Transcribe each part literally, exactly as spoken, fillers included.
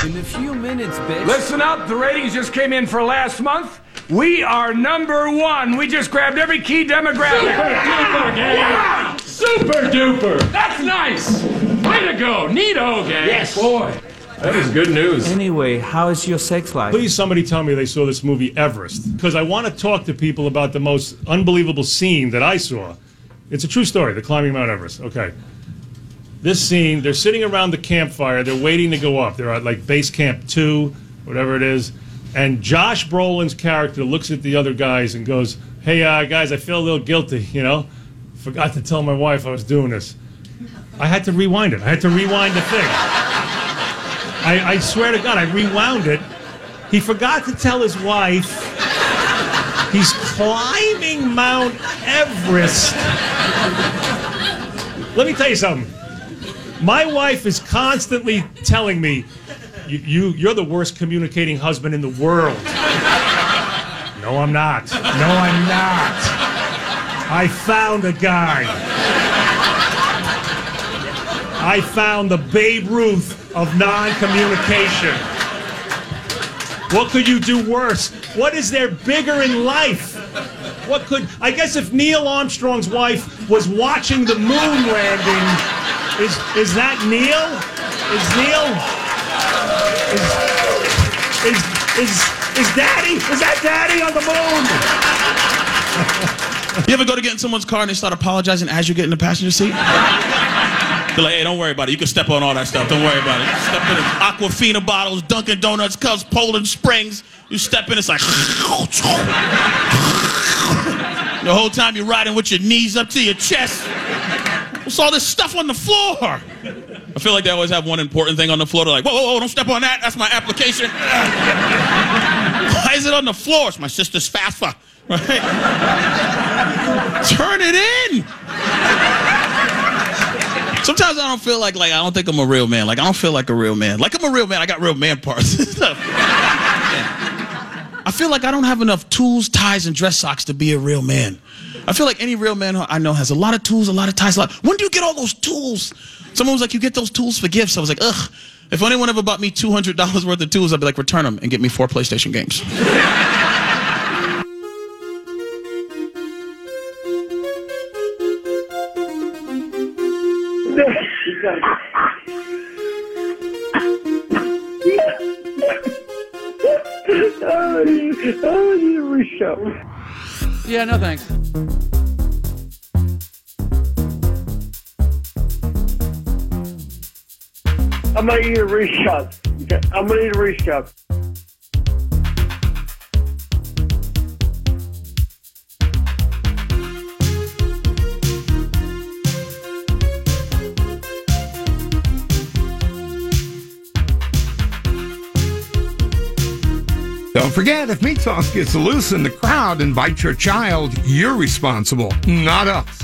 In a few minutes, bitch. Listen up, the ratings just came in for last month. We are number one. We just grabbed every key demographic. Super duper, gang. Super duper. That's nice. Way to go. Neato, gang. Yes. Boy, that is good news. Anyway, how is your sex life? Please, somebody tell me they saw this movie Everest, because I want to talk to people about the most unbelievable scene that I saw. It's a true story, the climbing Mount Everest. Okay. This scene, they're sitting around the campfire. They're waiting to go up. They're at, like, base camp two, whatever it is. And Josh Brolin's character looks at the other guys and goes, hey, uh, guys, I feel a little guilty, you know? Forgot to tell my wife I was doing this. I had to rewind it. I had to rewind the thing. I, I swear to God, I rewound it. He forgot to tell his wife he's climbing Mount Everest. Let me tell you something. My wife is constantly telling me, you, you, you're the worst communicating husband in the world. No, I'm not. No, I'm not. I found a guy. I found the Babe Ruth of non-communication. What could you do worse? What is there bigger in life? What could... I guess if Neil Armstrong's wife was watching the moon landing, is is that Neil? Is Neil... Is, is, is, is Daddy? Is that Daddy on the moon? You ever go to get in someone's car and they start apologizing as you get in the passenger seat? They're like, hey, don't worry about it. You can step on all that stuff. Don't worry about it. You step in it. Aquafina bottles, Dunkin' Donuts, Cubs, Poland Springs. You step in, it's like... The whole time you're riding with your knees up to your chest. What's all this stuff on the floor? I feel like they always have one important thing on the floor. They're like, whoa, whoa, whoa, don't step on that. That's my application. Why is it on the floor? It's my sister's FAFSA. Right? Turn it in. Sometimes I don't feel like, like, I don't think I'm a real man. Like, I don't feel like a real man. Like, I'm a real man. I got real man parts. I feel like I don't have enough tools, ties, and dress socks to be a real man. I feel like any real man I know has a lot of tools, a lot of ties, a lot. When do you get all those tools? Someone was like, you get those tools for gifts. I was like, ugh. If anyone ever bought me two hundred dollars worth of tools, I'd be like, return them and get me four PlayStation games. Oh, I need, oh, I need a reshow. Yeah, no thanks. I'm gonna need a reshow. I'm gonna need a reshow. Don't forget, if Meat Sauce gets loose in the crowd and bites your child, you're responsible, not us.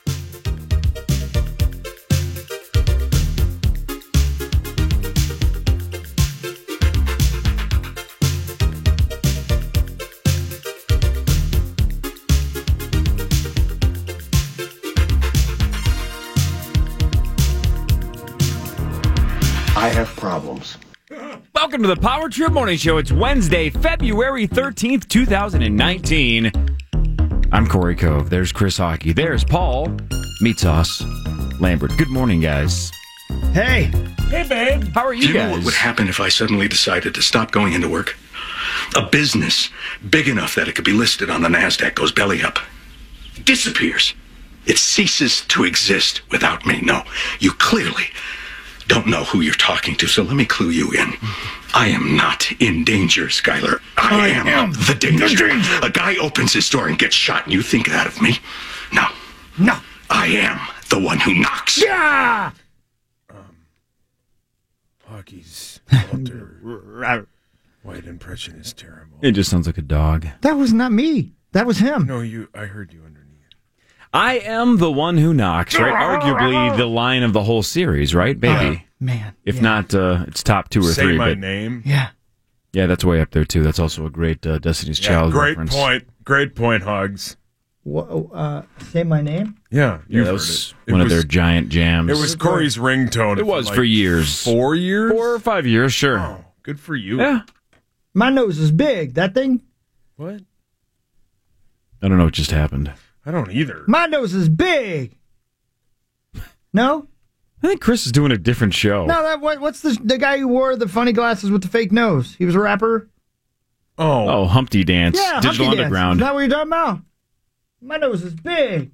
I have problems. Welcome to the Power Trip Morning Show. It's Wednesday, February thirteenth, two thousand nineteen. I'm Corey Cove. There's Chris Hockey. There's Paul Meat Sauce Lambert. Good morning, guys. Hey. Hey, babe. How are you, Do you guys? know what would happen if I suddenly decided to stop going into work? A business big enough that it could be listed on the NASDAQ goes belly up. Disappears. It ceases to exist without me. No, you clearly don't know who you're talking to, so let me clue you in. I am not in danger, Skyler. I, I am, am the danger. the danger. A guy opens his door and gets shot, and you think that of me? No. No. I am the one who knocks. Yeah! Um, Hockey's Walter White impression is terrible. It just sounds like a dog. That was not me. That was him. No, you. I heard you underneath. I am the one who knocks, right? Arguably the line of the whole series, right, baby? Uh, man. If yeah. not, uh, it's top two or Say three. my but name. Yeah. Yeah, that's way up there, too. That's also a great uh, Destiny's Yeah, Child great reference. point. Great point, Hugs. Wha- uh, say my name? Yeah, Yeah, you've that heard was it. It one was, of their giant jams. It was Corey's ringtone. It was like for years. Four years? Four or five years, sure. Oh, Good for you. Yeah. My nose is big. That thing? What? I don't know what just happened. I don't either. My nose is big. No? I think Chris is doing a different show. No, that what, what's the the guy who wore the funny glasses with the fake nose? He was a rapper? Oh. Oh, Humpty Dance. Yeah, Digital Humpty Underground. Dance. Is that what you're talking about? My nose is big.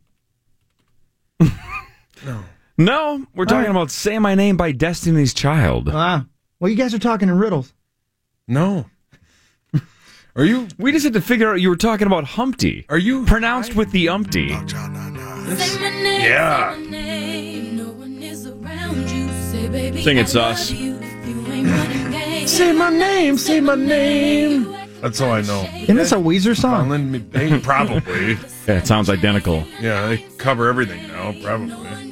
No. No, we're talking right. about Say My Name by Destiny's Child. Ah. Well, you guys are talking in riddles. No. Are you? We just had to figure out you were talking about Humpty. Are you pronounced with the umpty? Yeah. Sing it, Sus. Say my name, say my name. That's all I know. Isn't this a Weezer song? Lend me, hey, probably. Yeah, it sounds identical. Yeah, they cover everything now, probably.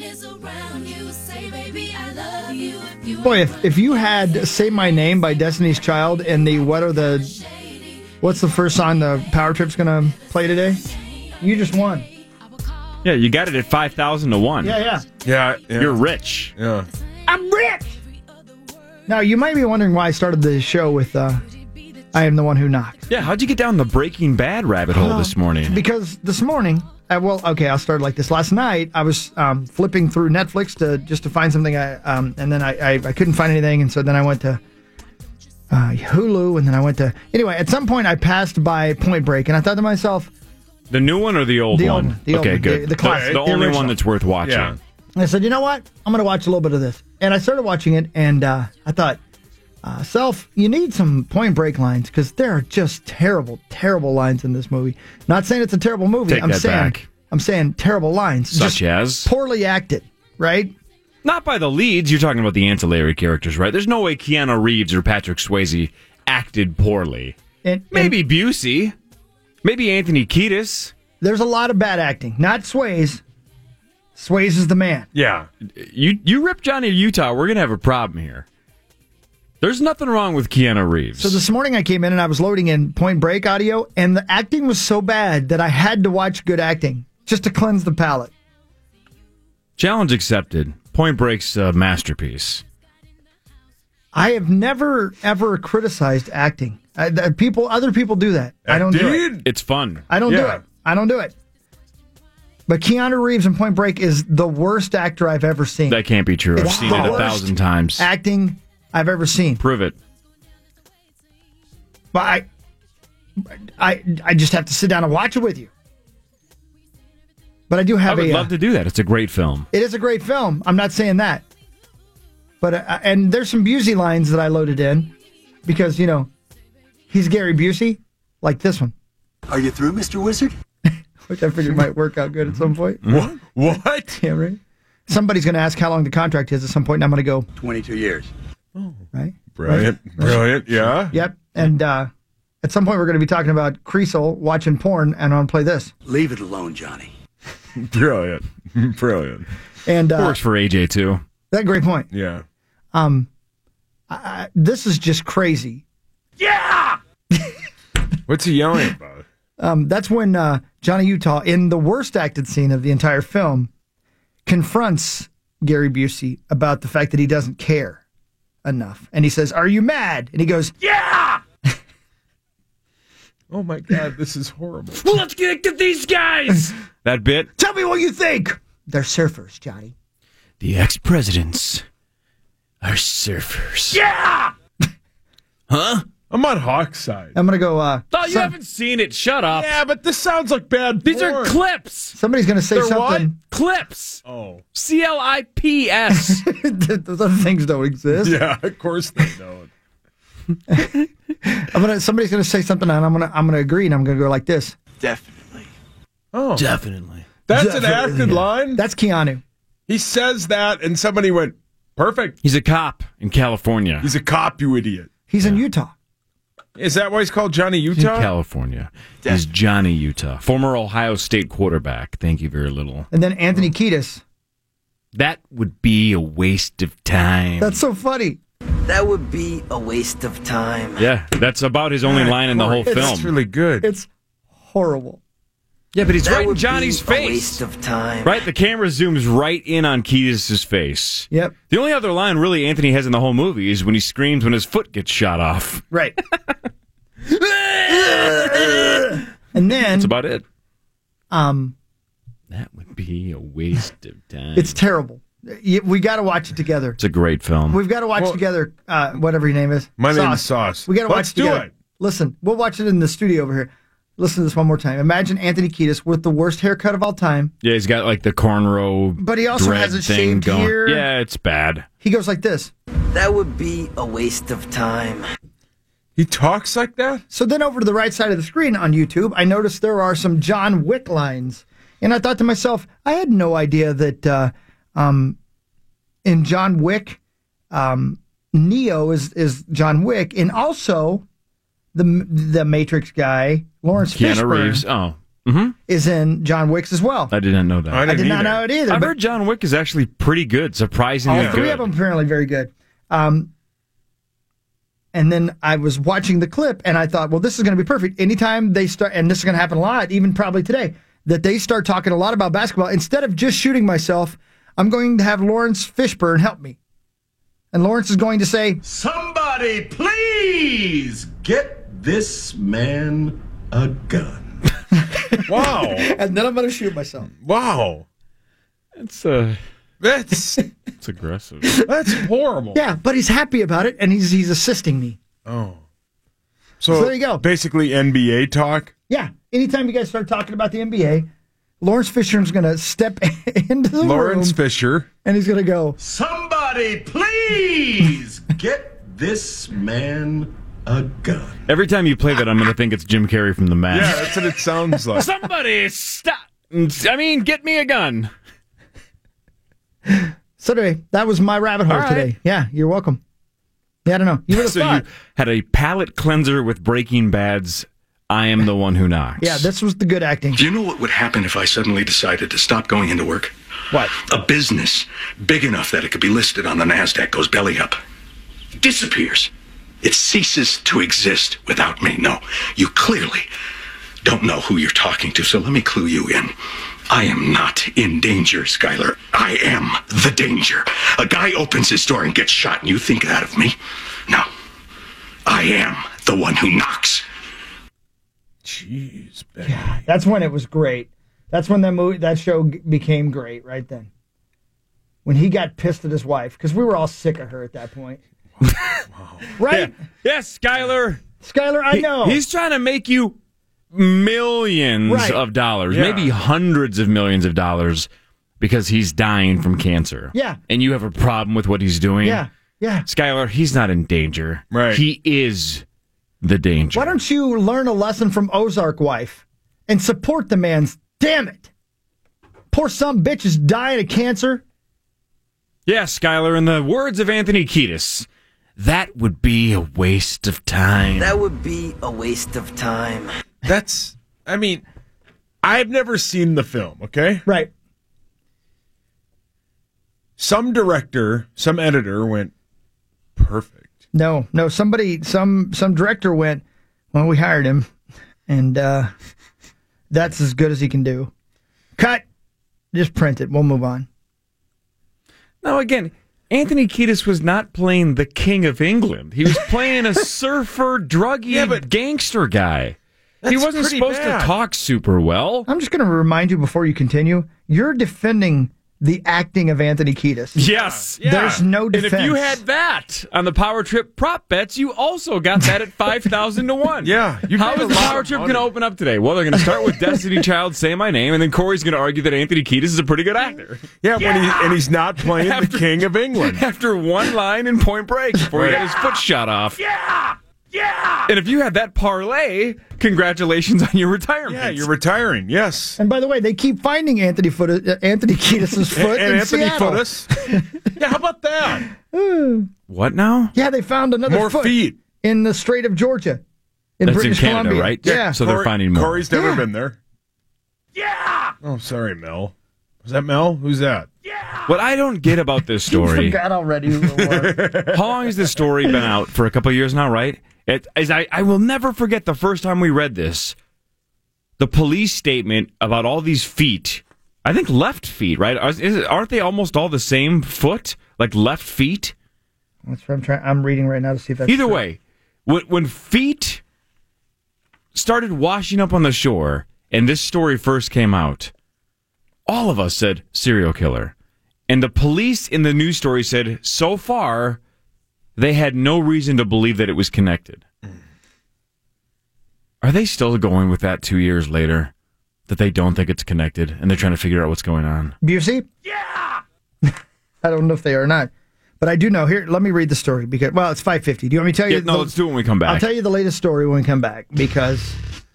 Boy, if, if you had Say My Name by Destiny's Child and the what are the what's the first song the Power Trip's gonna play today? You just won. Yeah, you got it at five thousand to one. Yeah, yeah. Yeah, yeah. You're rich. Yeah. I'm rich. Now you might be wondering why I started the show with uh, I Am the One Who Knocked. Yeah, how'd you get down the Breaking Bad rabbit hole Well, this morning? Because this morning, uh, well, okay, I'll start like this. Last night, I was um, flipping through Netflix to just to find something, I, um, and then I, I, I couldn't find anything, and so then I went to uh, Hulu, and then I went to... Anyway, at some point, I passed by Point Break, and I thought to myself... The new one or the old The one? old one, the old okay, one, good. the- the classic, The, the only original. one that's worth watching. Yeah. I said, you know what? I'm going to watch a little bit of this. And I started watching it, and uh, I thought, uh, Self, you need some Point Break lines, because there are just terrible, terrible lines in this movie. Not saying it's a terrible movie. Take I'm that saying, back. I'm saying terrible lines. Such just as? poorly acted, right? Not by the leads. You're talking about the ancillary characters, right? There's no way Keanu Reeves or Patrick Swayze acted poorly. And, Maybe Busey. Maybe Anthony Kiedis. There's a lot of bad acting. Not Swayze. Swayze is the man. Yeah. You you rip Johnny Utah, we're going to have a problem here. There's nothing wrong with Keanu Reeves. So this morning I came in and I was loading in Point Break audio, and the acting was so bad that I had to watch good acting just to cleanse the palate. Challenge accepted. Point Break's a masterpiece. I have never ever criticized acting. I, th- people, other people do that. I don't do it. It's fun. I don't do Yeah. it. I don't do it. But Keanu Reeves in Point Break is the worst actor I've ever seen. That can't be true. I've It's seen the it a worst thousand times. acting I've ever seen. Prove it. But I, I, I just have to sit down and watch it with you. But I do I have would a. love uh, to do that. It's a great film. It is a great film. I'm not saying that. But uh, and there's some Busey lines that I loaded in because you know he's Gary Busey, like this one, Are you through, Mister Wizard? which I figured might work out good at some point. What? What? Yeah, right. Somebody's going to ask how long the contract is at some point, and I'm going to go twenty-two years. right. Brilliant. Right. Brilliant. Yeah. Yep. And uh, at some point, we're going to be talking about Creasel watching porn, and I'm going to play this. Leave it alone, Johnny. Brilliant. Brilliant. And uh, Works for A J too. That's a great point. Yeah. Um, I, I, this is just crazy. Yeah! What's he yelling about? Um, that's when uh, Johnny Utah, in the worst acted scene of the entire film, confronts Gary Busey about the fact that he doesn't care enough. And he says, "Are you mad?" And he goes, Yeah! Oh my God, this is horrible. Well, let's get to these guys! That bit? "Tell me what you think." They're surfers, Johnny. The ex-presidents are surfers. Yeah! Huh? I'm on Hawk's side. I'm going to go, uh, Oh, you some- haven't seen it. Shut up. Yeah, but this sounds like bad These are porn. clips. somebody's going to say They're what? something. Clips. Oh. C L I P S. Those other things don't exist. Yeah, of course they don't. I'm gonna. Somebody's going to say something, and I'm going to. I'm going to agree, and I'm going to go like this. Definitely. Oh. Definitely. That's an Definitely. acted line? That's Keanu. He says that, and somebody went, perfect. He's a cop in California. He's a cop, you idiot. He's in Utah. Is that why he's called Johnny He's in Utah? California. He's Johnny Utah, former Ohio State quarterback. Thank you very little. And then Anthony Kiedis. That would be a waste of time. That's so funny. That would be a waste of time. Yeah, that's about his only line in the whole It's- film. That's really good. It's horrible. Yeah, but he's That right in would Johnny's be a face. waste of time. Right? The camera zooms right in on Kiedis' face. Yep. The only other line really Anthony has in the whole movie is when he screams when his foot gets shot off. Right. And then That's about it. Um, that would be a waste of time. It's terrible. Y- We got to watch it together. It's a great film. We've got to watch Well- together. Uh, whatever your name is. My name is Sauce. We got to watch Let's it do together. it. Listen, we'll watch it in the studio over here. Listen to this one more time. Imagine Anthony Kiedis with the worst haircut of all time. Yeah, he's got like the cornrow. But he also dread has a thing shaved going. ear. Yeah, it's bad. He goes like this. That would be a waste of time. He talks like that? So then over to the right side of the screen on YouTube, I noticed there are some John Wick lines. And I thought to myself, I had no idea that uh, um, in John Wick, um, Neo is, is John Wick. And also the the Matrix guy, Lawrence Keanu Fishburne, Reeves. Oh. Mm-hmm. is in John Wick's as well. I did not know that. I, did not know it either. I've but heard John Wick is actually pretty good, surprisingly all good. three of them apparently very good. Um, and then I was watching the clip, and I thought, well, this is going to be perfect. Anytime they start, and this is going to happen a lot, even probably today, that they start talking a lot about basketball, instead of just shooting myself, I'm going to have Lawrence Fishburne help me. And Lawrence is going to say, Somebody please get this man a gun. Wow. and then I'm going to shoot myself. Wow. It's uh That's it's aggressive. That's horrible. Yeah, but he's happy about it, and he's he's assisting me. Oh. So, So, there you go. Basically N B A talk. Yeah, anytime you guys start talking about the N B A, Lawrence Fishburne's going to step into the Lawrence room, Fisher. and he's going to go, Somebody please get this man a gun. Every time you play that, I'm going to think it's Jim Carrey from The Mask. Yeah, that's what it sounds like. Somebody stop. I mean, get me a gun. So anyway, that was my rabbit hole All right. today. Yeah, you're welcome. Yeah, I don't know. You would have So thought. you had a palate cleanser with Breaking Bad's I Am the One Who Knocks. Yeah, this was the good acting. Do you know what would happen if I suddenly decided to stop going into work? What? A business big enough that it could be listed on the NASDAQ goes belly up. Disappears. It ceases to exist without me. No, you clearly don't know who you're talking to, so let me clue you in. I am not in danger, Skylar. I am the danger. A guy opens his door and gets shot, and you think that of me? No. I am the one who knocks. Jeez, Ben. Yeah, that's when it was great. That's when that movie, that show g- became great. Right then, when he got pissed at his wife, because we were all sick of her at that point. Wow. Right? Yeah. Yes, Skyler. Skylar, I He- know. he's trying to make you millions Right. of dollars, Yeah. maybe hundreds of millions of dollars, because he's dying from cancer. Yeah. And you have a problem with what he's doing. Yeah, yeah. Skylar, he's not in danger. Right. He is the danger. Why don't you learn a lesson from Ozark Wife and support the man's? Damn it! Poor some bitch is dying of cancer. Yes, Skylar, in the words of Anthony Kiedis, that would be a waste of time. That would be a waste of time. That's, I mean, I've never seen the film, okay? Right. Some director, some editor went, perfect. No, no. Somebody, some some director went. Well, we hired him, and uh, that's as good as he can do. Cut. Just print it. We'll move on. Now, again, Anthony Kiedis was not playing the King of England. He was playing a surfer, druggy, Yeah, but gangster guy. He that's wasn't pretty supposed bad. to talk super well. I'm just going to remind you before you continue. You're defending the acting of Anthony Kiedis. Yes. Yeah. There's no defense. And if you had that on the Power Trip prop bets, you also got that at five thousand to one. Yeah. You How made is a the lot Power of Trip money. going to open up today? Well, they're going to start with Destiny Child, Say My Name, and then Corey's going to argue that Anthony Kiedis is a pretty good actor. Yeah, when he, and he's not playing After- the King of England. After one line in Point Break before he got his foot shot off. Yeah! Yeah! And if you had that parlay, congratulations on your retirement. Yeah, you're retiring, yes. And by the way, they keep finding Anthony foot, uh, Anthony Kiedis' foot and in Anthony Seattle. Foottis. Yeah, how about that? What now? Yeah, they found another More foot feet. in the Strait of Georgia, in That's British in Canada, Columbia. right? Yeah. So they're Corey- finding more. Corey's never Yeah. been there. Yeah! Oh, sorry, Mel. Was that Mel? Who's that? What I don't get about this I story, forgot already who it was. how long has this story been out? For a couple of years now, right? It, as I, I will never forget the first time we read this. the police statement about all these feet, I think left feet, right? Is it, aren't they almost all the same foot? Like left feet? That's what I'm trying. I'm reading right now to see if that's Either true. way, when, when feet started washing up on the shore and this story first came out, all of us said serial killer. And the police in the news story said, so far, they had no reason to believe that it was connected. Are they still going with that two years later? That they don't think it's connected and they're trying to figure out what's going on? Busey? Yeah! I don't know if they are or not. But I do know. Here, let me read the story. because Well, it's five fifty. Do you want me to tell you? Yeah, no, the, let's do it when we come back. I'll tell you the latest story when we come back. Because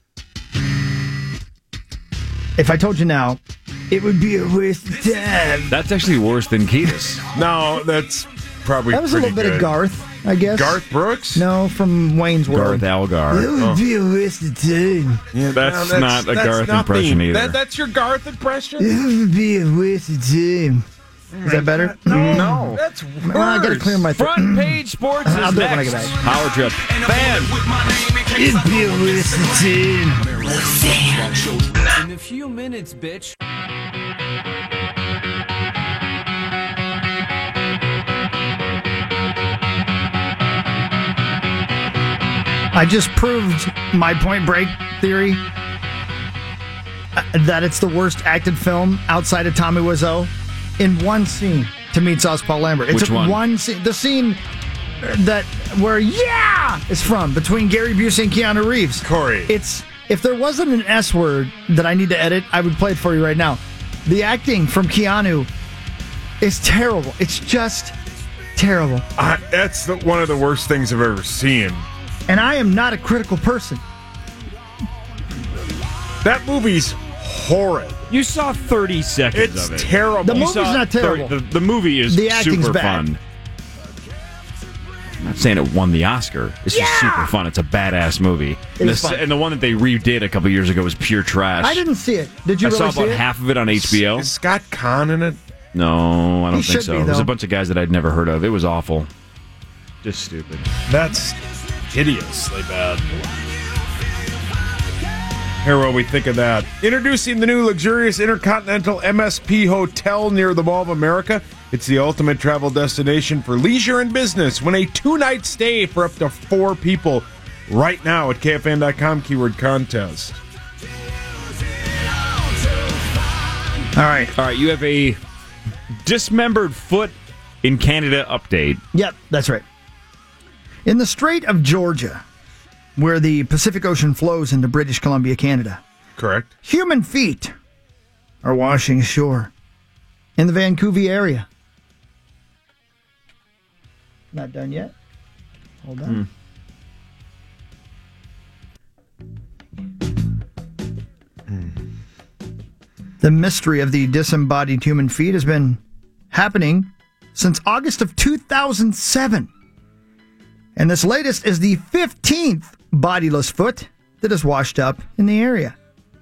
if I told you now, it would be a waste of time. That's actually worse than Ketis. No, that's probably That was a pretty little bit good. of Garth, I guess. Garth Brooks? No, from Wayne's World. Garth Algar. It would Oh. be a waste of time. Yeah, That's no, not a that's Garth not impression the- either. That, that's your Garth impression? It would be a waste of time. Is that better? No, no. That's worse. Well, I got to clear my throat. Front Page Sports is I'll do it when I next. get back. Power Trip. Fan. It'd be a waste of time. In a few minutes, bitch. I just proved my Point Break theory uh, that it's the worst acted film outside of Tommy Wiseau in one scene to meet Sauce Paul Lambert. It's Which a- one? scene, the scene that where yeah is from between Gary Busey and Keanu Reeves. Corey. It's if there wasn't an S word that I need to edit, I would play it for you right now. The acting from Keanu is terrible. It's just terrible. Uh, that's the, one of the worst things I've ever seen. And I am not a critical person. That movie's horrid. You saw thirty seconds It's of it. terrible. The You movie's saw not terrible. thirty the, the movie is The acting's super bad. fun. I'm not saying it won the Oscar. It's just super fun. It's a badass movie. And is the, fun. and the one that they redid a couple years ago was pure trash. I didn't see it. Did you I really saw see about it? half of it on H B O. Is Scott Conn in it? No, I don't He think should so. be, There's though. a bunch of guys that I'd never heard of. It was awful. Just stupid. That's hideously bad. Here, what we think of that. Introducing the new luxurious Intercontinental M S P Hotel near the Mall of America. It's the ultimate travel destination for leisure and business. Win a two-night stay for up to four people right now at K F N dot com keyword contest. All right. All right, you have a dismembered foot in Canada update. Yep, that's right. In the Strait of Georgia, where the Pacific Ocean flows into British Columbia, Canada, Correct. human feet are washing ashore in the Vancouver area. Not done yet. Hold on. The mystery of the disembodied human feet has been happening since August of two thousand seven. And this latest is the fifteenth bodiless foot that is washed up in the area.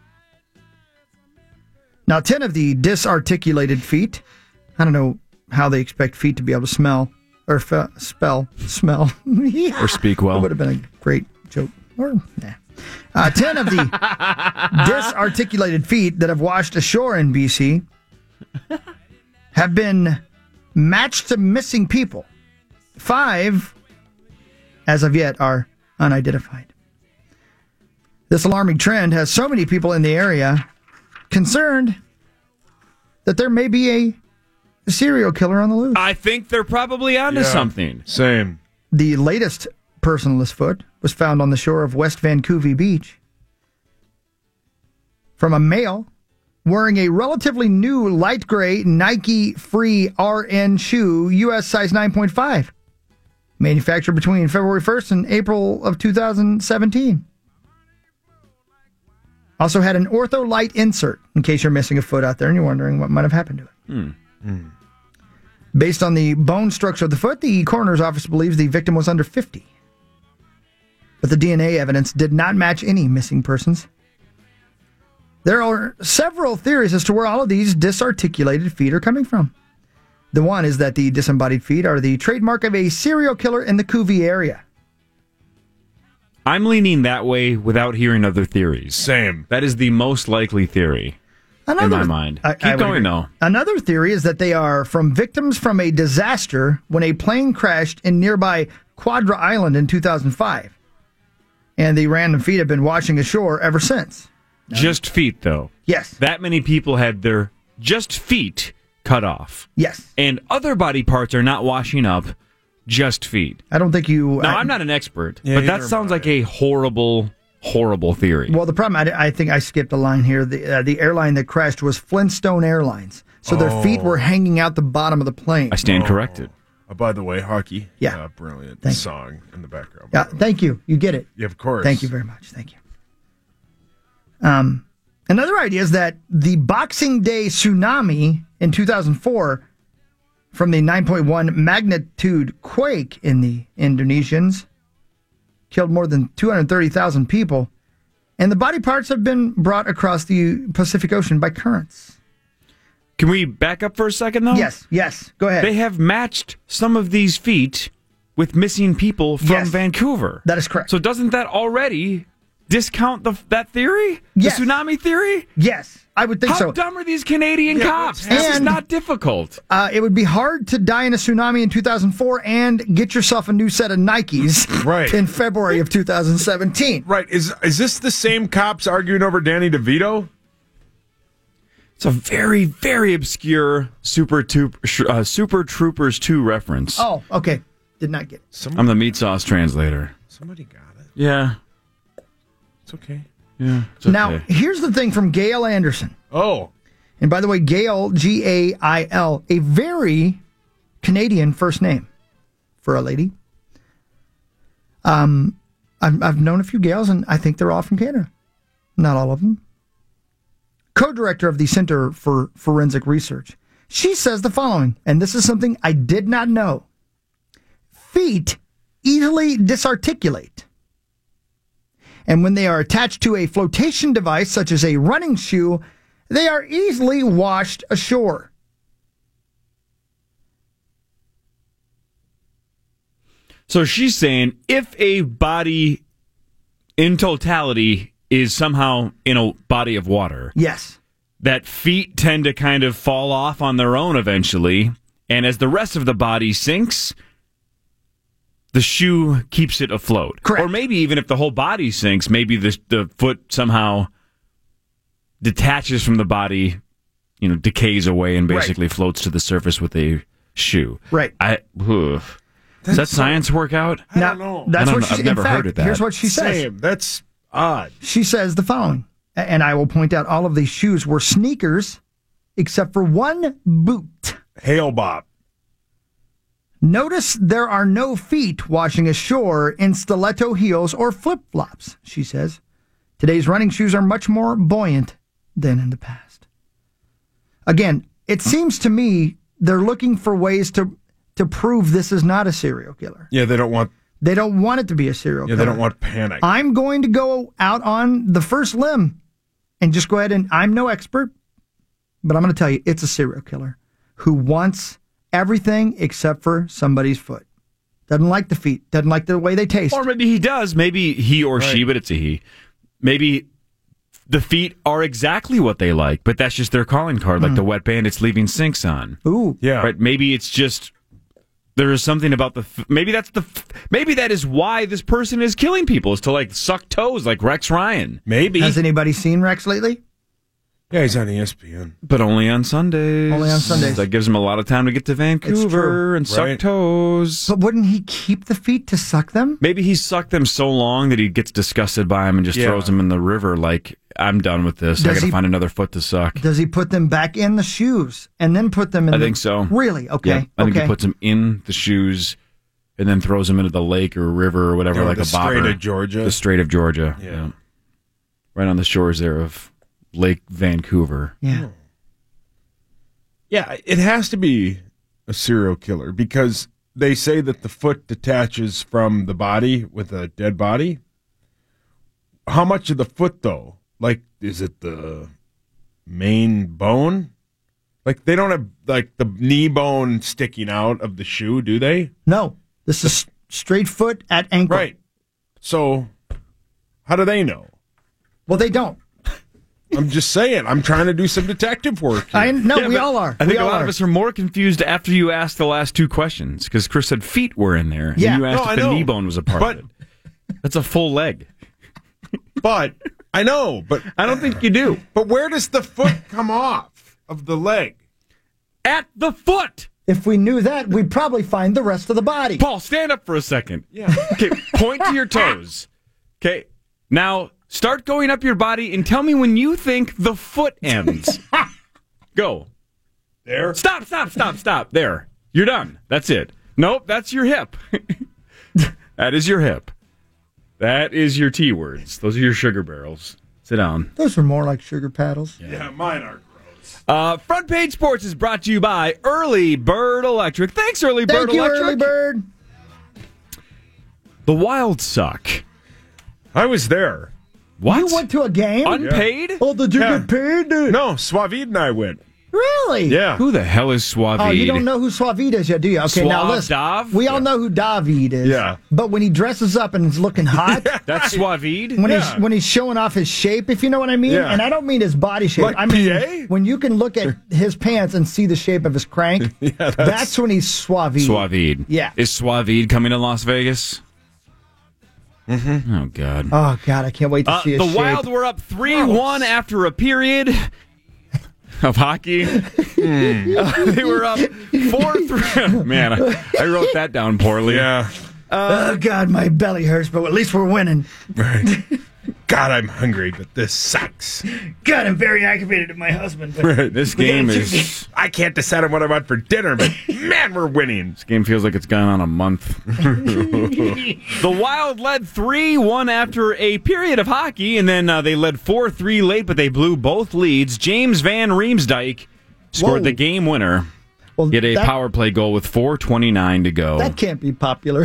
Now, ten of the disarticulated feet, I don't know how they expect feet to be able to smell, or fe- spell, smell. Or speak well. That would have been a great joke. Or, nah. Uh, ten of the disarticulated feet that have washed ashore in B C have been matched to missing people. Five, as of yet, are unidentified. This alarming trend has so many people in the area concerned that there may be a serial killer on the loose. I think they're probably onto Yeah. something. Same. The latest personless foot was found on the shore of West Vancouver Beach from a male wearing a relatively new light gray Nike Free R N shoe, U S size nine point five, manufactured between February first and April of two thousand seventeen. Also had an ortholite insert, in case you're missing a foot out there and you're wondering what might have happened to it. Hmm. Based on the bone structure of the foot, the coroner's office believes the victim was under fifty. But the D N A evidence did not match any missing persons. There are several theories as to where all of these disarticulated feet are coming from. The one is that the disembodied feet are the trademark of a serial killer in the Coovey area. I'm leaning that way without hearing other theories. Same. That is the most likely theory in my mind. I- Keep I would going, agree. though. Another theory is that they are from victims from a disaster when a plane crashed in nearby Quadra Island in two thousand five. And the random feet have been washing ashore ever since. Just feet, though. Yes. That many people had their just feet cut off. Yes. And other body parts are not washing up, just feet. I don't think you... Now, I, I'm not an expert, Yeah, but that neither sounds am I. like a horrible, horrible theory. Well, the problem, I, I think I skipped a line here. The, uh, the airline that crashed was Flintstone Airlines. So their feet were hanging out the bottom of the plane. I stand corrected. Oh, by the way, hockey. Yeah. Uh, brilliant Thank you. song in the background. Yeah, thank you. You get it. Yeah, of course. Thank you very much. Thank you. Um, another idea is that the Boxing Day tsunami in two thousand four from the nine point one magnitude quake in the Indonesians killed more than two hundred thirty thousand people, and the body parts have been brought across the Pacific Ocean by currents. Can we back up for a second, though? Yes, yes. Go ahead. They have matched some of these feet with missing people from Yes. Vancouver. That is correct. So doesn't that already discount the that theory? Yes. The tsunami theory? Yes, I would think How so. dumb are these Canadian cops? This is And- not difficult. Uh, it would be hard to die in a tsunami in two thousand four and get yourself a new set of Nikes Right. in February of two thousand seventeen. Right. Is is this the same cops arguing over Danny DeVito? It's a very, very obscure Super, Troop, uh, Super Troopers two reference. Oh, okay. Did not get it. Somebody, I'm the meat sauce translator. somebody got it. Yeah. It's okay. Yeah. It's okay. Now, here's the thing from Gail Anderson. Oh. And by the way, Gail, G A I L, a very Canadian first name for a lady. Um, I've, I've known a few Gails, and I think they're all from Canada. Not all of them. Co-director of the Center for Forensic Research. She says the following, and this is something I did not know. Feet easily disarticulate. And when they are attached to a flotation device, such as a running shoe, they are easily washed ashore. So she's saying if a body in totality is somehow in a body of water, Yes. that feet tend to kind of fall off on their own eventually, and as the rest of the body sinks, the shoe keeps it afloat. Correct. Or maybe even if the whole body sinks, maybe the the foot somehow detaches from the body, you know, decays away and basically Right. floats to the surface with a shoe. Right. I ugh. Does that science work out? I Now, don't know. That's I don't what know. she, I've in never fact, heard of that. Here's what she says. Same. That's odd. She says the following, and I will point out all of these shoes were sneakers, except for one boot. Hail Bob. Notice there are no feet washing ashore in stiletto heels or flip-flops, she says. Today's running shoes are much more buoyant than in the past. Again, it seems to me they're looking for ways to, to prove this is not a serial killer. Yeah, they don't want. They don't want it to be a serial Yeah, killer. they don't want panic. I'm going to go out on the first limb and just go ahead and I'm no expert, but I'm going to tell you it's a serial killer who wants everything except for somebody's foot. Doesn't like the feet. Doesn't like the way they taste. Or maybe he does. Maybe he or she, but it's a he. Maybe the feet are exactly what they like, but that's just their calling card, like the wet bandits leaving sinks on. Ooh. Yeah. Right? Maybe it's just there is something about the. F- maybe that's the. F- maybe that is why this person is killing people, is to like suck toes like Rex Ryan. Maybe. Has anybody seen Rex lately? Yeah, he's on E S P N. But only on Sundays. Only on Sundays. That gives him a lot of time to get to Vancouver and suck Right. toes. But wouldn't he keep the feet to suck them? Maybe he sucked them so long that he gets disgusted by them and just Yeah. throws them in the river like, I'm done with this. I Does got to he- find another foot to suck. Does he put them back in the shoes and then put them in I the... think so. Really? Okay. Yeah, I think okay. he puts them in the shoes and then throws them into the lake or river or whatever, Or like the a bobber. Strait of Georgia. The Strait of Georgia. Yeah. Right on the shores there of Lake Vancouver. Yeah. Yeah, it has to be a serial killer because they say that the foot detaches from the body with a dead body. How much of the foot, though? Like, is it the main bone? Like, they don't have, like, the knee bone sticking out of the shoe, do they? No. This is straight foot at ankle. Right. So, How do they know? Well, they don't. I'm just saying. I'm trying to do some detective work here. I know, Yeah, we but all are. I think we a all lot are. of us are more confused after you asked the last two questions because Chris said feet were in there. Yeah. And you asked No, if I the know. knee bone was a part But- of it. That's a full leg. But I know, but I don't think you do. But where does the foot come off of the leg? At the foot. If we knew that, we'd probably find the rest of the body. Paul, stand up for a second. Yeah. Okay, point to your toes. Okay, now start going up your body and tell me when you think the foot ends. Go. There. Stop, stop, stop, stop. There. You're done. That's it. Nope, that's your hip. That is your hip. That is your T words. Those are your sugar barrels. Sit down. Those were more like sugar paddles. Yeah, mine are. Uh, Front Page Sports is brought to you by Early Bird Electric. Thanks, Early Bird Thank you, Electric. Early Bird. The Wild suck. I was there. What? You went to a game? Unpaid? Oh, did you Yeah. get paid? No, Suavid and I went. Really? Yeah. Who the hell is Suavid? Oh, you don't know who Suavid is yet, do you? Okay, now Suave listen. Dav? We all know who David is. Yeah. But when he dresses up and is looking hot, That's Suavid? when Yeah. he's when he's showing off his shape, if you know what I mean, Yeah. and I don't mean his body shape. Like I mean P A? when you can look at his pants and see the shape of his crank. Yeah, that's, that's- when he's Suavid. Suavid. Yeah. Is Suavid coming to Las Vegas? Mm-hmm. Oh, God. Oh God, I can't wait to Uh, see his the shape. Wild were up three one after a period of hockey. Uh, they were up four three. Man, I, I wrote that down poorly. Yeah. oh God, my belly hurts, but at least we're winning. Right. God, I'm hungry, but this sucks. God, I'm very aggravated at my husband. But Right. This We game gotta is. I can't decide on what I want for dinner, but man, we're winning. This game feels like it's gone on a month. The Wild led three one after a period of hockey, and then uh, they led four three late, but they blew both leads. James Van Riemsdyk scored Whoa. the game winner. well, He had a that, power play goal with four twenty-nine to go. that can't be popular.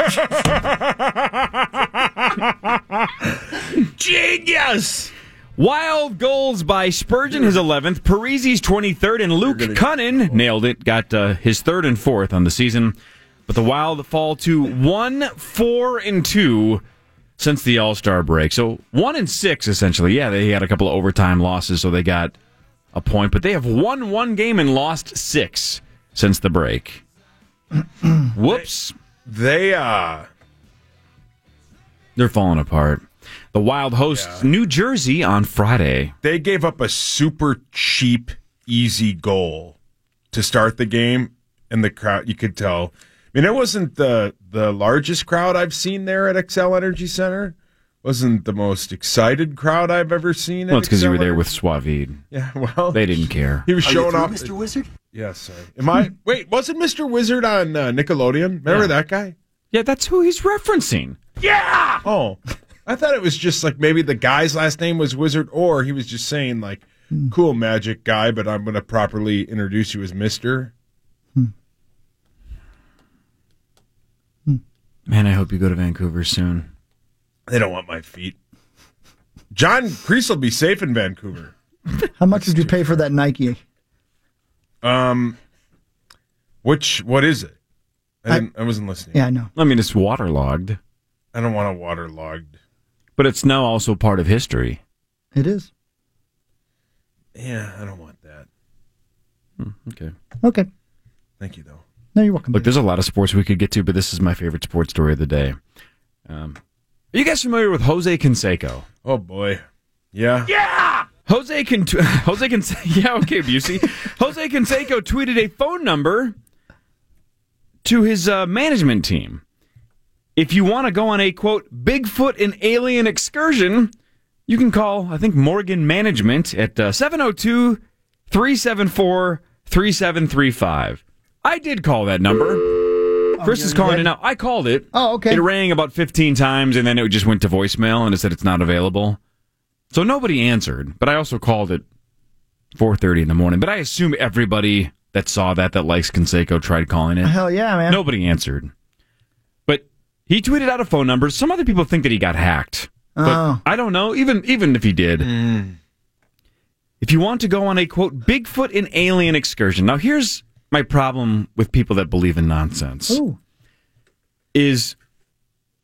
Genius! Wild goals by Spurgeon, his eleventh, Parisi's twenty-third, and Luke Cunnin nailed it, got uh, his third and fourth on the season. But the Wild fall to one, four, and two since the All-Star break. So one and six, essentially. Yeah, they had a couple of overtime losses, so they got a point. But they have won one game and lost six since the break. Whoops. They, uh... They're falling apart. The Wild hosts New Jersey on Friday. They gave up a super cheap, easy goal to start the game, and the crowd, you could tell. I mean, it wasn't the, the largest crowd I've seen there at Xcel Energy Center. Wasn't the most excited crowd I've ever seen. Well, at it's because you Xcel were there Energy. with Suavid. Yeah, well, They didn't care. he was Are you showing through, off. Mister Wizard? Yes, sir. Am I? Wait, wasn't Mister Wizard on uh, Nickelodeon? Remember Yeah. that guy? Yeah, that's who he's referencing. Yeah. Oh, I thought it was just like maybe the guy's last name was Wizard, or he was just saying like, "Cool magic guy," but I'm going to properly introduce you as Mister. Man, I hope you go to Vancouver soon. They don't want my feet. John Kreese will be safe in Vancouver. How much did you pay for that Nike? Um, which what is it? I, I- didn't, I wasn't listening. Yeah, I know. I mean, it's waterlogged, I don't want a waterlogged. but it's now also part of history. It is. Yeah, I don't want that. Okay. Okay. Thank you, though. No, you're welcome. Look, there's a lot of sports we could get to, but this is my favorite sports story of the day. Um, are you guys familiar with Jose Canseco? Oh boy, yeah. Yeah! Jose Can Jose Canseco. Yeah, okay, Busey. Jose Canseco tweeted a phone number to his uh, management team. If you want to go on a quote Bigfoot and alien excursion, you can call I think Morgan Management at uh, seven oh two, three seven four, three seven three five. I did call that number. Chris is calling it now. I called it. Oh, okay. It rang about fifteen times, and then it just went to voicemail, and it said it's not available. So nobody answered, but I also called it four thirty in the morning. But I assume everybody that saw that, that likes Canseco, tried calling it. Hell yeah, man. Nobody answered. But he tweeted out a phone number. Some other people think that he got hacked. But Oh. I don't know, even, even if he did. If you want to go on a, quote, Bigfoot and alien excursion. Now, here's my problem with people that believe in nonsense. Ooh. Is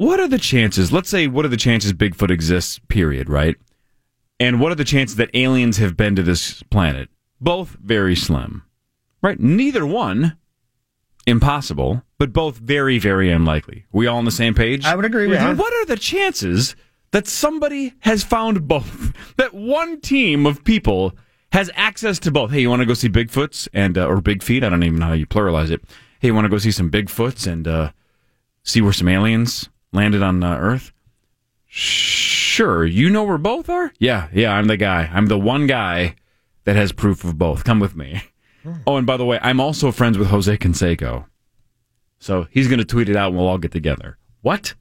what are the chances? Let's say, what are the chances Bigfoot exists, period, right? And what are the chances that aliens have been to this planet? Both very slim, right? Neither one impossible, but both very, very unlikely. We all on the same page? I would agree with yeah. you. What are the chances that somebody has found both? That one team of people has access to both? Hey, you want to go see Bigfoots and uh, or Big Feet? I don't even know how you pluralize it. Hey, you want to go see some Bigfoots and uh, see where some aliens landed on uh, Earth? Sure. You know where both are? Yeah, yeah, I'm the guy. I'm the one guy that has proof of both. Come with me. Oh, and by the way, I'm also friends with Jose Canseco. So he's going to tweet it out and we'll all get together. What?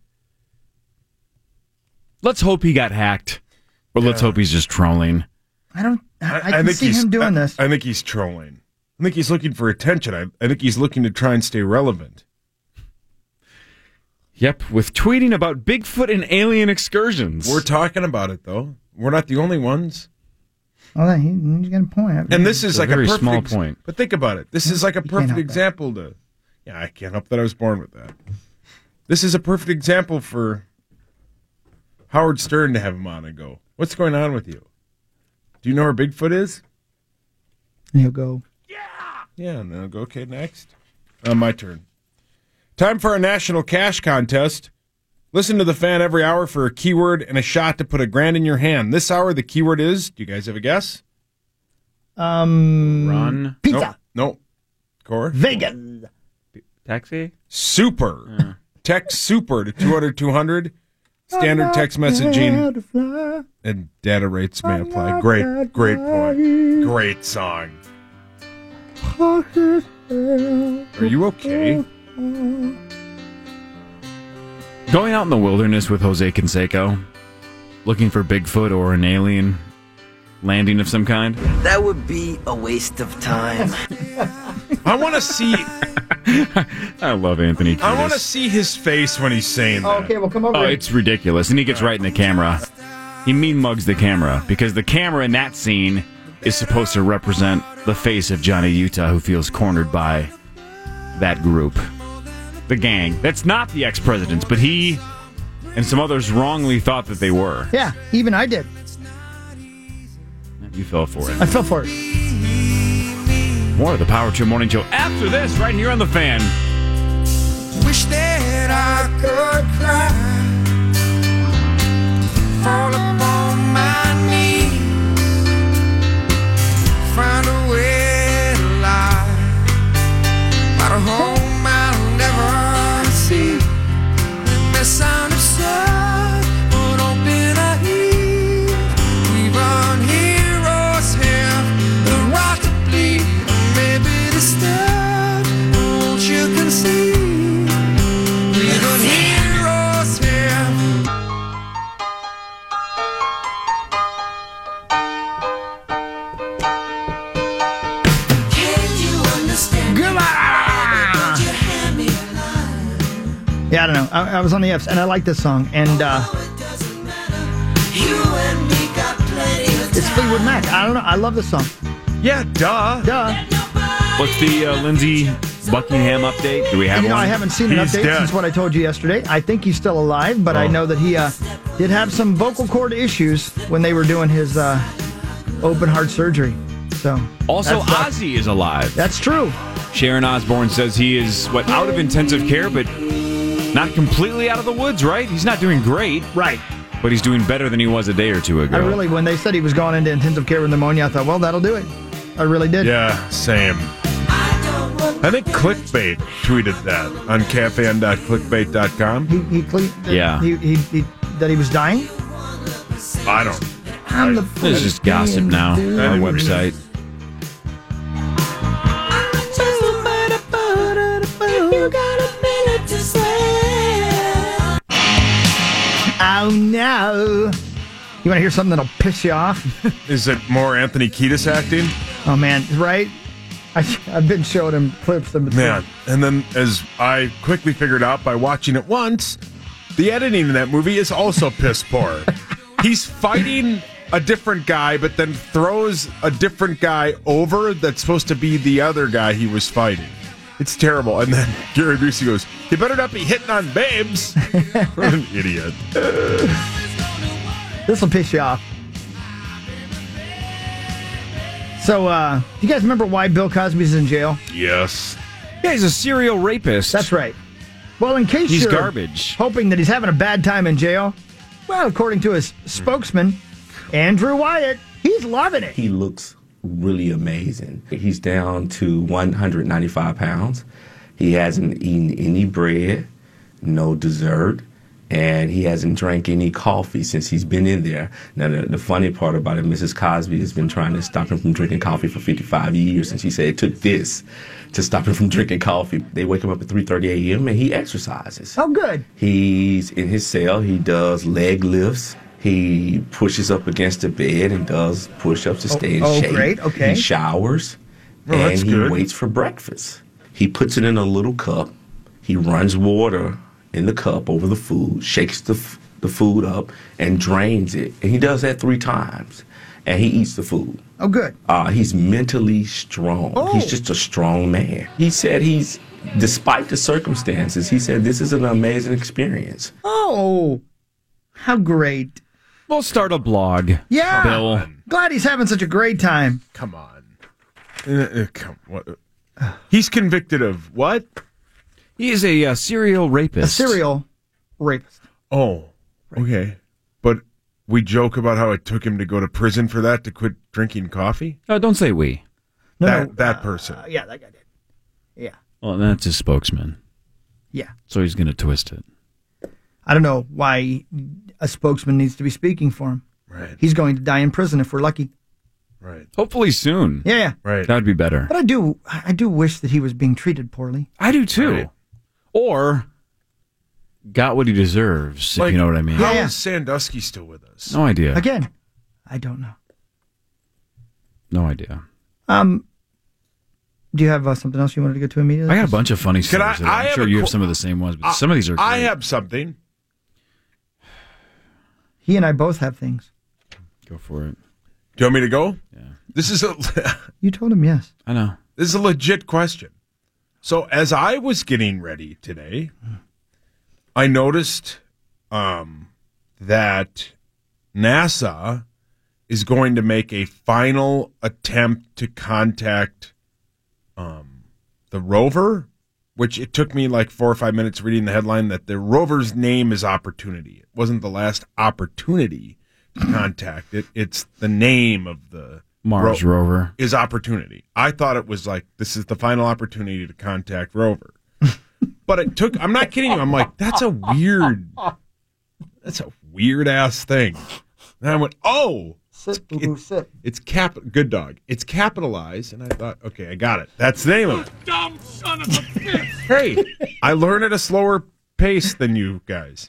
Let's hope he got hacked. Or let's Yeah. hope he's just trolling. I don't. I, I, I can think see he's him doing I, this. I think he's trolling. I think he's looking for attention. I, I think he's looking to try and stay relevant. Yep, with tweeting about Bigfoot and alien excursions. We're talking about it, though. We're not the only ones. Oh, he, he's got a point. And this is It's a like very a perfect small ex- point. But think about it. This is like a can't perfect help that. example to. Yeah, I can't help that I was born with that. This is a perfect example for Howard Stern to have him on and go, "What's going on with you? Do you know where Bigfoot is?" And he'll go, Yeah, and then I'll go, okay, next. Uh, my turn. Time for our national cash contest. Listen to the fan every hour for a keyword and a shot to put a grand in your hand. This hour, the keyword is, do you guys have a guess? um, Run. pizza, Nope. Nope. Core? vegan. Taxi? Super. Text super to two hundred two hundred. Standard text messaging and data rates may apply. Great, great point. Great song. Are you okay? Going out in the wilderness with Jose Canseco, looking for Bigfoot or an alien landing of some kind. That would be a waste of time. I want to see. I love Anthony Kiedis. I want to see his face when he's saying that. Okay, well, come over. Oh, it's ridiculous. And he gets right in the camera. He mean mugs the camera because the camera in that scene is supposed to represent the face of Johnny Utah, who feels cornered by that group. The gang. That's not the ex-presidents, but he and some others wrongly thought that they were. Yeah, even I did. You fell for it. I fell for it. More of the Power Trip Morning Show after this, right here on The Fan. Wish that I could cry, fall upon my knees, find a way to lie, about a home I'll never see. Misunderstood, but open a heat. Even heroes have the right to bleed, maybe disturbed. Won't you concede? Even heroes have. Can you understand? Come on! Yeah, I don't know. I, I was on the F's, and I like this song. And uh, it's Fleetwood Mac. I don't know. I love this song. Yeah, duh. Duh. What's the uh, Lindsey Buckingham update? Do we have You know, one? I haven't seen an He's update dead. since what I told you yesterday. I think he's still alive, but I Oh. know that he uh, did have some vocal cord issues when they were doing his uh, open heart surgery. So Also, that's, Ozzy is alive. That's true. Sharon Osbourne says he is, what, out of intensive care, but not completely out of the woods, right? He's not doing great. Right. But he's doing better than he was a day or two ago. I really, when they said he was going into intensive care with pneumonia, I thought, well, that'll do it. I really did. Yeah, same. I think Clickbait tweeted that on cafe dot clickbait dot com. He, he, cle- Yeah. He, he, he, that he was dying? I don't. I'm the This is just gossip now on our website. Oh, no. You want to hear something that'll piss you off? Is it more Anthony Kiedis acting? Oh, man, right? I, I've been showing him clips of between. Man. And then, as I quickly figured out by watching it once, the editing in that movie is also piss poor. He's fighting a different guy, but then throws a different guy over that's supposed to be the other guy he was fighting. It's terrible. And then Gary Busey goes, "You better not be hitting on babes." What an idiot. This will piss you off. So, uh, do you guys remember why Bill Cosby's in jail? Yes. Yeah, he's a serial rapist. That's right. Well, in case he's you're garbage. hoping that he's having a bad time in jail, well, according to his spokesman, Andrew Wyatt, he's loving it. He looks really amazing. He's down to one hundred ninety-five pounds. He hasn't eaten any bread, no dessert, and he hasn't drank any coffee since he's been in there. Now, the, the funny part about it, Missus Cosby has been trying to stop him from drinking coffee for fifty-five years, and she said it took this to stop him from drinking coffee. They wake him up at three thirty a.m., and he exercises. Oh, good. He's in his cell. He does leg lifts. He pushes up against the bed and does push-ups to stay in oh, shape. Oh, great. Okay. He showers, Oh, and that's he good. waits for breakfast. He puts it in a little cup. He runs water in the cup over the food, shakes the, f- the food up, and drains it. And he does that three times. And he eats the food. Oh, good. Uh, he's mentally strong. Oh. He's just a strong man. He said he's, despite the circumstances, he said this is an amazing experience. Oh, how great. We'll start a blog. Yeah. Bill. Glad he's having such a great time. Come on. Uh, uh, come, what? He's convicted of what? He is a uh, serial rapist. A serial rapist. Oh, okay. But we joke about how it took him to go to prison for that, to quit drinking coffee? Oh, don't say we. No, that no, that uh, person. Uh, yeah, that guy did. Yeah. Well, that's his spokesman. Yeah. So he's going to twist it. I don't know why a spokesman needs to be speaking for him. Right. He's going to die in prison if we're lucky. Right. Hopefully soon. Yeah, yeah. Right. That would be better. But I do, I do wish that he was being treated poorly. I do too. Right. Or got what he deserves, Like, if you know what I mean. How Yeah. is Sandusky still with us? No idea. Again, I don't know. No idea. Um, do you have uh, something else you wanted to get to immediately? I got a bunch of funny Can stories. I- that I I'm have sure a you have qu- some of the same ones, but some of these are great. I have something. He and I both have things. Go for it. Do you want me to go? Yeah. This is a You told him yes. I know. this is a legit question. So as I was getting ready today, I noticed um, that NASA is going to make a final attempt to contact um, the rover, which it took me like four or five minutes reading the headline that the rover's name is Opportunity. It wasn't the last opportunity to contact it. It's the name of the Mars ro- rover. is Opportunity. I thought it was like, this is the final opportunity to contact rover. But it took, I'm not kidding you. I'm like, that's a weird, that's a weird ass thing. And I went, oh, Sit, boo-boo, sit. it's cap, good dog. It's capitalized. And I thought, okay, I got it. That's the name of it. Dumb son of a bitch! Hey, I learn at a slower pace than you guys.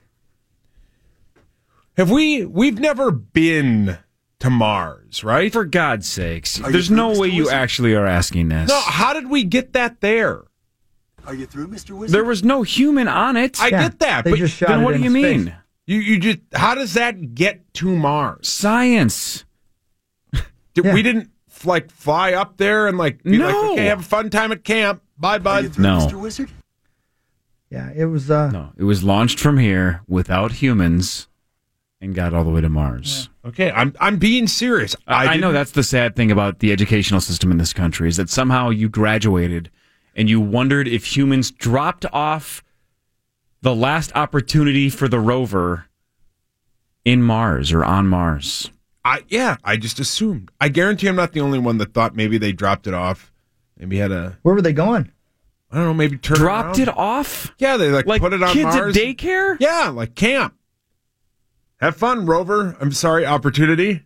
Have we, we've never been to Mars, right? For God's sakes. There's no way you actually are asking this. No, how did we get that there? Are you through, Mister Wizard? There was no human on it. I Yeah, get that, they but just shot then it what do into you space. mean? you, you just, how does that get to Mars? Science. Did, Yeah. We didn't like fly up there and like be like, No. okay, have a fun time at camp. Bye, Are you bud. through, No. Mister Wizard? Yeah, it was. Uh, No, it was launched from here without humans and got all the way to Mars. Okay, I'm I'm being serious. I, I know didn't- that's the sad thing about the educational system in this country is that somehow you graduated and you wondered if humans dropped off the last opportunity for the rover in Mars or on Mars. I yeah, I just assumed. I guarantee I'm not the only one that thought maybe they dropped it off. Maybe had a where were they going? I don't know, maybe turn Dropped around. it off? Yeah, they like, Like put it on kids Mars. at daycare? Yeah, like camp. Have fun, rover. I'm sorry, Opportunity.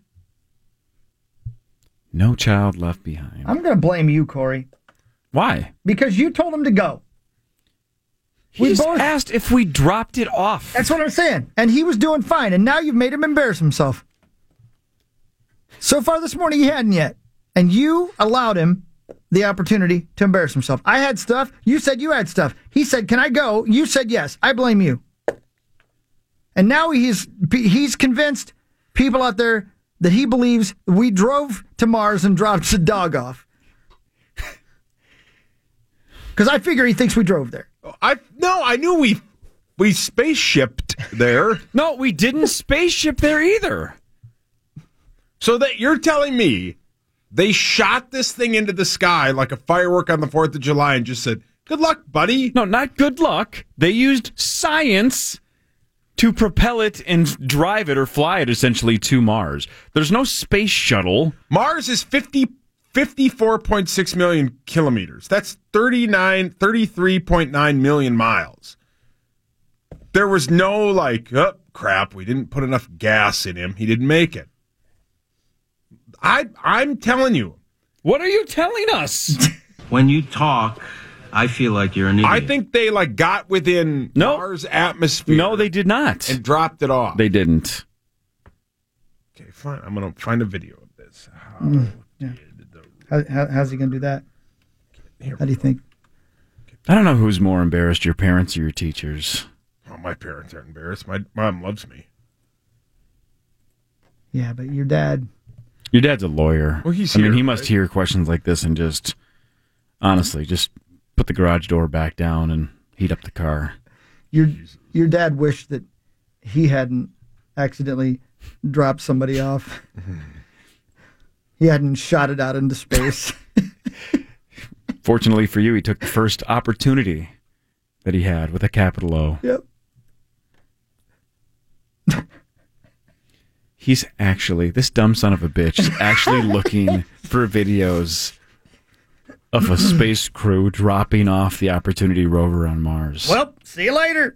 No child left behind. I'm going to blame you, Corey, Why? because you told him to go. He We just both- asked if we dropped it off. That's what I'm saying. And he was doing fine, and now you've made him embarrass himself. So far this morning, he hadn't yet. And you allowed him the opportunity to embarrass himself. I had stuff. You said you had stuff. He said, can I go? You said yes. I blame you. And now he's he's convinced people out there that he believes we drove to Mars and dropped the dog off. Because I figure he thinks we drove there. I no, I knew we we spaceshipped there. No, we didn't spaceship there either. So that you're telling me they shot this thing into the sky like a firework on the fourth of July and just said, "Good luck, buddy." No, not good luck. They used science to propel it and drive it or fly it essentially to Mars. There's no space shuttle. Mars is fifty, fifty-four point six million kilometers. That's thirty-nine, thirty-three point nine million miles. There was no like, oh, crap, we didn't put enough gas in him. He didn't make it. I, I'm telling you. What are you telling us? When you talk, I feel like you're an idiot. I think they like got within no. Mars atmosphere. No, they did not. And dropped it off. They didn't. Okay, fine. I'm going to find a video of this. How Mm, yeah. the... how, how, how's he going to do that? How do you think? I don't know who's more embarrassed, your parents or your teachers. Oh, my parents aren't embarrassed. My mom loves me. Yeah, but your dad... Your dad's a lawyer. Well, he's I mean, here, he must right? hear questions like this and just, honestly, just put the garage door back down and heat up the car. Your your dad wished that he hadn't accidentally dropped somebody off. He hadn't shot it out into space. Fortunately for you, he took the first opportunity that he had with a capital O. Yep. He's actually, this dumb son of a bitch is actually looking for videos of a space crew dropping off the Opportunity rover on Mars. Well, see you later.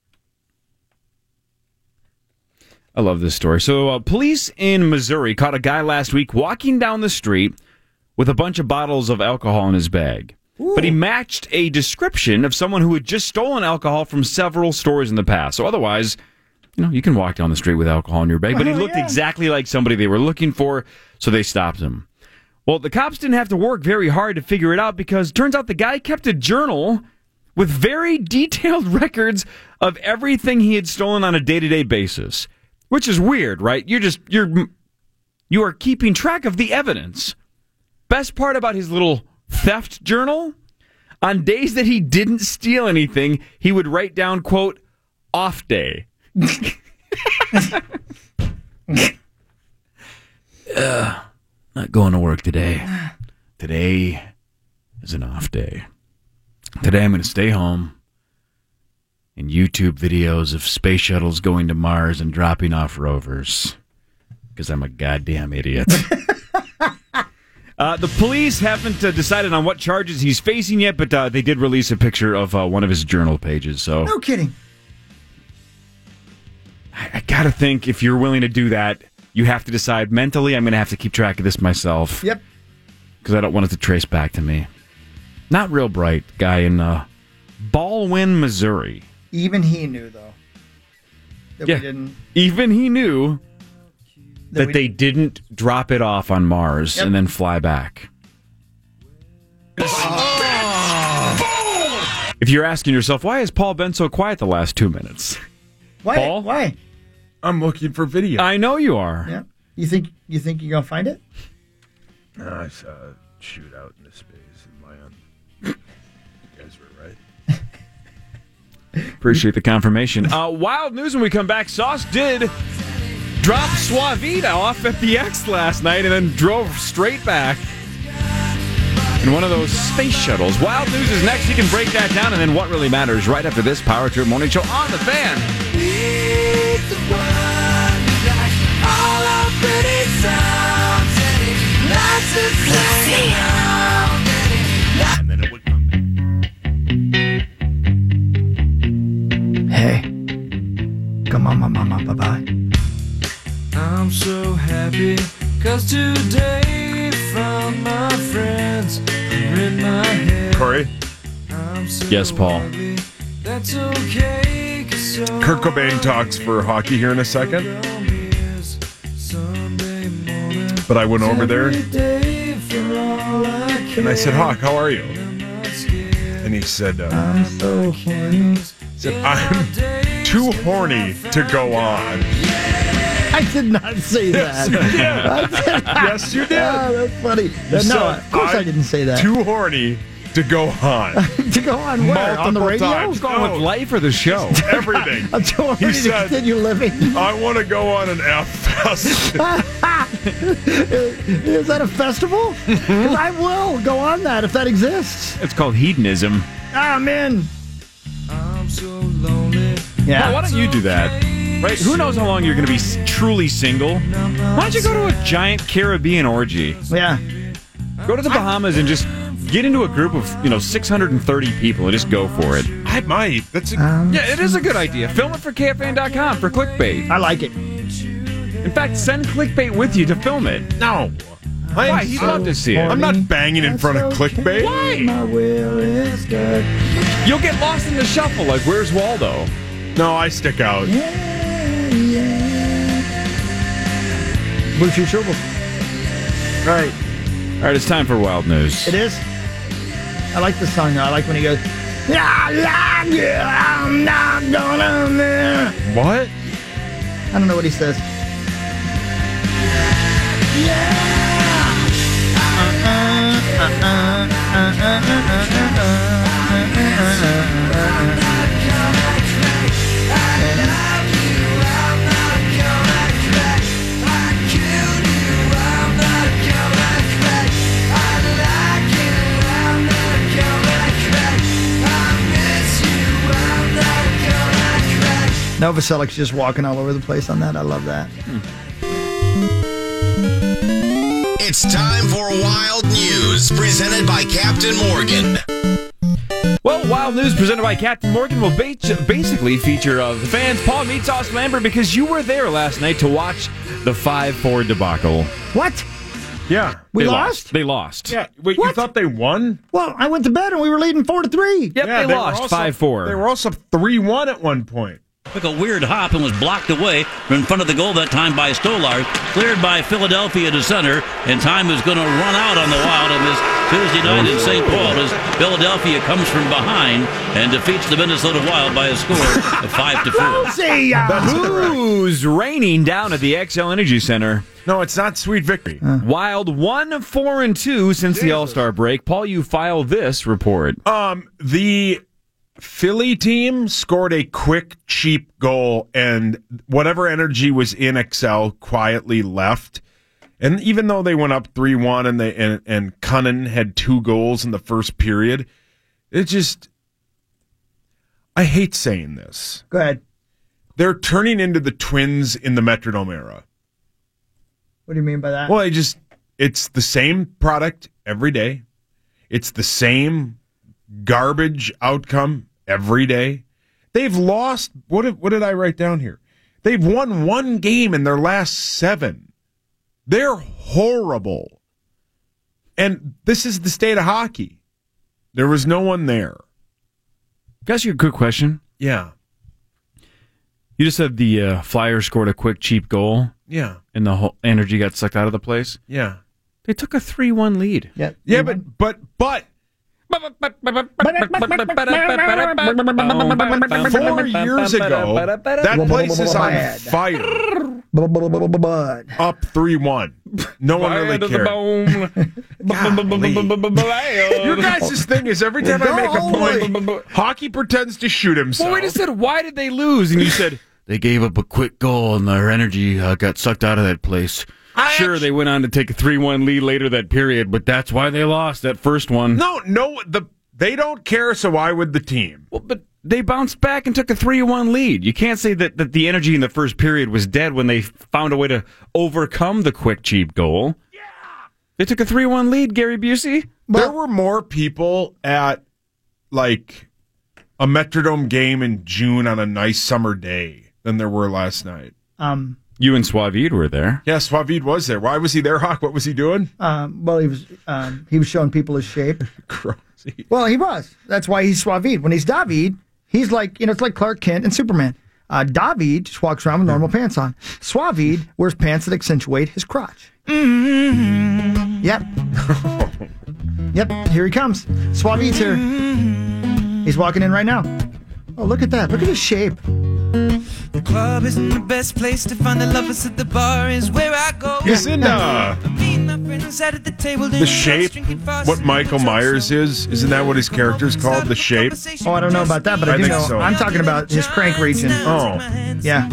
I love this story. So, uh, police in Missouri caught a guy last week walking down the street with a bunch of bottles of alcohol in his bag. Ooh. But he matched a description of someone who had just stolen alcohol from several stores in the past. So otherwise, you know, you can walk down the street with alcohol in your bag. But he looked yeah. exactly like somebody they were looking for, so they stopped him. Well, the cops didn't have to work very hard to figure it out because it turns out the guy kept a journal with very detailed records of everything he had stolen on a day-to-day basis. Which is weird, right? You're just, you're, you are keeping track of the evidence. Best part about his little theft journal, on days that he didn't steal anything, he would write down, quote, off day. uh, not going to work today. Today is an off day. Today I'm going to stay home and YouTube videos of space shuttles going to Mars and dropping off rovers. Because I'm a goddamn idiot. uh, the police haven't uh, decided on what charges he's facing yet, but uh, they did release a picture of uh, one of his journal pages. So no kidding. I, I gotta think if you're willing to do that, you have to decide mentally, I'm going to have to keep track of this myself. Yep. Because I don't want it to trace back to me. Not real bright guy in uh, Baldwin, Missouri. Even he knew, though, that yeah. we didn't. Even he knew that, that we, they didn't drop it off on Mars yep. and then fly back. Oh. If you're asking yourself, why has Paul been so quiet the last two minutes? Why? Paul? Why? I'm looking for video. I know you are. Yeah. You think you think you're gonna find it? No, I saw a shootout into space in Miami. You guys were right. Appreciate the confirmation. Uh, wild news when we come back. Sauce did drop Suavita off at the X last night and then drove straight back in one of those space shuttles. Wild news is next. You can break that down and then what really matters right after this Power Trip Morning Show on The Fan. And then it would come Hey, come on, mama, mama, bye. I'm so happy, cause today found my friends are in my head. Corey? I'm so Yes, Paul. happy, that's okay, cause so Kurt Cobain talks for hockey here in a second. But I went over there and I said, Hawk, how are you? And he said, uh, I'm so horny. said, I'm too horny to go on. I did not say that. Yes, you did. Yes, you did. Oh, that's funny. You no, said, of course I I'm didn't say that. Too horny to go on. To go on where? On the Multiple radio? times. Going with No. life or the show? Everything. Until He ready to said, continue living. I want to go on an F fest. Is that a festival? Because I will go on that if that exists. It's called hedonism. Ah, man. I'm so lonely. Yeah. Well, why don't you do that? Right? Who knows how long you're going to be s- truly single? Why don't you go to a giant Caribbean orgy? Yeah. Go to the Bahamas and just get into a group of, you know, six hundred thirty people and just go for it. I might. That's a, Um, Yeah, it is a good idea. Film it for K F A N dot com for clickbait. I like it. In fact, send clickbait with you to film it. no. Why? I'm He'd so love to see it. I'm not banging in front of That's okay. clickbait. Why? My will is good. You'll get lost in the shuffle like Where's Waldo? No, I stick out. Yeah, yeah. Blue Chew Trouble. Right. All right, it's time for Wild News. It is. I like this song, though. I like when he goes, "Yeah, yeah, yeah, I'm not gonna." What? I don't know what he says. Novoselic's just walking all over the place on that. I love that. It's time for Wild News, presented by Captain Morgan. Well, Wild News presented by Captain Morgan will ba- basically feature uh, the fans, Paul Meatsoss Lambert, because you were there last night to watch the five four debacle. What? Yeah. We They lost? They lost. Yeah. Wait, you What? thought they won? Well, I went to bed and we were leading four to three. Yep, Yeah, they, they were lost also- five four. They were also three one at one point. Took a weird hop and was blocked away in front of the goal that time by Stolar. Cleared by Philadelphia to center, and time is going to run out on the Wild on this Tuesday night in Saint Paul as Philadelphia comes from behind and defeats the Minnesota Wild by a score of five to four. See ya. Who's raining down at the X L Energy Center? No, it's not Sweet Victory. Wild one, four, and two since the All-Star break. Paul, you file this report. Um, the Philly team scored a quick, cheap goal, and whatever energy was in X L quietly left. And even though they went up three one and they and, and Cunnin had two goals in the first period, it just I hate saying this. Go ahead. They're turning into the Twins in the Metrodome era. What do you mean by that? Well, I just it's the same product every day. It's the same garbage outcome every day. They've lost. What did, what did I write down here? They've won one game in their last seven. They're horrible. And this is the state of hockey. There was no one there. Can I ask you a quick question? Yeah. You just said the uh, Flyers scored a quick, cheap goal. Yeah. And the whole energy got sucked out of the place. Yeah. They took a three one lead. Yeah. Yeah, but but but Four years ago, that place is on fire. Up three one. No one really cared. Your guys' thing is every time I make a point, hockey pretends to shoot himself. Well, we just said, why did they lose? And you said, they gave up a quick goal and their energy uh, got sucked out of that place. I sure, actually, they went on to take a three one lead later that period, but that's why they lost that first one. No, no, the they don't care, so why would the team? Well, but they bounced back and took a three one lead. You can't say that, that the energy in the first period was dead when they found a way to overcome the quick, cheap goal. Yeah. They took a three one lead, Gary Busey. There were more people at, like, a Metrodome game in June on a nice summer day than there were last night. Um... You and Swavid were there. Yeah, Swavid was there. Why was he there, Hawk? What was he doing? Um, well, he was um, he was showing people his shape. Crazy. Well, he was. That's why he's Swavid. When he's David, he's like, you know, it's like Clark Kent and Superman. Uh, David just walks around with normal pants on. Swavid wears pants that accentuate his crotch. Mm-hmm. Yep. Yep, here he comes. Swavid's here. He's walking in right now. Oh, look at that. Look at his shape. The club isn't the best place to find the lovers at the bar is where I go. Jacinda. The Shape, what Michael Myers is, isn't that what his character's called? The Shape? Oh, I don't know about that, but I, I do think know. so. I'm talking about his crank region. Oh. Yeah.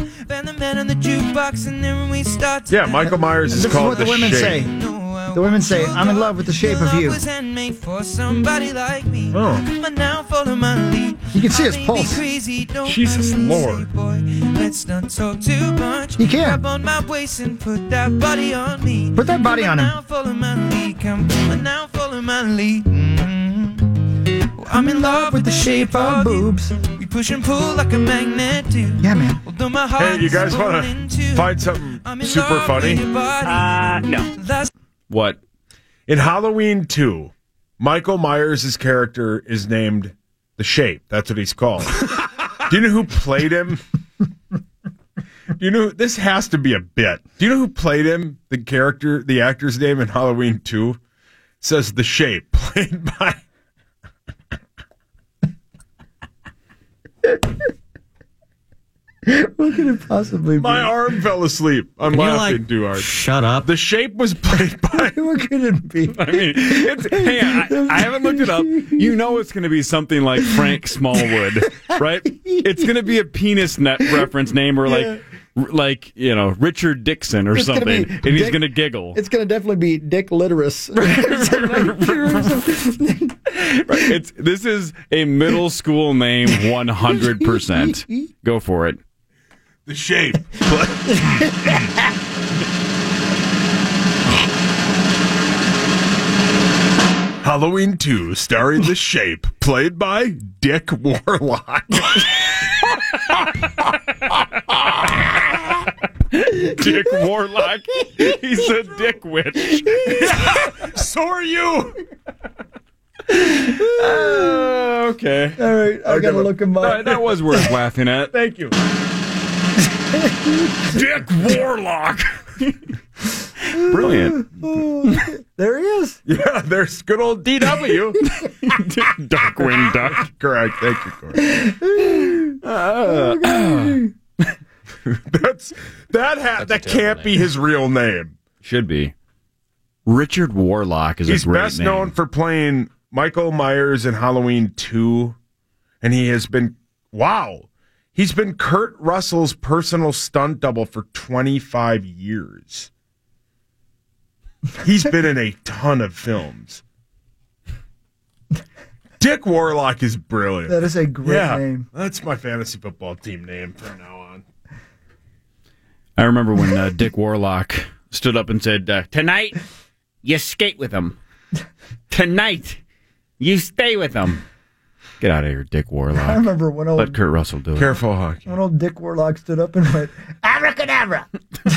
Yeah, Michael Myers is This is called what the, The women Shape. say. The women say, I'm in love with the shape of you. Oh. You can see his pulse. Jesus Lord. You can. Put that body on me. Put that body on him. I'm in love with the shape of boobs. We push and pull like a magnet do. Yeah, man. Hey, you guys want to find something super funny? Uh, no. What? In Halloween two, Michael Myers' character is named The Shape. That's what he's called. Do you know who played him? Do you know, this has to be a bit. Do you know who played him? The character, the actor's name in Halloween two? It says The Shape, played by... What could it possibly be? My arm fell asleep. I'm Can you, laughing like, too hard. Shut up. The Shape was played by... What could it be? I mean, it's, hey, I, I haven't looked it up. You know it's going to be something like Frank Smallwood, right? It's going to be a penis net reference name or like, r- like you know, Richard Dixon or It's gonna something, be and he's Dick- going to giggle. It's going to definitely be Dick Literus. Right, it's this is a middle school name, one hundred percent. Go for it. The Shape. Halloween two, starring The Shape, played by Dick Warlock. Dick Warlock. He's a dick witch. Yeah, so are you. Uh, okay. All right, I got to look him up. That, that was worth laughing at. Thank you. Dick Warlock. Brilliant. There he is. Yeah, there's good old D W. Darkwing Duck. Correct. Thank you, Corey. Uh, That's that ha- that can't be his real name. Should be. Richard Warlock is He's a great best name. known for playing Michael Myers in Halloween two, and he has been wow. He's been Kurt Russell's personal stunt double for twenty-five years. He's been in a ton of films. Dick Warlock is brilliant. That is a great yeah, name. That's my fantasy football team name from now on. I remember when uh, Dick Warlock stood up and said, uh, "Tonight, you skate with them. Tonight, you stay with them." Get out of here, Dick Warlock. I remember when old, Let Kurt Russell do it. Careful, Hockey. when old Dick Warlock stood up and went, Abracadabra.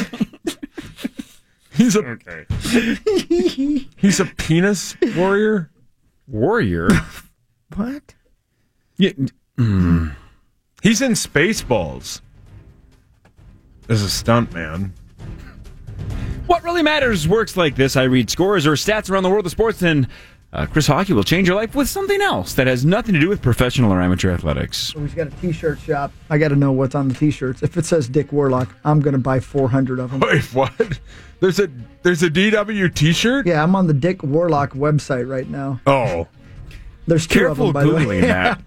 He's a okay. He's a penis warrior. Warrior? What? Yeah. Mm. He's in Spaceballs as a stunt man. What really matters works like this. I read scores or stats around the world of sports, and uh, Chris Hockey will change your life with something else that has nothing to do with professional or amateur athletics. So he's got a T-shirt shop. I got to know what's on the T-shirts. If it says Dick Warlock, I'm going to buy four hundred of them. Wait, what? There's a there's a D W T-shirt? Yeah, I'm on the Dick Warlock website right now. Oh. There's two Careful of them, by the way. Googling that.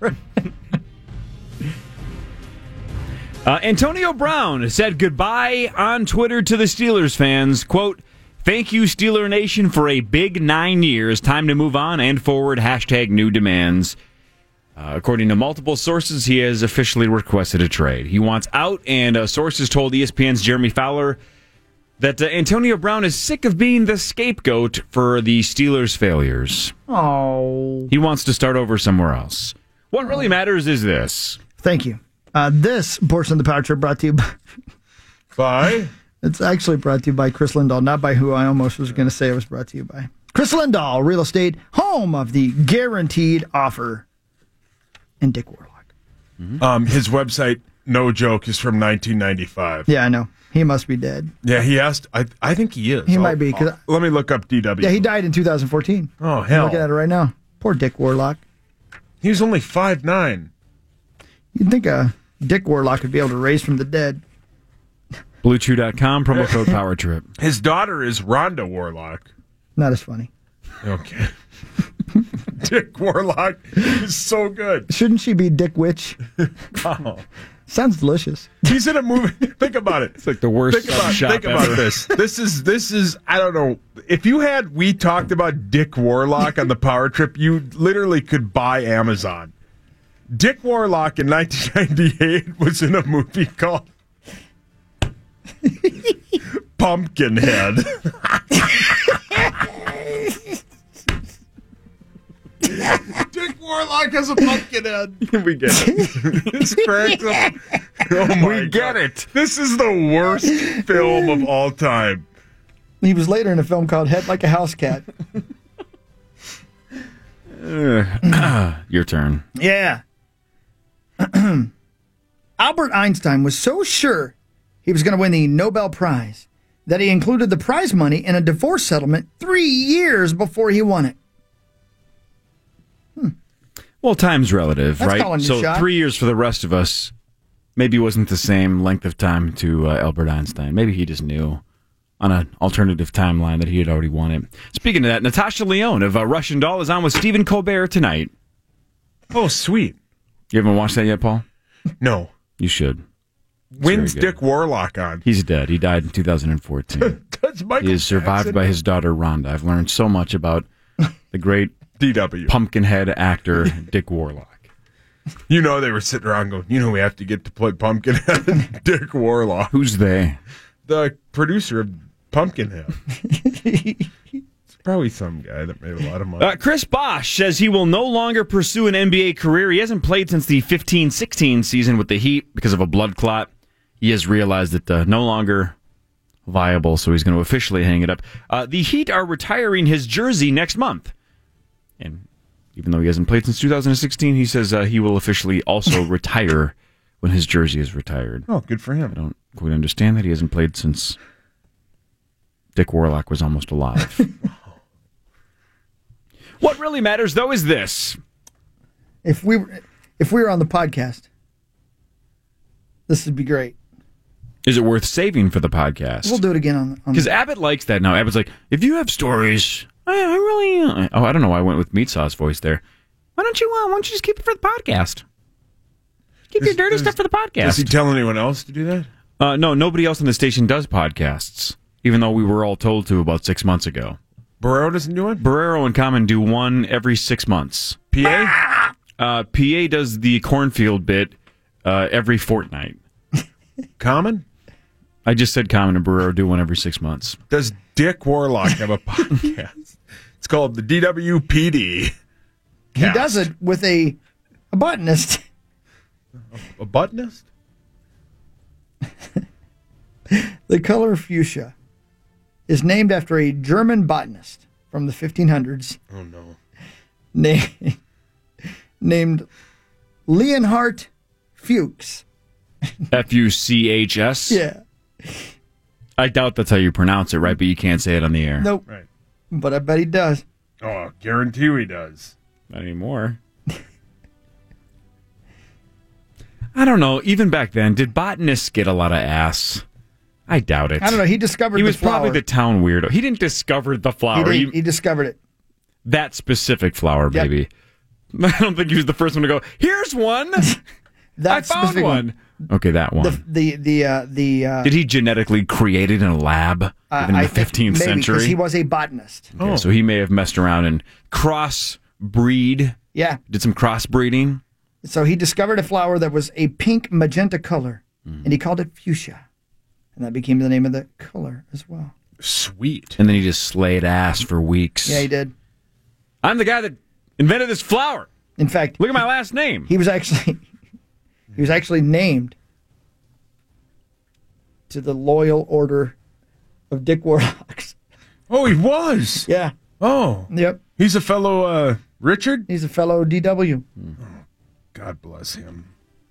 uh, Antonio Brown said goodbye on Twitter to the Steelers fans. Quote, "Thank you, Steeler Nation, for a big nine years. Time to move on and forward. Hashtag new demands." Uh, according to multiple sources, he has officially requested a trade. He wants out, and uh, sources told E S P N's Jeremy Fowler that uh, Antonio Brown is sick of being the scapegoat for the Steelers' failures. Oh. He wants to start over somewhere else. What really matters is this. Thank you. Uh, this portion of the Power Trip brought to you by... by? It's actually brought to you by Chris Lindahl, not by who I almost was going to say it was brought to you by. Chris Lindahl, real estate, home of the guaranteed offer. And Dick Warlock. Mm-hmm. Um, his website, no joke, is from nineteen ninety-five. Yeah, I know. He must be dead. Yeah, he asked. I I think he is. He I'll, might be. Cause I'll, let me look up D W. Yeah, he died in two thousand fourteen. Oh, hell. I'm looking at it right now. Poor Dick Warlock. He was only five nine. You'd think uh, Dick Warlock would be able to raise from the dead. Blue Chew dot com, promo code PowerTrip. His daughter is Rhonda Warlock. Not as funny. Okay. Dick Warlock is so good. Shouldn't she be Dick Witch? Oh. Sounds delicious. He's in a movie. Think about it. It's like the worst Think about, shop think about ever. this. This is this is I don't know. If you had we talked about Dick Warlock on the Power Trip, you literally could buy Amazon. Dick Warlock in nineteen ninety-eight was in a movie called Pumpkinhead. Dick Warlock has a pumpkin head. We get it. This cracks up. Oh my we get God. it. This is the worst film of all time. He was later in a film called Head Like a House Cat. Uh, your turn. Yeah. Albert Einstein was so sure he was going to win the Nobel Prize that he included the prize money in a divorce settlement three years before he won it. Well, time's relative, That's right? calling your So shot. three years for the rest of us maybe wasn't the same length of time to uh, Albert Einstein. Maybe he just knew on an alternative timeline that he had already won it. Speaking of that, Natasha Lyonne of uh, Russian Doll is on with Stephen Colbert tonight. Oh, sweet. You haven't watched that yet, Paul? No. You should. It's When's very good. Dick Warlock on? He's dead. He died in two thousand fourteen. That's Michael He is survived Jackson. by his daughter, Rhonda. I've learned so much about the great D W Pumpkinhead actor, Dick Warlock. You know they were sitting around going, you know we have to get to play Pumpkinhead. Dick Warlock. Who's they? The producer of Pumpkinhead. It's probably some guy that made a lot of money. Uh, Chris Bosh says he will no longer pursue an N B A career. He hasn't played since the fifteen sixteen season with the Heat because of a blood clot. He has realized that uh, no longer viable, so he's going to officially hang it up. Uh, the Heat are retiring his jersey next month. And even though he hasn't played since two thousand sixteen, he says uh, he will officially also retire when his jersey is retired. Oh, good for him. I don't quite understand that. He hasn't played since Dick Warlock was almost alive. What really matters, though, is this. If we were, if we were on the podcast, this would be great. Is it worth saving for the podcast? We'll do it again on on Because Abbott likes that now. Abbott's like, if you have stories, I, I really... Uh, oh, I don't know why I went with Meat Sauce voice there. Why don't you, uh, why don't you just keep it for the podcast? Keep your dirty stuff for the podcast. Does he tell anyone else to do that? Uh, no, nobody else on the station does podcasts, even though we were all told to about six months ago. Barrero doesn't do it? Barrero and Common do one every six months. P A? Uh, P A does the cornfield bit uh, every fortnight. Common? I just said Common and Barrero do one every six months. Does Dick Warlock have a podcast? It's called the D W P D. He does it with a, a botanist. A botanist? The color fuchsia is named after a German botanist from the fifteen hundreds. Oh, no. Named, named Leonhard Fuchs. F U C H S? Yeah. I doubt that's how you pronounce it, right? But you can't say it on the air. Nope. Right. But I bet he does. Oh, guarantee he does. Not anymore. I don't know. Even back then, did botanists get a lot of ass? I doubt it. I don't know. He discovered He the was flower. probably the town weirdo. He didn't discover the He, flower. did, he discovered it. That specific flower, Yep. baby. I don't think he was the first one to go, here's one. That I found specific one. Okay, that one. The the the uh, the. Uh, Did he genetically create it in a lab uh, in I the think fifteenth maybe, 'cause century? he was a botanist. Okay, so he may have messed around and cross-breed. Yeah. Did some cross-breeding. So he discovered a flower that was a pink magenta color, Mm. and he called it fuchsia, and that became the name of the color as well. Sweet. And then he just slayed ass for weeks. Yeah, he did. I'm the guy that invented this flower. In fact, look at my last name. He was actually he was actually named to the Loyal Order of Dick Warlocks. Oh, he was? Yeah. Oh. Yep. He's a fellow uh, Richard? He's a fellow D W. God bless him.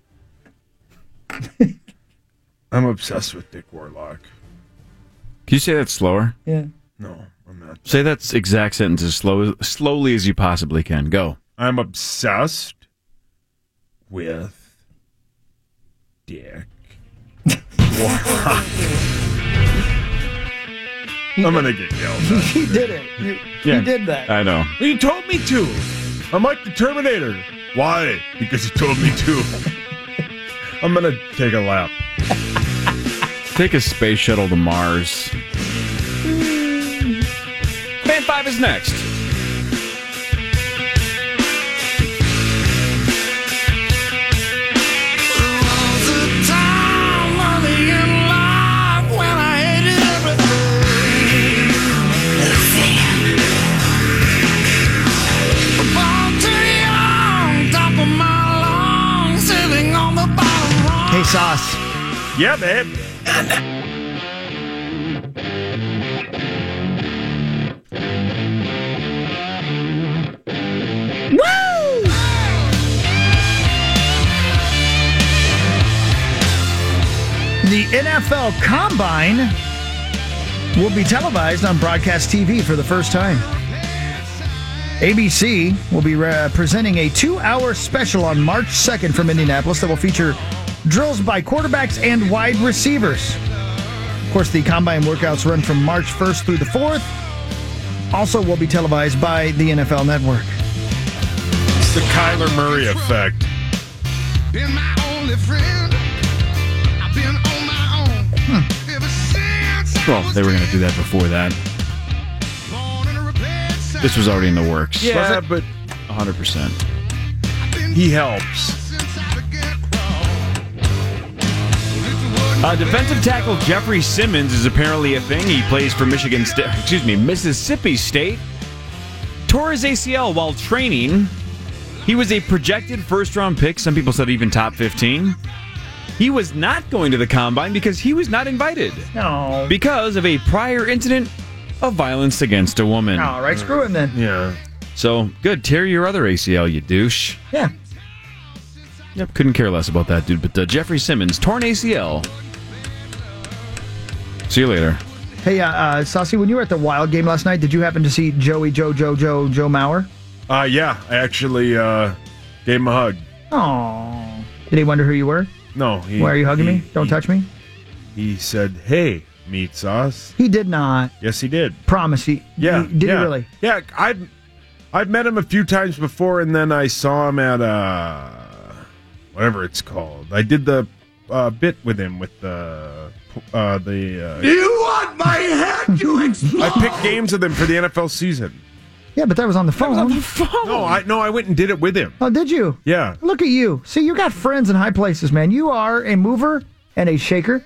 I'm obsessed with Dick Warlock. Can you say that slower? Yeah. No, I'm not. Say that exact sentence as slow, slowly as you possibly can. Go. I'm obsessed with Dick Warlock. I'm going to get yelled at. He did it. You, Yeah. He did that. I know. You told me to. I'm like the Terminator. Why? Because you told me to. I'm going to take a lap. Take a space shuttle to Mars. Fan five is next. Hey, Sauce. Yeah, man. Woo! The N F L Combine will be televised on broadcast T V for the first time. A B C will be uh, presenting a two-hour special on March second from Indianapolis that will feature drills by quarterbacks and wide receivers. Of course, the Combine workouts run from March first through the fourth. Also will be televised by the N F L Network. It's the Kyler Murray effect. Been my only friend. I've been on my own. Ever since I Well, they were going to do that before that. This was already in the works. Yeah, but one hundred percent. he helps. Uh, defensive tackle Jeffrey Simmons is apparently a thing. He plays for Michigan State, excuse me, Mississippi State. Tore his A C L while training. He was a projected first-round pick. Some people said even top fifteen. He was not going to the Combine because he was not invited. No. Because of a prior incident of violence against a woman. All right, screw him then. Yeah. So, good. Tear your other A C L, you douche. Yeah. Yep, couldn't care less about that dude. But uh, Jeffrey Simmons, torn A C L. See you later. Hey, uh, uh, Saucy, when you were at the Wild game last night, did you happen to see Joey, Joe, Joe, Joe, Joe Mauer? Uh, yeah, I actually uh, gave him a hug. Oh. Did he wonder who you were? No. He, Why are you hugging he- me? Don't touch me? He said, hey, meat sauce. He did not. Yes, he did. Promise. He, Yeah. he- did yeah. he really? Yeah, I've, I've met him a few times before, and then I saw him at, uh, whatever it's called. I did the uh, bit with him with the, uh, the, uh, You want my head to explode? I picked games with him for the N F L season. Yeah, but that was on the phone. No, I no, I went and did it with him. Oh, did you? Yeah. Look at you. See, you got friends in high places, man. You are a mover and a shaker.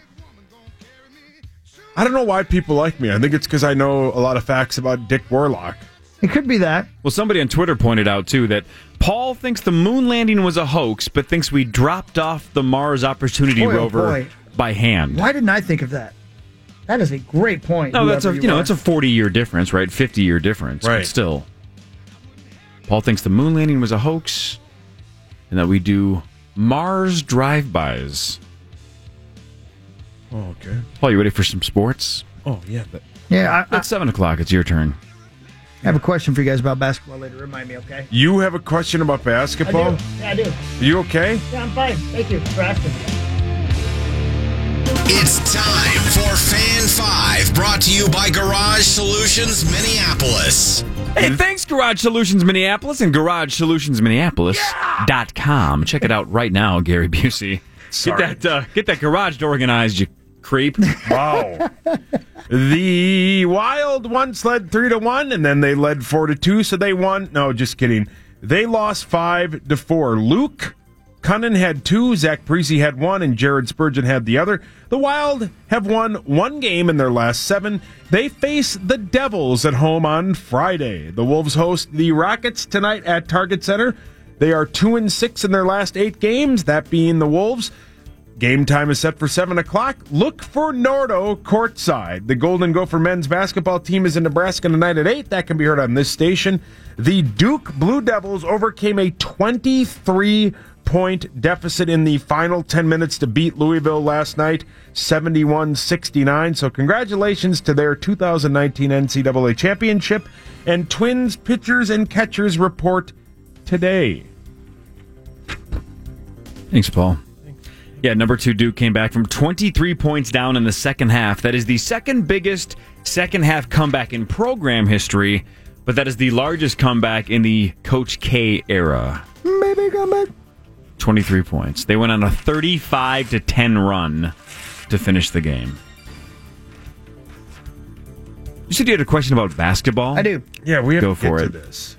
I don't know why people like me. I think it's because I know a lot of facts about Dick Warlock. It could be that. Well, somebody on Twitter pointed out, too, that Paul thinks the moon landing was a hoax, but thinks we dropped off the Mars Opportunity Boy, oh, rover boy. by hand. Why didn't I think of that? That is a great point. No, that's a whoever you know are. it's a forty year difference, right? Fifty year difference, Right. But still, Paul thinks the moon landing was a hoax, and that we do Mars drive-bys. Oh, okay. Paul, you ready for some sports? Oh, yeah. But Yeah, I, I, It's seven o'clock. It's your turn. I have a question for you guys about basketball later. Remind me, okay? you have a question about I basketball? do. Yeah, I do. Are you okay? Yeah, I'm fine. Thank you for asking. It's time for Fan five, brought to you by Garage Solutions Minneapolis. Hey, thanks, Garage Solutions Minneapolis and Garage Solutions Minneapolis dot com. Check it out right now, Gary Busey. Sorry. Get that, uh, get that garage organized, you creep. Wow. The Wild once led three to one, and then they led four to two, so they won. No, just kidding. They lost five to four. Luke Cunnan had two, Zach Parisi had one, and Jared Spurgeon had the other. The Wild have won one game in their last seven. They face the Devils at home on Friday. The Wolves host the Rockets tonight at Target Center. They are two and six in their last eight games, that being the Wolves. Game time is set for seven o'clock. Look for Nordo courtside. The Golden Gopher men's basketball team is in Nebraska tonight at eight. That can be heard on this station. The Duke Blue Devils overcame a twenty-three point deficit in the final ten minutes to beat Louisville last night, seventy-one sixty-nine. So congratulations to their two thousand nineteen N C double A championship. And Twins pitchers and catchers report today. Thanks, Paul. Yeah, number two Duke came back from twenty-three points down in the second half. That is the second biggest second half comeback in program history, but that is the largest comeback in the Coach K era. Maybe comeback. twenty-three points. They went on a thirty-five to ten run to finish the game. You said you had a question about basketball? I do. Yeah, we have Go to for get it. to this.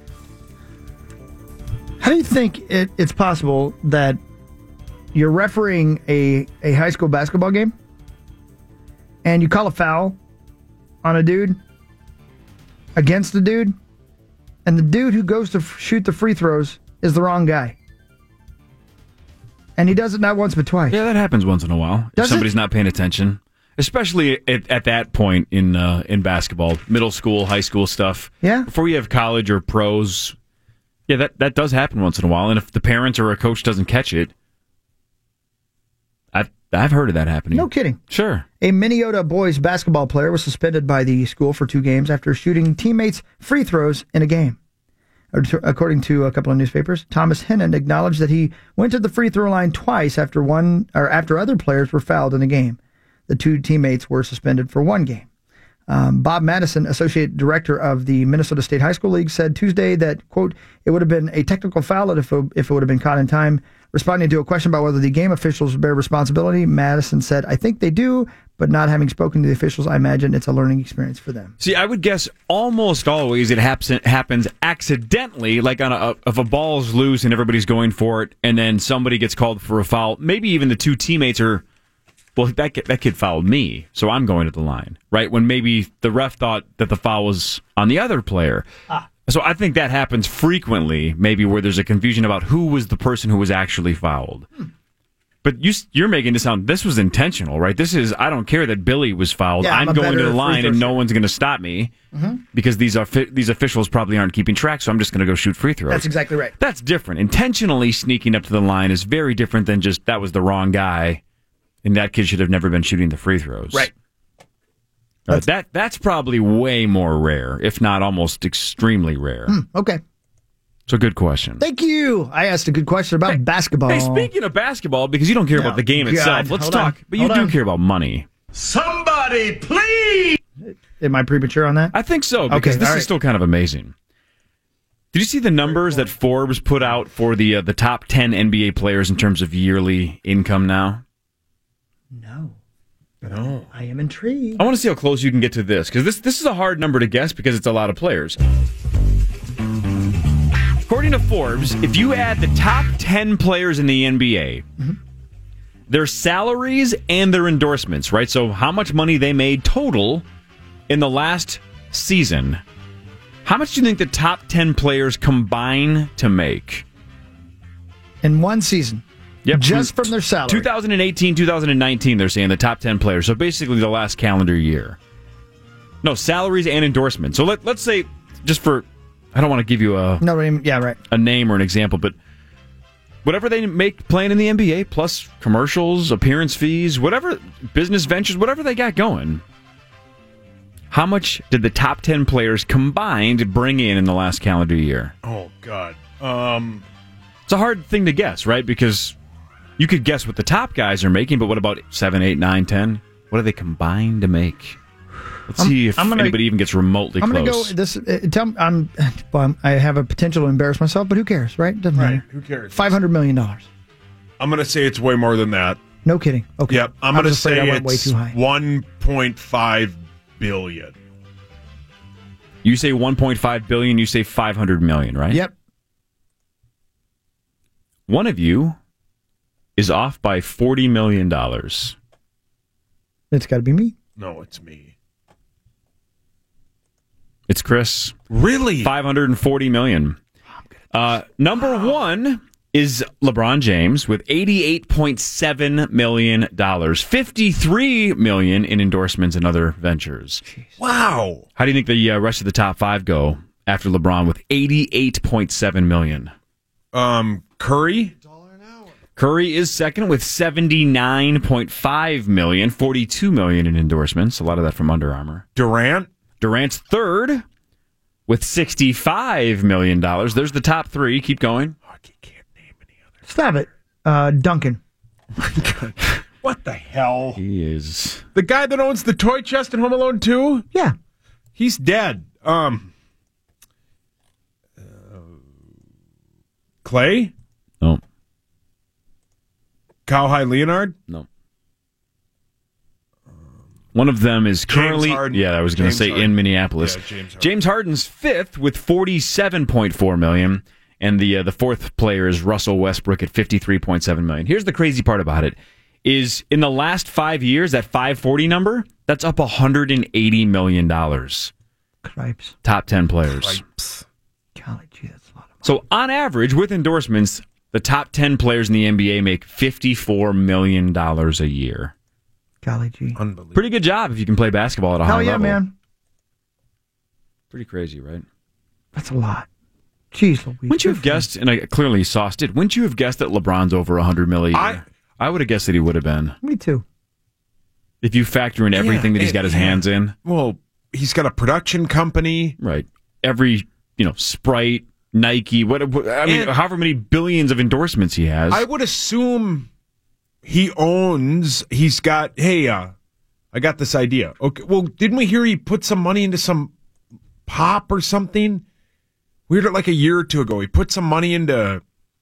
How do you think it, it's possible that you're refereeing a, a high school basketball game and you call a foul on a dude against the dude, and the dude who goes to f- shoot the free throws is the wrong guy? And he does it not once but twice. Yeah, that happens once in a while. Does if somebody's it? not paying attention. Especially at, at that point in uh, in basketball, middle school, high school stuff. Yeah. Before you have college or pros. Yeah, that, that does happen once in a while. And if the parents or a coach doesn't catch it, I've, I've heard of that happening. No kidding. Sure. A Minnesota boys basketball player was suspended by the school for two games after shooting teammates' free throws in a game. According to a couple of newspapers, Thomas Hennon acknowledged that he went to the free throw line twice after one or after other players were fouled in the game. The two teammates were suspended for one game. Um, Bob Madison, associate director of the Minnesota State High School League, said Tuesday that, quote, it would have been a technical foul if it, if it would have been caught in time. Responding to a question about whether the game officials bear responsibility, Madison said, I think they do, but not having spoken to the officials, I imagine it's a learning experience for them. See, I would guess almost always it happens happens accidentally, like on a, if a ball's loose and everybody's going for it, and then somebody gets called for a foul. Maybe even the two teammates are, well, that kid, that kid fouled me, so I'm going to the line, right? When maybe the ref thought that the foul was on the other player. Ah. So I think that happens frequently, maybe where there's a confusion about who was the person who was actually fouled. Hmm. But you, you're making it sound, this was intentional, right? This is, I don't care that Billy was fouled. Yeah, I'm, I'm a going to better the line free and throw no one's going to stop me Mhm. because these are these officials probably aren't keeping track, so I'm just going to go shoot free throws. That's exactly right. That's different. Intentionally sneaking up to the line is very different than just that was the wrong guy and that kid should have never been shooting the free throws. Right. Uh, that That's probably way more rare, if not almost extremely rare. Hmm, okay. So good question. Thank you. I asked a good question about basketball. Hey, speaking of basketball, because you don't care No, about the game God. itself, let's Hold talk. on. But you Hold do on. care about money. Somebody, please! Am I premature on that? I think so, because Okay, this all is right. still kind of amazing. Did you see the numbers that Forbes put out for the uh, the top ten N B A players in terms of yearly income now? No. No. I am intrigued. I want to see how close you can get to this, because this, this is a hard number to guess because it's a lot of players. According to Forbes, if you add the top ten players in the N B A, Mm-hmm. their salaries and their endorsements, right? So how much money they made total in the last season, how much do you think the top ten players combine to make? In one season. Yep. Just from their salary. twenty eighteen, twenty nineteen, they're saying the top ten players. So basically the last calendar year. No, salaries and endorsements. So let, let's say, just for, I don't want to give you a, No, I mean, yeah, right. a name or an example, but whatever they make playing in the N B A, plus commercials, appearance fees, whatever, business ventures, whatever they got going, how much did the top ten players combined bring in in the last calendar year? Oh, God. Um, It's a hard thing to guess, right? Because you could guess what the top guys are making, but what about seven, eight, nine, ten? What do they combine to make? Let's I'm- see if I'm gonna- anybody even gets remotely I'm going to go close. this. Uh, tell, I'm, well, I'm, I have a potential to embarrass myself, but who cares, right? Doesn't Right, matter. who cares? five hundred million dollars. I'm going to say it's way more than that. No kidding. Okay. Yep, I'm I going to was afraid say I went way it's too high. one point five billion. You say one point five billion, you say five hundred million, right? Yep. One of you is off by forty million dollars. It's got to be me. No, it's me. It's Chris. Really? five hundred forty million. Uh, number one is LeBron James with eighty-eight point seven million dollars. fifty-three million dollars in endorsements and other ventures. Wow. How do you think the uh, rest of the top five go after LeBron with eighty-eight point seven million dollars? Um, Curry? Curry is second with seventy-nine point five million dollars, forty-two million dollars in endorsements. A lot of that from Under Armour. Durant? Durant's third with sixty-five million dollars. There's the top three. Keep going. Stop it. Uh, Duncan. What the hell? He is. The guy that owns the toy chest in Home Alone two? Yeah. He's dead. Um, uh, Clay? No. Cowhide Leonard? No. One of them is currently, Harden. yeah, I was going to James say Harden. in Minneapolis. Yeah, James Harden. James Harden's fifth with forty-seven point four million dollars, and the uh, the fourth player is Russell Westbrook at fifty-three point seven million dollars. Here's the crazy part about it: is in the last five years, that five forty number that's up one hundred eighty million dollars. Cripes. Top ten players. Cripes. Golly gee, that's a lot of money. So on average, with endorsements, the top ten players in the N B A make fifty-four million dollars a year. Golly gee. Unbelievable. Pretty good job if you can play basketball at a Hell high yeah, level. man. Pretty crazy, right? That's a lot. Jeez Louise. Wouldn't you have guessed, and I clearly sauced it, wouldn't you have guessed that LeBron's over one hundred million a year? I, I would have guessed that he would have been. Me too. If you factor in everything Yeah, that he's got his hands in. Well, he's got a production company. Right. Every, you know, Sprite, Nike, what, what I mean, And- however many billions of endorsements he has. I would assume he owns, he's got, hey, uh, I got this idea. Okay, well, didn't we hear he put some money into some pop or something? We heard it like a year or two ago. He put some money into,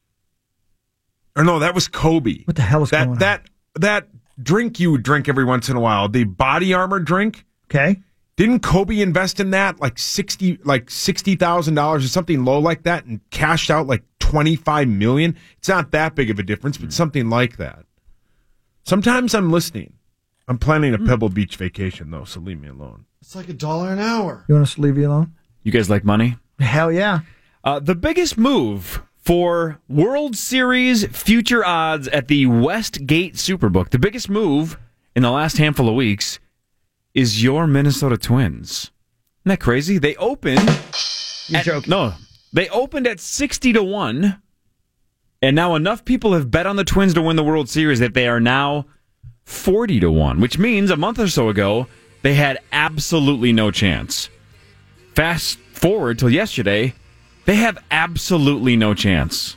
or no, that was Kobe. What the hell is that, going on? That, that drink you drink every once in a while, the Body Armor drink. Okay. Didn't Kobe invest in that like sixty, like sixty thousand dollars or something low like that, and cashed out like twenty five million? It's not that big of a difference, but something like that. Sometimes I'm listening. I'm planning a Pebble Beach vacation though, so leave me alone. It's like a dollar an hour. You want us to leave you alone? You guys like money? Hell yeah. Uh, the biggest move for World Series future odds at the Westgate Superbook, the biggest move in the last handful of weeks, is your Minnesota Twins. Isn't that crazy? They opened. You're at, joking. No, they opened at sixty to one, and now enough people have bet on the Twins to win the World Series that they are now forty to one, which means a month or so ago they had absolutely no chance. Fast forward till yesterday, they have absolutely no chance.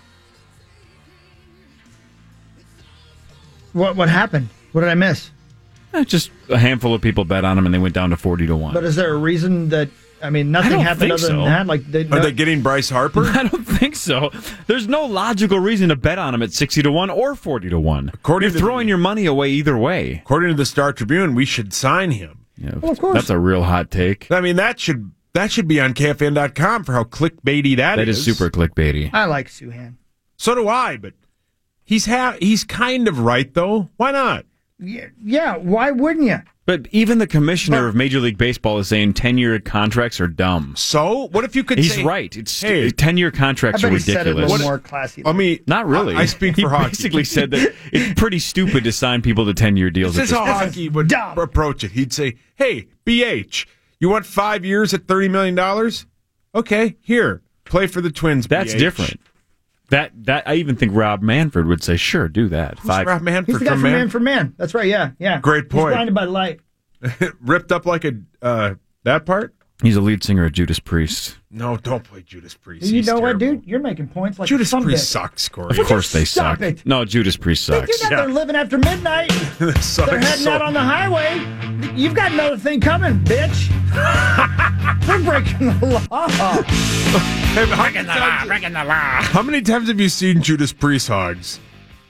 What what happened? What did I miss? Eh, just a handful of people bet on them, and they went down to forty to one. But is there a reason that, I mean, nothing I don't happened think other so. than that? Like, they, Are they getting Bryce Harper? I don't think so. There's no logical reason to bet on them at sixty to one or forty to one. According You're to throwing the- your money away either way. According to the Star Tribune, we should sign him. Yeah, Well, of course. That's a real hot take. I mean, that should that should be on K F N dot com for how clickbaity that, That is super clickbaity. I like Suhan. So do I, but he's ha- he's kind of right though. Why not? Yeah, yeah, why wouldn't you? But even the commissioner of Major League Baseball is saying ten-year contracts are dumb. So what if you could? He's say, right. It's Hey, ten-year contracts I are bet he said it a ridiculous. little more classy. I mean, Not really. I, I speak he for hockey. basically said that it's pretty stupid to sign people to ten-year deals. This at is this how point. hockey would dumb. approach it. He'd say, "Hey, B H, you want five years at thirty million dollars? Okay, here, play for the Twins." That's B H. different. That that I even think Rob Manfred would say, "Sure, do that." Who's Rob Manfred He's the guy from from Man? Man for Man. That's right, yeah, yeah. Great point. He's blinded by light. Ripped up like a uh, that part? He's a lead singer of Judas Priest. No, don't play Judas Priest. You He's know what, terrible. dude? You're making points like Judas some Priest bitch. sucks, Corey. Of course they Stop suck. it. No, Judas Priest They sucks. do that. They're living after midnight. Sucks They're heading so- out on the highway. You've got another thing coming, bitch. We're breaking the law. Hey, but how, many times, how many times have you seen Judas Priest hogs?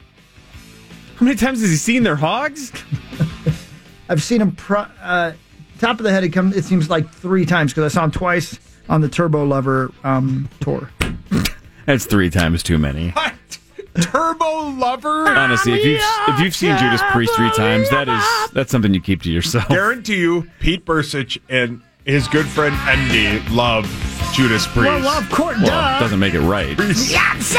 How many times has he seen their hogs? I've seen him pro- uh, top of the head. He comes. It seems like three times because I saw him twice on the Turbo Lover um, tour. That's three times too many. What? Turbo Lover? Honestly, if you've if you've seen Judas Priest three times, that is that's something you keep to yourself. Guarantee you, Pete Bursich and his good friend Andy love Judas Priest. Well, well, of course, Well, duh. it doesn't make it right. Judas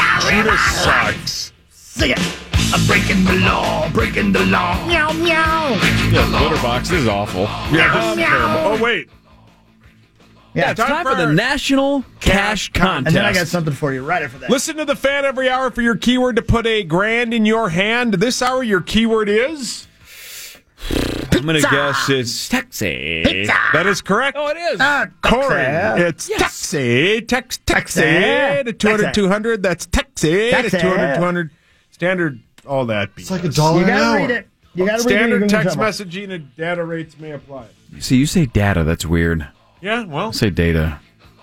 sucks. Sing it. I'm breaking the law, breaking the law. Meow, meow. Yeah, Glitterbox is awful. Yeah, this is Meow. terrible. Oh, wait. Yeah, It's time for the National Cash Contest. And then I got something for you right after that. Listen to the fan every hour for your keyword to put a grand in your hand. This hour, your keyword is? I'm going to guess it's taxi. That is correct. Oh, it is. Ah, Corey, taxi. it's Yes. taxi. Tex, taxi. Taxi. To two hundred, Taxi. two hundred. That's taxi. To Taxi. two hundred, two hundred. Standard all that B S. It's like a dollar You an gotta hour. read it. You gotta read it. Standard you're gonna text trouble. messaging and data rates may apply. See, you say data. That's weird. Yeah, well. Say data.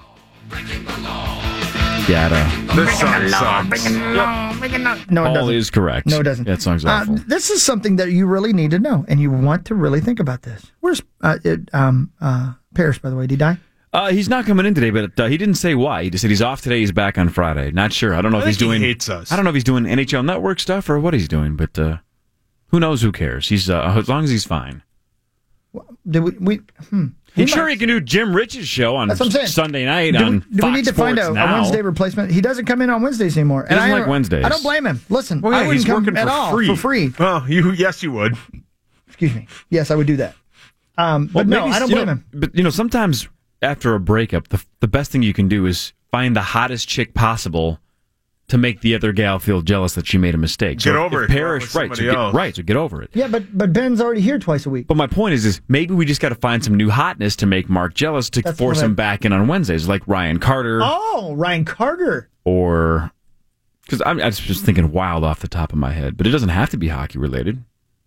Data. This song sucks. No, it Paul doesn't. is correct. No, it doesn't. That song's Uh, awful. this is something that you really need to know, and you want to really think about this. Where's uh, it, um, uh, Paris, by the way? Did he die? Uh, he's not coming in today, but uh, he didn't say why. He just said he's off today. He's back on Friday. Not sure. I don't know I if he's think he doing. hates us. I don't know if he's doing N H L Network stuff or what he's doing, but uh, who knows? Who cares? He's uh, as long as he's fine. Did we? we hmm. He's sure he can do Jim Rich's show on That's what I'm saying. Sunday night Do we, on do we Fox need to find a, Sports a now. Wednesday replacement? He doesn't come in on Wednesdays anymore. He doesn't I, like Wednesdays. I don't blame him. Listen, Well, yeah, I wouldn't he's come working at for all free. for free. Well, you yes, you would. Excuse me. Yes, I would do that. Um, Well, but no, maybe, I don't you blame know, him. But you know, sometimes after a breakup, the the best thing you can do is find the hottest chick possible to make the other gal feel jealous that she made a mistake. Get if- over if it. Parrish, With right? So somebody get, else. right. So get over it. Yeah, but but Ben's already here twice a week. But my point is, is maybe we just got to find some new hotness to make Mark jealous to That's force what I- him back in on Wednesdays, like Ryan Carter Oh, Ryan Carter. or because I'm, I'm just thinking wild off the top of my head, but it doesn't have to be hockey related.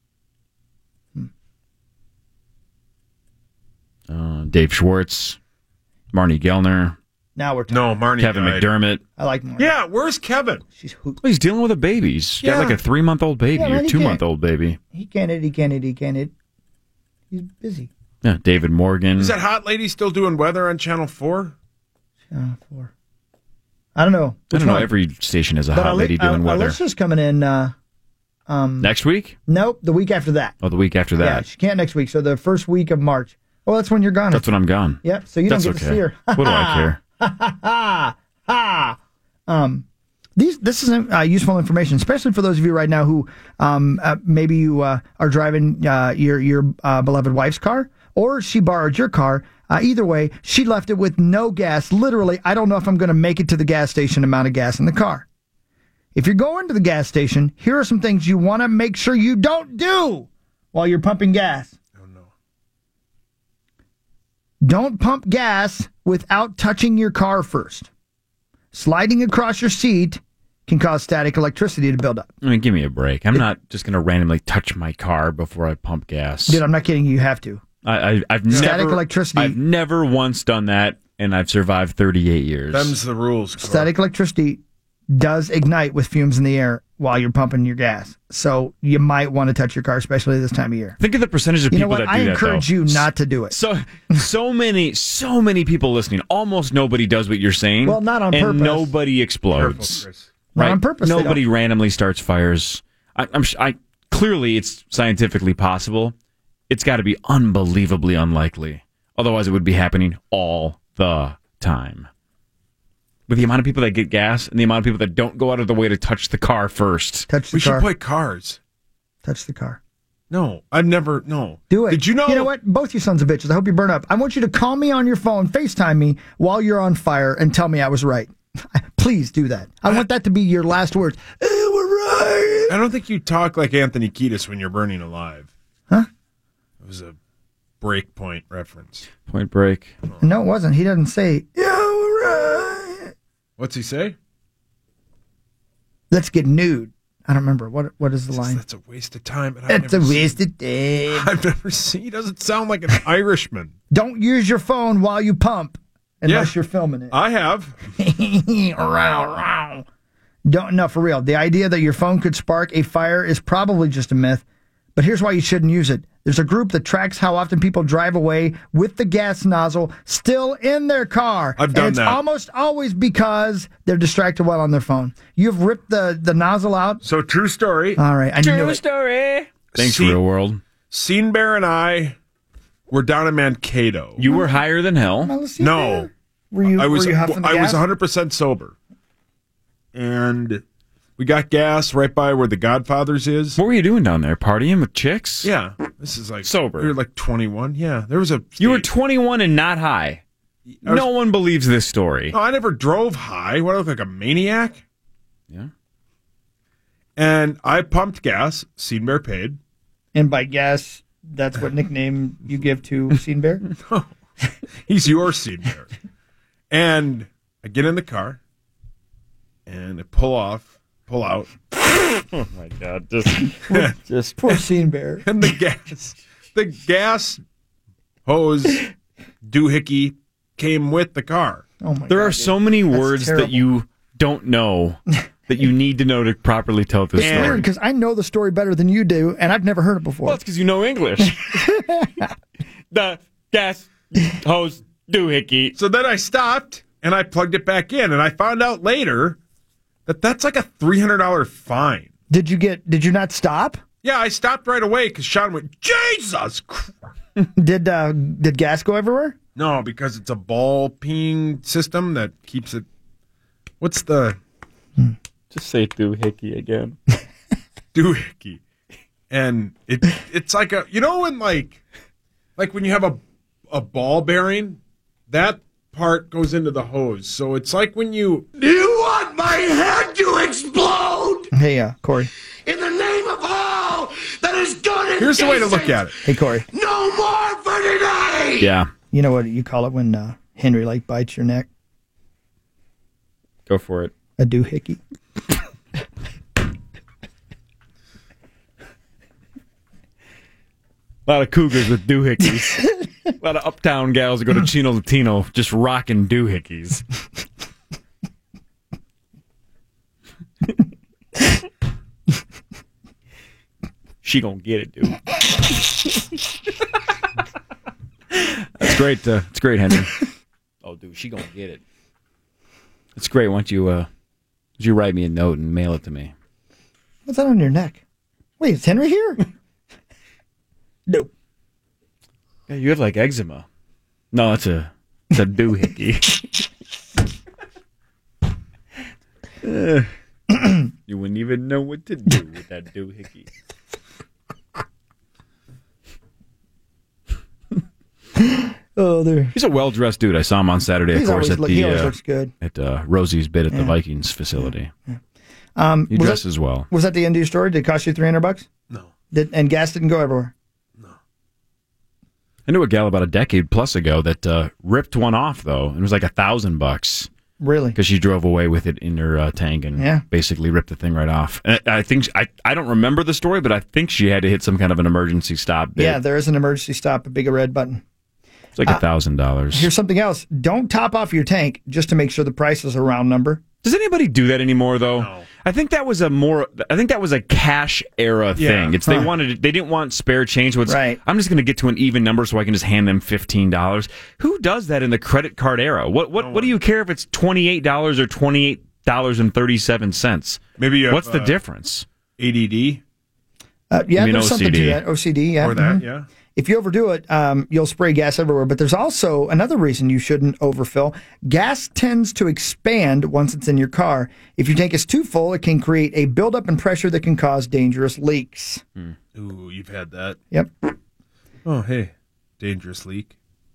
Uh, Dave Schwartz, Marnie Gellner, Now we're talking. No, Marnie. Kevin died. McDermott. I like Mark. Yeah, where's Kevin? She's hoot. Well, he's dealing with a baby. He's Yeah. got like a three month old baby Yeah, man, or he two can't- month old baby. He can't it. He can't it. He can't it. He's busy. Yeah, David Morgan. Is that hot lady still doing weather on Channel Four? Uh, four. I don't know. I Which don't know. one? Every station has a But hot Ali- lady doing uh, weather. Alicia's coming in. Uh, um, Next week? Nope, the week after that. Oh, the week after Yeah, that. she can't next week. So the first week of March. Oh, that's when you're gone. That's when I'm gone. Yep. So you That's don't get okay. to see her. What do I care? Ha ha. Um, these this is uh, useful information, especially for those of you right now who um uh, maybe you uh, are driving uh, your your uh, beloved wife's car, or she borrowed your car. Uh, either way, she left it with no gas. Literally, I don't know if I'm going to make it to the gas station amount of gas in the car. If you're going to the gas station, here are some things you want to make sure you don't do while you're pumping gas. Oh no. Don't pump gas without touching your car first. Sliding across your seat can cause static electricity to build up. I mean, give me a break. I'm not just going to randomly touch my car before I pump gas. Dude, I'm not kidding you. You have to. I, I, I've Static never, electricity. I've never once done that, and I've survived thirty-eight years. Them's the rules. Cor. Static electricity does ignite with fumes in the air while you're pumping your gas. So you might want to touch your car, especially this time of year. Think of the percentage of You know people what? that do I that. encourage though. you not to do it. So, so many, so many people listening. Almost nobody does what you're saying. Well, not on and purpose. nobody explodes. Careful, Chris. Not right? on purpose, they Nobody don't. randomly starts fires. I, I'm. sh- I clearly it's scientifically possible. It's got to be unbelievably unlikely. Otherwise, it would be happening all the time. With the amount of people that get gas and the amount of people that don't go out of the way to touch the car first. Touch the We car. should play cars. Touch the car. No, I've never. No. Do it. Did you know? You know what? Both you sons of bitches. I hope you burn up. I want you to call me on your phone, FaceTime me while you're on fire, and tell me I was right. Please do that. I want that to be your last words. Eh, we're right. I don't think you talk like Anthony Kiedis when you're burning alive. Huh? It was a Breakpoint reference. Point Break. No, it wasn't. He doesn't say, yeah, we're right. What's he say? Let's get nude. I don't remember. What What is the line? That's a waste of time. And I've It's a never waste seen- of time. I've never seen. He doesn't sound like an Irishman. Don't use your phone while you pump unless Yeah. you're filming it. I have. Don't no for real. The idea that your phone could spark a fire is probably just a myth. But here's why you shouldn't use it. There's a group that tracks how often people drive away with the gas nozzle still in their car. I've done and it's that. almost always because they're distracted while on their phone. You've ripped the, the nozzle out. So true story. All right, I knew it. story. Thanks, See- real world. Scene Bear and I were down in Mankato. You were higher than hell. No, Were you? I was. Were you huffing the I gas? was one hundred percent sober, and we got gas right by where the Godfather's is. What were you doing down there? Partying with chicks? Yeah, this is like Sober. We were like twenty-one. Yeah, there was a. You were twenty-one and not high. I was- No one believes this story. No, I never drove high. What, I look like a maniac? Yeah. And I pumped gas. Scene Bear paid. And by gas, that's what nickname you give to Scene Bear? He's your Scene Bear. And I get in the car, and I pull off pull out. Oh my God! Just, just poor Scene Bear. And the gas, the gas hose doohickey came with the car. Oh my there God, are dude. so many That's words terrible. that you don't know that you need to know to properly tell this It's story. weird because I know the story better than you do, and I've never heard it before. Well, it's because you know English. The gas hose doohickey. So then I stopped and I plugged it back in, and I found out later that that's like a three hundred dollars fine. Did you get? Did you not stop? Yeah, I stopped right away because Sean went, Jesus Christ. Did uh, did gas go everywhere? No, because it's a ball peeing system that keeps it. What's the. Just say doohickey again. Doohickey. And it it's like a. You know when like. Like when you have a, a ball bearing, that part goes into the hose. So it's like when you. Do you want my head to explode? Hey, uh, Corey. In the name of all that is good and Here's the way to decent, look at it. Hey, Corey. No more for today! Yeah. You know what you call it when uh, Henry like bites your neck? Go for it. A doohickey. A lot of cougars with doohickeys. A lot of uptown gals that go to Chino Latino just rocking doohickeys. She gonna get it, dude. That's great. Uh, it's great, Henry. Oh, dude, she gonna get it. It's great. Why don't you, uh, would you write me a note and mail it to me? What's that on your neck? Wait, is Henry here? No. Yeah, you have like eczema. No, it's a it's a doohickey. uh, you wouldn't even know what to do with that doohickey. Oh, there. He's a well-dressed dude. I saw him on Saturday, of He's course, always at look- the he always uh, looks good. at uh, Rosie's bit at Yeah. the Vikings facility. Um, He was dresses that, well. Was that the end of your story? Did it cost you three hundred bucks? No. Did and gas didn't go everywhere? I knew a gal about a decade plus ago that uh, ripped one off though, and it was like a thousand bucks. Really? Because she drove away with it in her uh, tank and Yeah. basically ripped the thing right off. And I I think she, I I don't remember the story, but I think she had to hit some kind of an emergency stop bit. Yeah, there is an emergency stop, a big red button. It's like a thousand dollars. Here's something else. Don't top off your tank just to make sure the price is a round number. Does anybody do that anymore, though? No. I think that was a more. I think that was a cash era Yeah. thing. It's they Huh. wanted. They didn't want spare change. So it's, Right. I'm just going to get to an even number so I can just hand them fifteen dollars. Who does that in the credit card era? What what what do you care if it's twenty eight dollars or twenty eight dollars and thirty seven cents? Maybe you have, what's the uh, difference? A D D. Uh, yeah, You mean there's something O C D. to that. O C D, yeah. Or that, mhm. yeah. If you overdo it, um, you'll spray gas everywhere. But there's also another reason you shouldn't overfill. Gas tends to expand once it's in your car. If your tank is too full, it can create a buildup in pressure that can cause dangerous leaks. Ooh, you've had that. Yep. Oh, hey. Dangerous leak.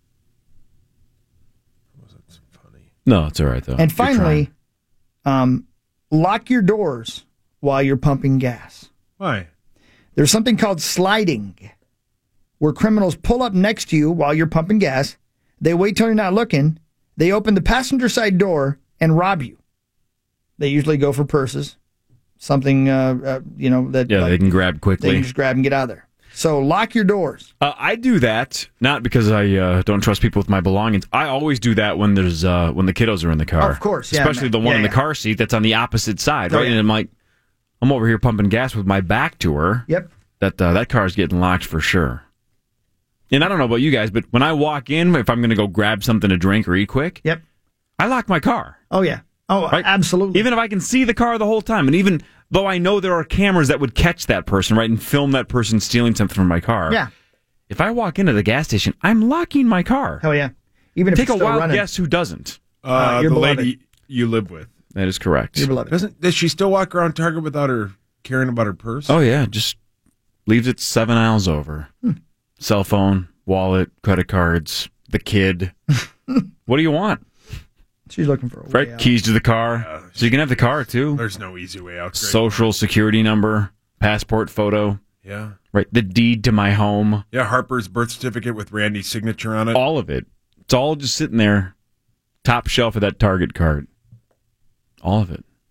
No, it's all right though. And You're trying. finally, um, lock your doors while you're pumping gas. Why? There's something called sliding, where criminals pull up next to you while you're pumping gas. They wait till you're not looking. They open the passenger side door and rob you. They usually go for purses, something uh, uh, you know that yeah, like, they can grab they quickly. can just grab and get out of there. So lock your doors. Uh, I do that not because I uh, don't trust people with my belongings. I always do that when there's uh, when the kiddos are in the car. Oh, of course, yeah, especially man. the one Yeah, in the yeah. car seat that's on the opposite side, Oh, right? yeah. And I'm like, I'm over here pumping gas with my back to her. Yep. That uh, that car's getting locked for sure. And I don't know about you guys, but when I walk in, if I'm going to go grab something to drink or eat quick, yep, I lock my car. Oh yeah. Oh, Right? absolutely. Even if I can see the car the whole time, and even though I know there are cameras that would catch that person, right, and film that person stealing something from my car. Yeah. If I walk into the gas station, I'm locking my car. Hell yeah. Even if Take it's a still wild running. guess who doesn't. Uh, your the beloved. lady you live with. That is correct. Your beloved. Doesn't does she still walk around Target without her caring about her purse? Oh yeah, just leaves it seven aisles over. Hmm. Cell phone, wallet, credit cards, the kid. What do you want? She's looking for a way Right, out. keys to the car, so you can have the car too. There's no easy way out. Greg. Social security number, passport photo. Yeah. Right, the deed to my home. Yeah, Harper's birth certificate with Randy's signature on it. All of it. It's all just sitting there, top shelf of that Target cart. All of it.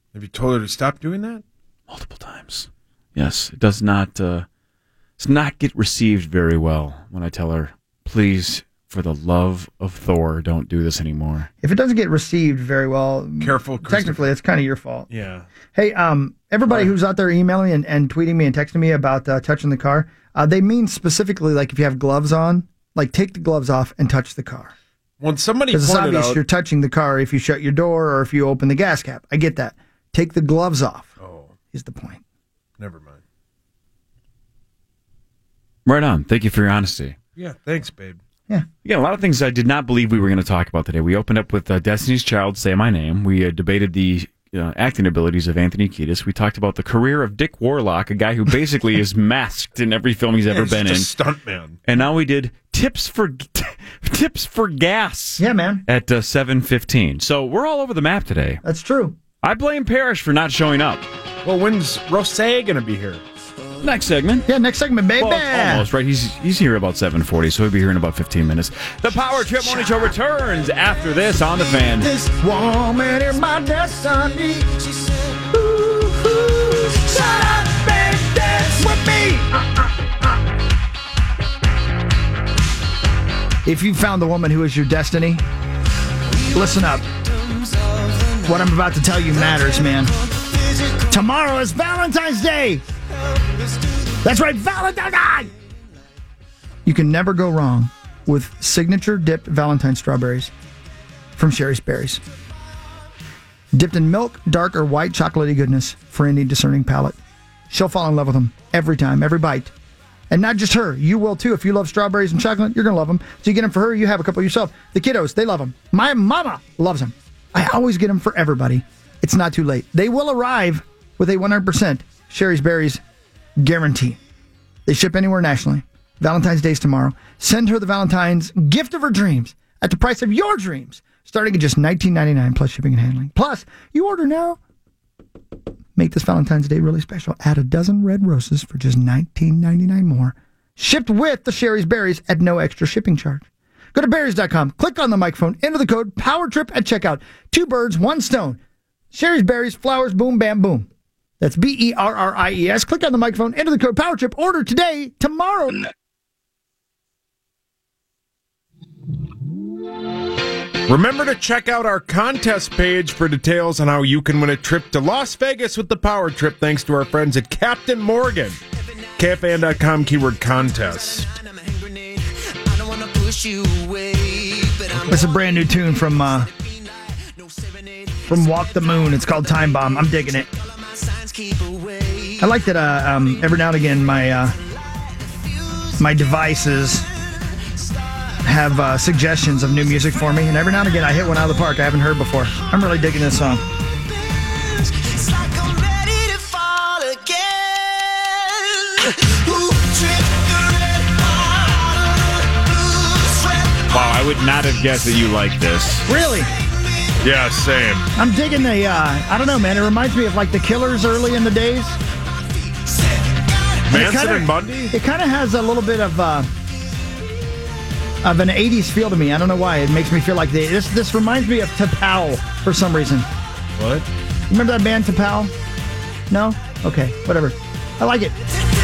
Have you told her to stop doing that? Multiple times. Yes, it does not, uh, does not get received very well when I tell her, please, for the love of Thor, don't do this anymore. If it doesn't get received very well, careful. Technically, it's kind of your fault. Yeah. Hey, um, everybody who's out there emailing me and, and tweeting me and texting me about uh, touching the car, uh, they mean specifically like if you have gloves on, like take the gloves off and touch the car. When somebody Because it's pointed obvious out, you're touching the car if you shut your door or if you open the gas cap. I get that. Take the gloves off. Oh, is the point. Never mind. Right on. Thank you for your honesty. Yeah, thanks, babe. Yeah. Again, a lot of things I did not believe we were going to talk about today. We opened up with uh, Destiny's Child, Say My Name. We uh, debated the uh, acting abilities of Anthony Kiedis. We talked about the career of Dick Warlock, a guy who basically is masked in every film he's ever He's been in. just a stuntman. And now we did tips for tips for gas. Yeah, man. At uh, seven fifteen. So we're all over the map today. That's true. I blame Parrish for not showing up. Well, when's Rosé going to be here? Next segment. Yeah, next segment, baby. Well, almost, right? He's he's here about seven forty, so he'll be here in about fifteen minutes. The Power Trip Morning Show returns after this on The Fan. This woman is my destiny. Ooh, ooh, shut up and dance with me. If you found the woman who is your destiny, listen up. What I'm about to tell you matters, man. Tomorrow is Valentine's Day. That's right, Valentine's Day! You can never go wrong with signature dipped Valentine strawberries from Sherry's Berries. Dipped in milk, dark, or white chocolatey goodness for any discerning palate. She'll fall in love with them every time, every bite. And not just her, you will too. If you love strawberries and chocolate, you're going to love them. So you get them for her, you have a couple yourself. The kiddos, they love them. My mama loves them. I always get them for everybody. It's not too late. They will arrive with a one hundred percent Sherry's Berries guarantee. They ship anywhere nationally. Valentine's Day's tomorrow. Send her the Valentine's gift of her dreams at the price of your dreams, starting at just nineteen ninety-nine plus shipping and handling. Plus, you order now. Make this Valentine's Day really special. Add a dozen red roses for just nineteen ninety-nine more. Shipped with the Sherry's Berries at no extra shipping charge. Go to berries dot com, click on the microphone, enter the code POWERTRIP at checkout. Two birds, one stone. Sherry's Berries, flowers, boom, bam, boom. That's B E R R I E S. Click on the microphone, enter the code POWERTRIP, order today, tomorrow. Remember to check out our contest page for details on how you can win a trip to Las Vegas with the Power Trip thanks to our friends at Captain Morgan. K F A N dot com keyword contests. It's a brand new tune from uh, from Walk the Moon. It's called Time Bomb. I'm digging it. I like that uh, um, every now and again my uh, my devices have uh, suggestions of new music for me, and every now and again I hit one out of the park I haven't heard before. I'm really digging this song. Wow, I would not have guessed that you like this. Really? Yeah, same. I'm digging the, uh, I don't know, man. It reminds me of like the Killers early in the days. And Manson kinda, and Bundy? It kind of has a little bit of uh, of an eighties feel to me. I don't know why. It makes me feel like they, this This reminds me of T'Pau for some reason. What? Remember that band T'Pau? No? Okay, whatever. I like it.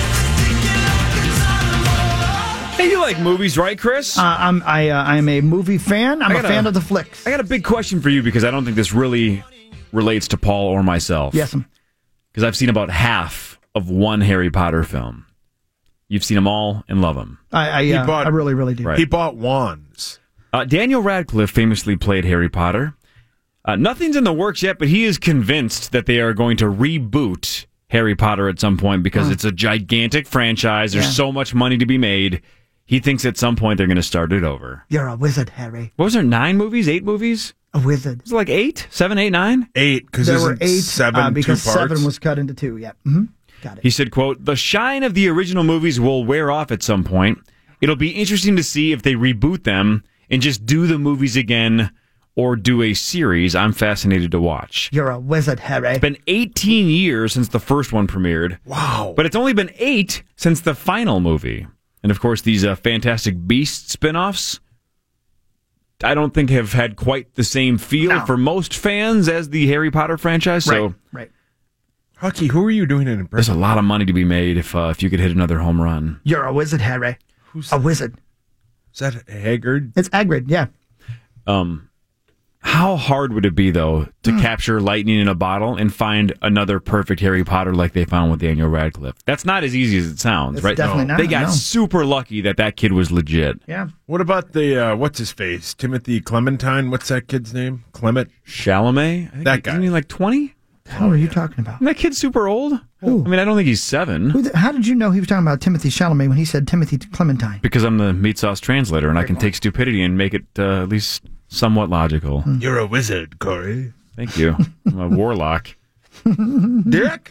Hey, you like movies, right, Chris? Uh, I'm I uh, I'm a movie fan. I'm a fan a, of the flicks. I got a big question for you because I don't think this really relates to Paul or myself. Yes. Because I've seen about half of one Harry Potter film. You've seen them all and love them. I I, uh, bought, I really really do. Right. He bought wands. Uh, Daniel Radcliffe famously played Harry Potter. Uh, nothing's in the works yet, but he is convinced that they are going to reboot Harry Potter at some point because huh. it's a gigantic franchise. There's Yeah. so much money to be made. He thinks at some point they're going to start it over. You're a wizard, Harry. What was there, nine movies, eight movies? A wizard. Was it like eight? Seven, eight, nine? Eight, because there were eight seven uh, because two parts? seven was cut into two. Yeah. Mm-hmm. Got it. He said, quote, "The shine of the original movies will wear off at some point. It'll be interesting to see if they reboot them and just do the movies again or do a series. I'm fascinated to watch." You're a wizard, Harry. It's been eighteen years since the first one premiered. Wow. But it's only been eight since the final movie. And, of course, these uh, Fantastic Beasts spinoffs, I don't think have had quite the same feel No. for most fans as the Harry Potter franchise. So Right, right. Hucky, who are you doing an there's impression? a lot of money to be made if uh, if you could hit another home run. You're a wizard, Harry. Who's a wizard? Is that Haggard? It's Hagrid, yeah. Um, how hard would it be though to Hmm. capture lightning in a bottle and find another perfect Harry Potter like they found with Daniel Radcliffe? That's not as easy as it sounds, It's right? definitely not, They got no. super lucky that that kid was legit. Yeah. What about the, uh, what's his face? Timothy Clementine? What's that kid's name? Clement? Chalamet? I think That he- guy. Isn't he like twenty? The hell are you talking about? That kid's super old. Who? I mean, I don't think he's seven. Who the, how did you know he was talking about Timothy Chalamet when he said Timothy Clementine? Because I'm the meat sauce translator, and I can take stupidity and make it uh, at least somewhat logical. Hmm. You're a wizard, Corey. Thank you. I'm a warlock. Dick?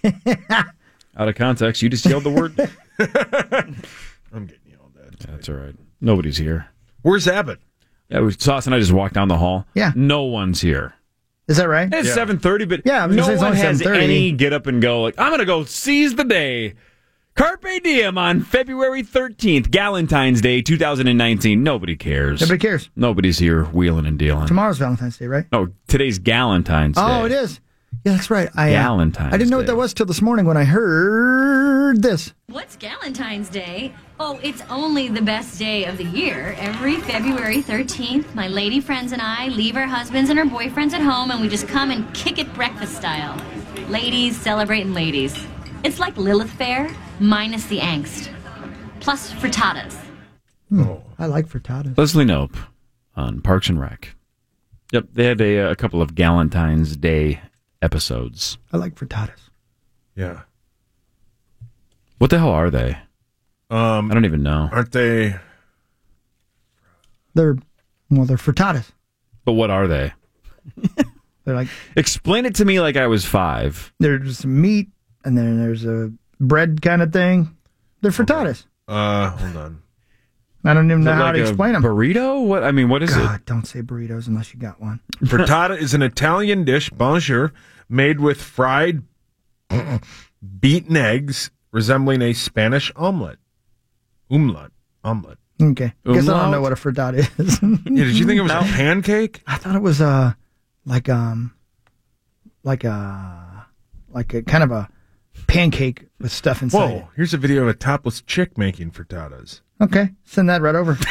Out of context, you just yelled the word. I'm getting yelled at. That's all right. Nobody's here. Where's Abbott? Yeah, we, Sauce and I just walked down the hall. Yeah. No one's here. Is that right? It's Yeah. seven thirty, but Yeah, I was no gonna say it's one only has seven thirty. any get up and go like, I'm going to go seize the day. Carpe diem on February thirteenth, Galentine's Day, two thousand nineteen. Nobody cares. Nobody cares. Nobody's here wheeling and dealing. Tomorrow's Valentine's Day, right? No, today's Galentine's Day. Oh, it is. Yeah, that's right. I, uh, Galentine's I didn't know what Day. that was till this morning when I heard this. What's Galentine's Day? Oh, it's only the best day of the year. Every February thirteenth, my lady friends and I leave our husbands and our boyfriends at home and we just come and kick it breakfast style. Ladies celebrating ladies. It's like Lilith Fair, minus the angst. Plus frittatas. Oh. I like frittatas. Leslie Knope on Parks and Rec. Yep, they had a, a couple of Galentine's Day episodes. I like frittatas. Yeah. What the hell are they? Um, I don't even know. Aren't they? They're, well, they're frittatas. But what are they? They're like, Explain it to me like I was five. there's meat and then there's a bread kind of thing. They're frittatas. Uh, hold on. I don't even Is know it how like to a explain them. burrito? What? I mean, what is God, it? don't say burritos unless you got one. Frittata is an Italian dish, bonjour, made with fried beaten eggs resembling a Spanish omelet. Omelet. Omelet. Okay. Guess I don't Umlaut? know what a frittata is. Yeah, did you think it was a pancake? I thought it was uh like um like a like a kind of a pancake with stuff inside. Whoa, here's a video of a topless chick making frittatas. It. Okay, send that right over.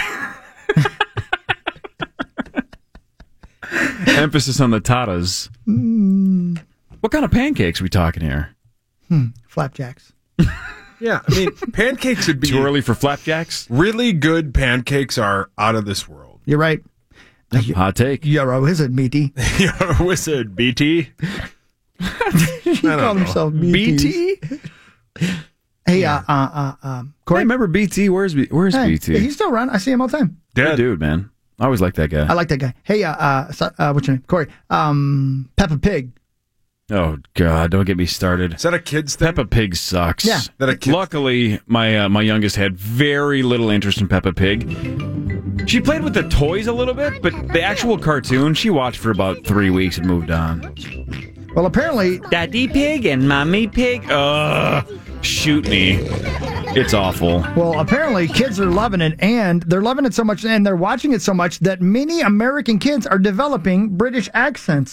Emphasis on the tatas. Mm, What kind of pancakes are we talking here? hmm, flapjacks. Yeah, I mean, pancakes would be Too early for flapjacks? really good. Pancakes are out of this world. You're right. Hot take. You're a wizard, meaty. You're a wizard, B T. He called himself B T. Hey, uh, uh, uh, um, I Corey. remember B T. Where's B- Where's Hey, B T? he's still around. I see him all the time. Good Dead. dude, man. I always liked that guy. I like that guy. Hey, uh, uh, so- uh what's your name? Corey. Um, Peppa Pig. Oh God! Don't get me started. Is that a kid's thing? Peppa Pig sucks. Yeah. That a kid's Luckily, my uh, my youngest had very little interest in Peppa Pig. She played with the toys a little bit, but the actual cartoon she watched for about three weeks and moved on. Well, apparently, Daddy Pig and Mommy Pig. Ugh, shoot me. It's awful. well, apparently, kids are loving it, and they're loving it so much, and they're watching it so much that many American kids are developing British accents.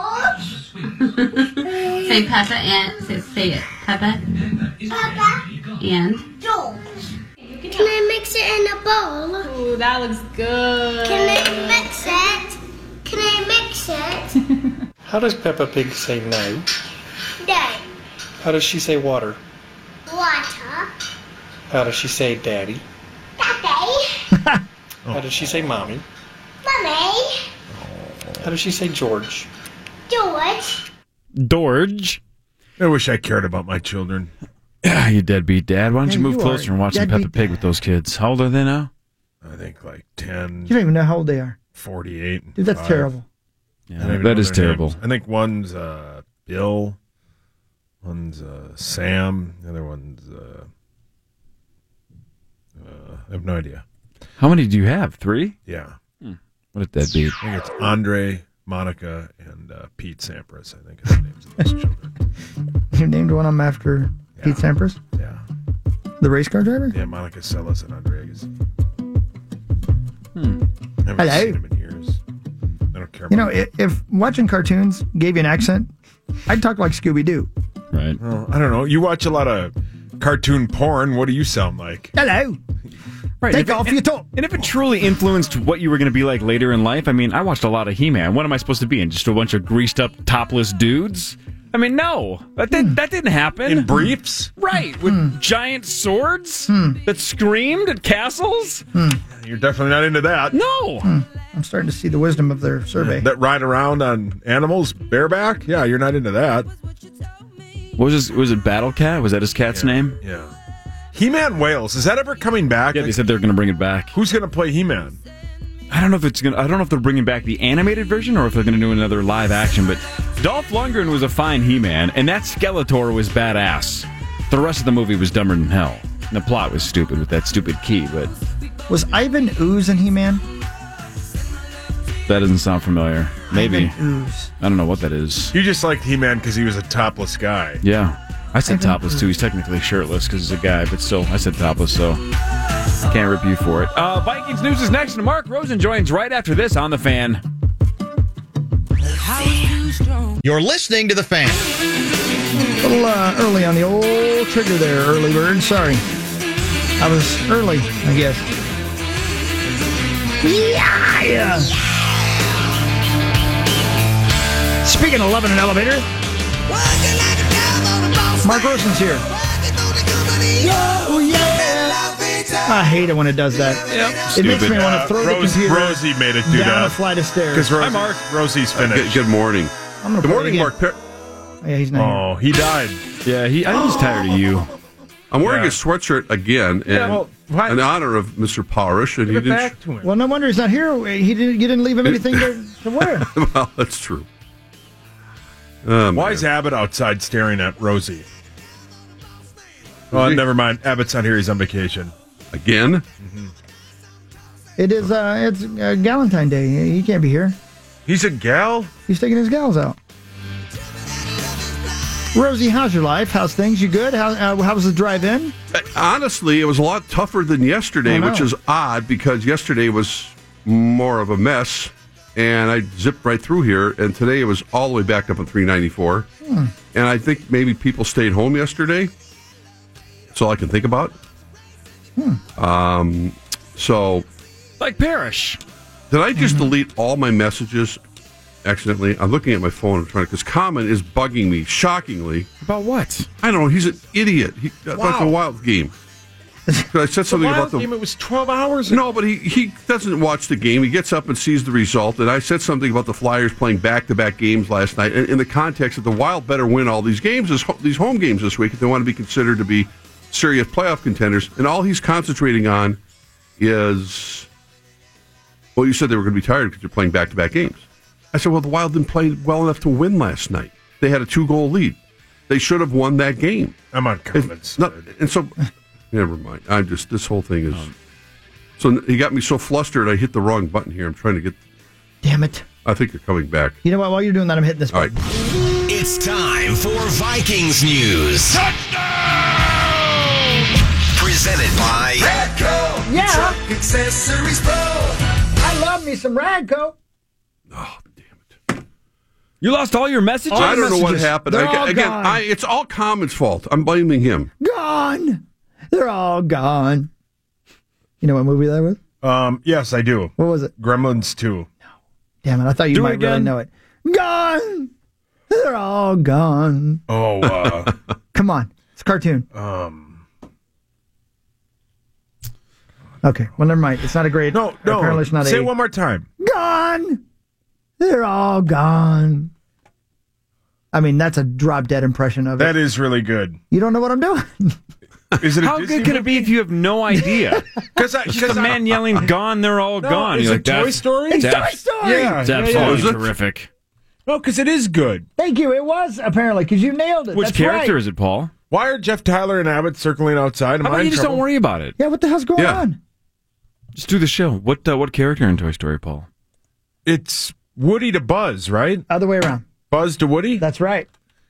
Say Peppa and say, say it. Peppa. Papa, And. George. Can I mix it in a bowl? Ooh, that looks good. Can I mix it? Can I mix it? How does Peppa Pig say no? No. How does she say water? Water. How does she say daddy? Daddy. How does she say mommy? Mummy. How does she say George? George. Dorge. I wish I cared about my children. Ah, you deadbeat dad. Why don't Yeah, you move you closer are and watch some deadbeat Peppa Pig with those kids? How old are they now? I think like ten, You don't even know how old they are. forty-eight. Dude, that's five. terrible. I Yeah, don't even that know is their terrible. names. I think one's uh, Bill, one's uh, Sam, the other one's. Uh, uh, I have no idea. How many do you have? Three? Yeah. Hmm. What a deadbeat. I think it's Andre, Monica, and uh, Pete Sampras. I think are the names of those children. You named one of them after Pete Sampras, Yeah. the race car driver? Yeah, Monica Seles and Andre Agassi. Hmm. I haven't Hello. seen him in years. I don't care about You know, if, if watching cartoons gave you an accent, I'd talk like Scooby Doo. Right. Well, I don't know. You watch a lot of cartoon porn. What do you sound like? Hello. Right. Take if off it, your top. And if it truly influenced what you were going to be like later in life, I mean, I watched a lot of He-Man. What am I supposed to be in? Just a bunch of greased up, topless dudes? I mean, no. That, did, that didn't happen. In briefs? Right. With giant swords that screamed at castles? You're definitely not into that. No. I'm starting to see the wisdom of their survey. That ride around on animals bareback? Yeah, you're not into that. What was his, was it Battle Cat? Was that his cat's name? Yeah. He-Man Wales, is that ever coming back? Yeah, they said they're going to bring it back. Who's going to play He-Man? I don't know if it's going. I don't know if they're bringing back the animated version or if they're going to do another live action. But Dolph Lundgren was a fine He-Man, and that Skeletor was badass. The rest of the movie was dumber than hell. And the plot was stupid with that stupid key. But Was Ivan Ooze in He-Man? that doesn't sound familiar. Maybe Ivan Ooze. I don't know what that is. You just liked He-Man because he was a topless guy. Yeah, I said Ivan topless too. He's technically shirtless because he's a guy, but still, I said topless. So can't rip you for it. Uh, Vikings news is next, and Mark Rosen joins right after this on the Fan. You're listening to The Fan. A little uh, early on the old trigger there, early bird. Sorry. I was early, I guess. Yeah! Speaking of loving an elevator, Mark Rosen's here. Oh, yeah! I hate it when it does that. It makes me want to throw the Rose, computer Rosie made it do down that. a flight of stairs. Because Rosie, Hi, Mark. Rosie's finished. Good, good morning. I'm gonna Good play morning, again. Mark. Per- Yeah, he's not Oh, he died. Yeah, he. I think he's tired of you. I'm wearing Yeah. a sweatshirt again in, Yeah, well, why- in honor of Mister Powerish, and he Give it didn't. back to him. Well, no wonder he's not here. He didn't. You didn't leave him anything to, to wear. Well, that's true. Um, Why is Abbott outside staring at Rosie? Oh, never mind. Abbott's not here. He's on vacation. Again? It is. Uh, it's uh, Galentine Day. He can't be here. He's a gal? He's taking his gals out. Rosie, how's your life? How's things? You good? How uh, how was the drive-in? Uh, Honestly, it was a lot tougher than yesterday, I know. which is odd because yesterday was more of a mess, and I zipped right through here, and today it was all the way back up on three ninety-four. Hmm. And I think maybe people stayed home yesterday. That's all I can think about. Hmm. Um, so, Like Parrish. did I just Mm-hmm. delete all my messages accidentally? I'm looking at my phone. I'm trying to, because Common is bugging me shockingly. About what? I don't know. He's an idiot. He, About the Wild game. I said something the about the game, it was twelve hours. No, but he, he doesn't watch the game. He gets up and sees the result. And I said something about the Flyers playing back-to-back games last night in, in the context that the Wild better win all these games, this, these home games this week if they want to be considered to be serious playoff contenders. And all he's concentrating on is, well, you said they were going to be tired because they're playing back-to-back games. I said, well, the Wild didn't play well enough to win last night. They had a two-goal lead. They should have won that game. I'm on comments. Not, and so, never mind. I'm just, this whole thing is, so he got me so flustered I hit the wrong button here. I'm trying to get, Damn it! I think you're coming back. You know what? While you're doing that, I'm hitting this All button. right. It's time for Vikings News. Presented by Radco. Yeah. Truck Accessories Pro. I love me some Radco. You lost all your messages? I don't know what messages. happened. They're I, all again, gone. I, it's all Common's fault. I'm blaming him. Gone. They're all gone. You know what movie that was? Um, yes, I do. What was it? Gremlins two. Damn it! I thought you Do it might really again. know it. Gone. They're all gone. Oh, uh, Come on, it's a cartoon. um, Okay, well, never mind. It's not a great. no, no. Apparently, it's not Say a. it one more time. Gone. They're all gone. I mean, that's a drop dead impression of it. That is really good. You don't know what I'm doing. Is it a How Disney good can it be if you have no idea? Because I, It's just a I- man yelling, "Gone! They're all No, gone." is You're it like, Toy "That's- Story? It's that's- Toy Story. Yeah, It's yeah, absolutely yeah. terrific. No, because it is good. Thank you. It was apparently because you nailed it. Which That's character right. is it, Paul? Why are Jeff Tyler and Abbott circling outside? Am How I about in you just trouble? don't worry about it? Yeah, what the hell's going Yeah. on? Just do the show. What uh, what character in Toy Story, Paul? It's Woody to Buzz, right? Other way around. Buzz to Woody? That's right.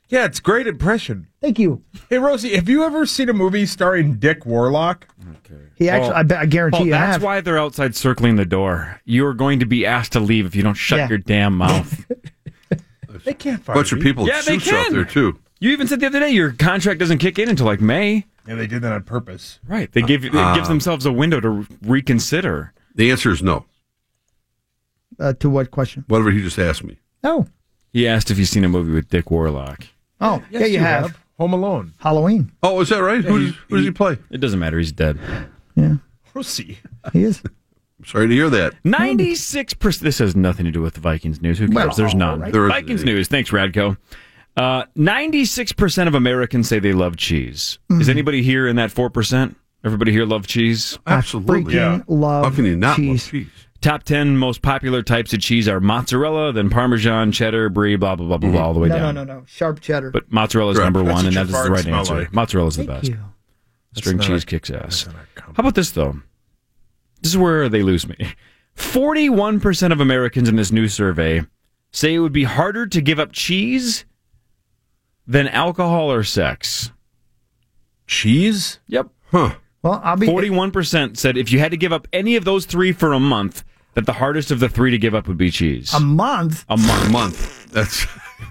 Yeah, it's great impression. Thank you. Hey, Rosie, have you ever seen a movie starring Dick Warlock? Okay. He actually, I, bet, I guarantee Paul, you that's have. why they're outside circling the door. You're going to be asked to leave if you don't shut Yeah. your damn mouth. They can't A fire bunch of me. people Yeah, with they suits out can. there, too. You even said the other day your contract doesn't kick in until like May. Yeah, they did that on purpose. Right. They give it Uh, gives themselves a window to reconsider. The answer is no. Uh, to what question? Whatever he just asked me. No. He asked if you've seen a movie with Dick Warlock. Oh, Yes, yeah, you, you have. have. Home Alone. Halloween. Oh, is that right? Yeah, who, he- does, who does he play? It doesn't matter. He's dead. Yeah, Rosie. he is. I'm sorry to hear that. ninety-six percent. This has nothing to do with the Vikings news. Who cares? Well, There's none. right. There isn't Vikings any. news. Thanks, Radko. Uh, ninety-six percent of Americans say they love cheese. Mm. Is anybody here in that four percent? Everybody here love cheese? Absolutely. I freaking love How can you not cheese. love cheese? Top ten most popular types of cheese are mozzarella, then Parmesan, cheddar, brie, blah, blah, blah, blah, blah, all the way No, down. no, no, no. Sharp cheddar. But mozzarella is Correct. number That's one, what and your that is the farts right smell answer. like. Mozzarella is the Thank best. you. String That's cheese not a- kicks ass. that's not a compliment. How about this, though? This is where they lose me. forty-one percent of Americans in this new survey say it would be harder to give up cheese than alcohol or sex. Cheese? Yep. Huh. Well, I'll be. forty-one percent said if you had to give up any of those three for a month, that the hardest of the three to give up would be cheese. A month? A month. A month. That's.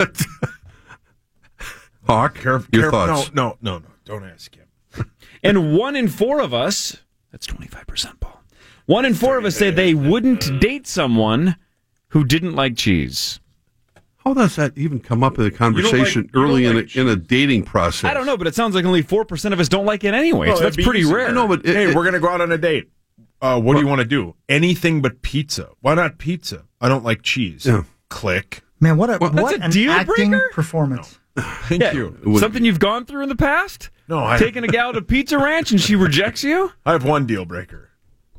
Hawk, Caref- your caref- thoughts? No, no, no, no. Don't ask him. And one in four of us, that's twenty-five percent, Paul. One in four of us say they wouldn't date someone who didn't like cheese. How does that even come up in a conversation you don't early in, like a, in a dating process? I don't know, but it sounds like only four percent of us don't like it anyway. Well, so that's it'd be pretty easy. rare. I know, but it- hey, it- we're going to go out on a date. Uh, what do you want to do? Anything but pizza. Why not pizza? I don't like cheese. Yeah. Click. Man, what a That's what a an deal acting breaker? performance. Thank Yeah, you. would- something you've gone through in the past? No, I Taking a gal to Pizza Ranch and she rejects you? I have one deal breaker.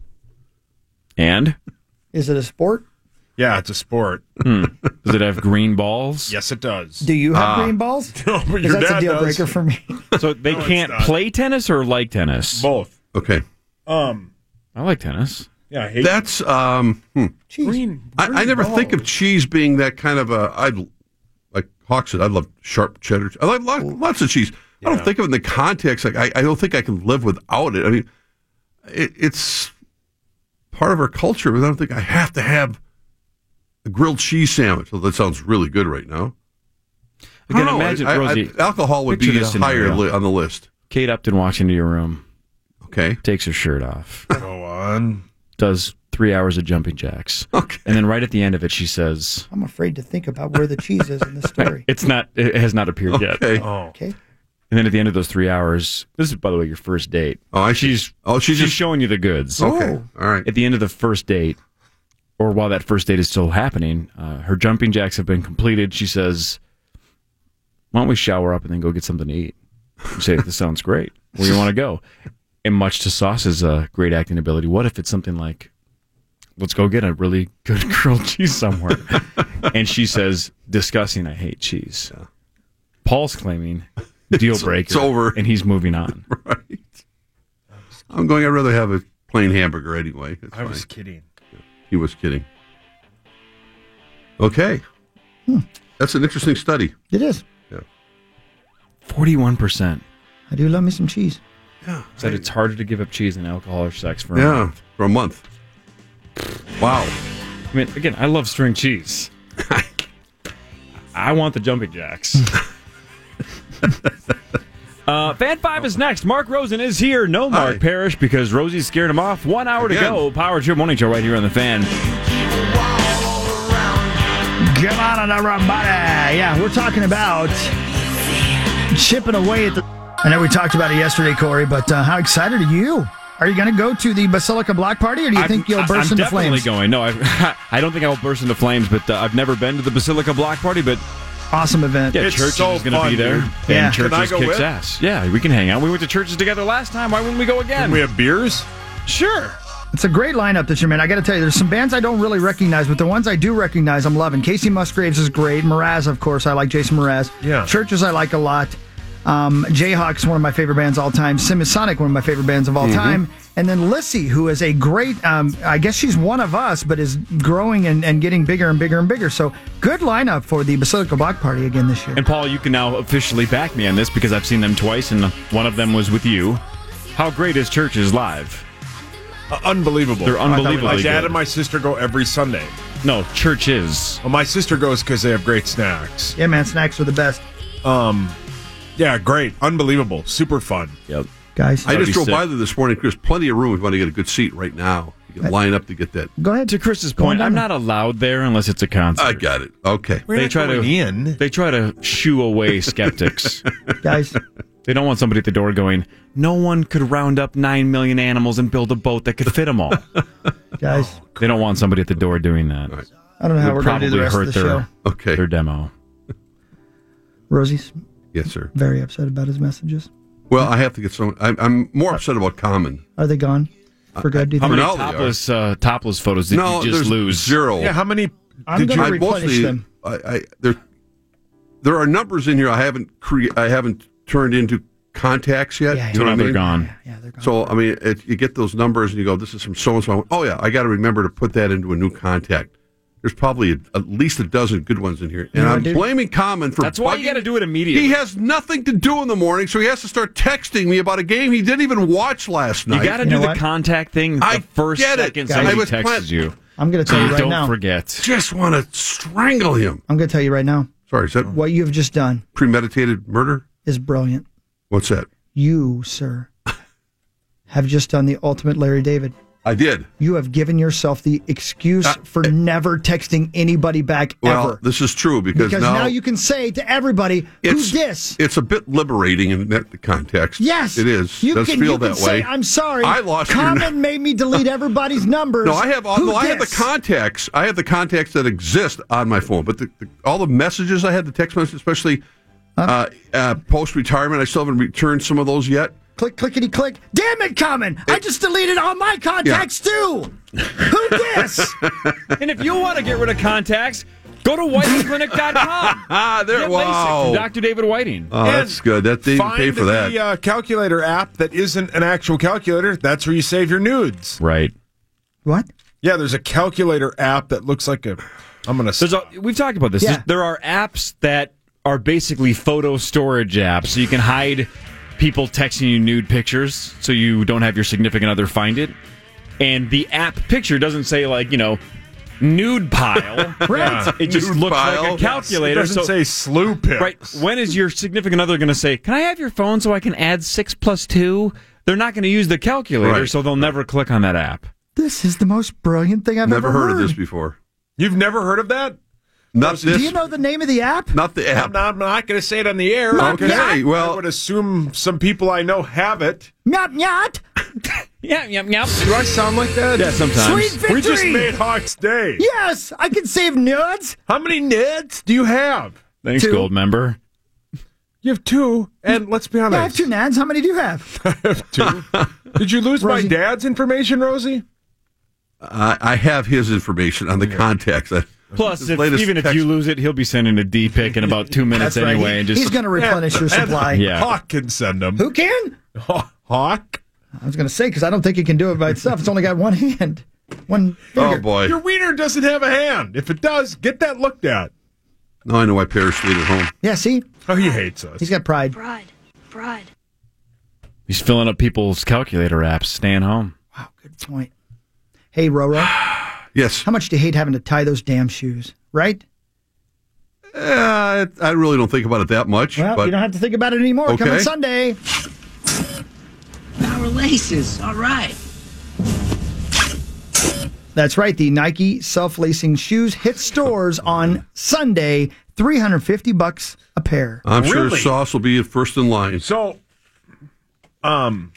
And? Is it a sport? Yeah, it's a sport. Hmm. Does it have green balls? Yes, it does. Do you have Ah. green balls? No, but 'Cause your that's dad a deal does. breaker for me. So they No, it's can't not. play tennis or like tennis? Both. Okay. Um. I like tennis. Yeah, I hate That's, um, hmm. green. I, I green never balls. think of cheese being that kind of a, I'd, like Hawk said, I love sharp cheddar. I like lots, lots of cheese. I Yeah. don't think of it in the context, like, I, I don't think I can live without it. I mean, it, it's part of our culture, but I don't think I have to have a grilled cheese sandwich. Well, that sounds really good right now. I Again, don't know. imagine, I- I- Rosie, alcohol would picture be this higher scenario. li- on the list. Kate Upton walks into your room, Okay. takes her shirt off, Go on. does three hours of jumping jacks. Okay. And then right at the end of it, she says, I'm afraid to think about where the cheese is in the story. it's not, it has not appeared yet. Okay. Oh. Okay. And then at the end of those three hours, this is, by the way, your first date. Oh, I see. She's, Oh, she's she's just- showing you the goods. Okay. All right. At the end of the first date, or while that first date is still happening, uh, her jumping jacks have been completed. She says, why don't we shower up and then go get something to eat? You say, this sounds great. Where do you want to go? And much to Sauce's uh, great acting ability, what if it's something like, let's go get a really good grilled cheese somewhere? And she says, disgusting, I hate cheese. Paul's claiming, deal It's- breaker. it's over. And he's moving on. Right. I'm going, I'd rather have a plain hamburger anyway. It's I was fine. kidding. He was kidding. Okay. That's an interesting study. It is. Yeah. forty-one percent I do love me some cheese. Yeah. said it's harder to give up cheese than alcohol or sex for a Yeah. month. For a month. Wow. I mean, again, I love string cheese. I want the jumping jacks. uh, Fan five is next. Mark Rosen is here. No Mark Hi. Parrish because Rosie scared him off. One hour Again. to go. Power Trip Morning Show right here on the Fan. Come on, everybody. Yeah, we're talking about chipping away at the. I know we talked about it yesterday, Corey, but uh, how excited are you? Are you going to go to the Basilica Block Party, or do you think you'll burst I'm into definitely flames? going. No, I, I don't think I'll burst into flames, but uh, I've never been to the Basilica Block Party, but Awesome event. yeah, It's Churches so is going to fun, be there. dude. And Yeah. Can I Churches go kicks with? ass. Yeah, we can hang out. We went to Churches together last time. Why wouldn't we go again? Can we have beers? Sure. It's a great lineup this year, man. I got to tell you, there's some bands I don't really recognize, but the ones I do recognize, I'm loving. Casey Musgraves is great. Mraz, of course, I like Jason Mraz. Yeah. Churches I like a lot. Um, Jayhawks, one of my favorite bands of all time. Semisonic, one of my favorite bands of all Mm-hmm. time. And then Lissy, who is a great, um, I guess she's one of us, but is growing and, and getting bigger and bigger and bigger. So good lineup for the Basilica Block Party again this year. And Paul, you can now officially back me on this because I've seen them twice, and one of them was with you. How great is Churches live? Uh, unbelievable. They're unbelievably My dad good. and my sister go every Sunday. No, Churches. Well, my sister goes because they have great snacks. Yeah, man, snacks are the best. Um, yeah, great, unbelievable, super fun. Yep, guys. I just drove by there this morning. There's plenty of room if you want to get a good seat right now. You can line up to get that. Go ahead. To Chris's Go on point, down I'm there. not allowed there unless it's a concert. I got it. Okay. We're they not try to going in. They try to shoo away skeptics. Guys, They don't want somebody at the door going, no one could round up nine million animals and build a boat that could fit them all. guys, They don't want somebody at the door doing that. Right. I don't know how It we're would going to do the probably rest of hurt the their, show. Okay. their demo. Rosie's Yes, sir. very upset about his messages. Well, I have to get some. I'm, I'm more upset about Common. Are they gone for good? Do you How think? many now they are. topless, uh, topless photos did No, you just there's lose? zero. Yeah, how many I'm did going you? to I replenish mostly, them. I, I there, there are numbers in here I haven't cre- I haven't turned into contacts yet. Yeah, you So know now what I they're mean? gone. Yeah, they're gone. So I mean, it, you get those numbers and you go, "This is from so and so." Oh yeah, I got to remember to put that into a new contact. There's probably a, at least a dozen good ones in here, and know, I'm dude. blaming Common for. That's why you bugging- got to do it immediately. He has nothing to do in the morning, so he has to start texting me about a game he didn't even watch last night. You got to You do know the what? contact thing the I first get it. second Guys, somebody I was texts plan- you. I'm going to tell you right Don't now. forget. Just want to strangle him. I'm going to tell you right now. Sorry, is that What you have just done premeditated murder? is brilliant. What's that? You, sir, have just done the ultimate Larry David. I did. You have given yourself the excuse Uh, for never texting anybody back Well, ever. this is true because, Because now, now you can say to everybody, who it's dis? it's a bit liberating in that context. Yes, it is. You It does can, feel you can that say, way. I'm sorry. I lost your Comment num- made me delete everybody's numbers. No, I have all. Who No, I have the dis? contacts. I have the contacts that exist on my phone, but the, the, all the messages I had, the text messages, especially uh, uh, post retirement, I still haven't returned some of those yet. Click, clickety, click. Damn it, Common. I just deleted all my contacts, too. Who dis? And if you want to get rid of contacts, go to whiting clinic dot com. Ah, there. Get Wow. LASIK from Doctor David Whiting. Oh, that's good. That they even pay Find for that. the uh, calculator app that isn't an actual calculator. That's where you save your nudes. Right. What? Yeah, there's a calculator app that looks like a. I'm gonna. There's a, we've talked about this. Yeah. There's- There are apps that are basically photo storage apps, so you can hide people texting you nude pictures, so you don't have your significant other find it. And the app picture doesn't say like you know, nude pile. Right. It just Nude looks pile. like a calculator. It doesn't so, say slew pics. right. When is your significant other going to say, "Can I have your phone so I can add six plus two?" They're not going to use the calculator, Right. so they'll never click on that app. This is the most brilliant thing I've Never ever heard of this before. You've never heard of that? Not this. Do you know the name of the app? Not the I'm app. not, I'm not going to say it on the air. Not because Okay, I well- would assume some people I know have it. Nyat, nyat. Yeah, yep, yep. Do I sound like that? Yeah, sometimes. Sweet victory. We just made Hawk's Day. Yes, I can save nudes. How many Neds do you have? Thanks, Two. gold member. You have two, and let's be honest. Yeah, I have two nads. How many do you have? I have two. Did you lose Rosie. my dad's information, Rosie? I I have his information on the contacts. I- Plus, his if, latest even if text- you lose it, he'll be sending a D pic in about two minutes That's right. anyway. He- and just he's going to replenish your supply. Yeah. Hawk can send them. Who can? Hawk? I was going to say, because I don't think it can do it by itself. It's only got one hand. One finger. Oh boy! Your wiener doesn't have a hand. If it does, get that looked at. Now I know why Paris stayed at home. Yeah, see? Oh, he hates us. He's got pride. Pride. Pride. He's filling up people's calculator apps, staying home. Wow, good point. Hey, Roro. Yes. How much do you hate having to tie those damn shoes, right? Uh, I really don't think about it that much. Well, but you don't have to think about it anymore. Coming Okay. Sunday. Power laces. All right. That's right. The Nike self-lacing shoes hit stores on Sunday. three hundred fifty bucks a pair. I'm sure Really? Sauce will be first in line. So, um,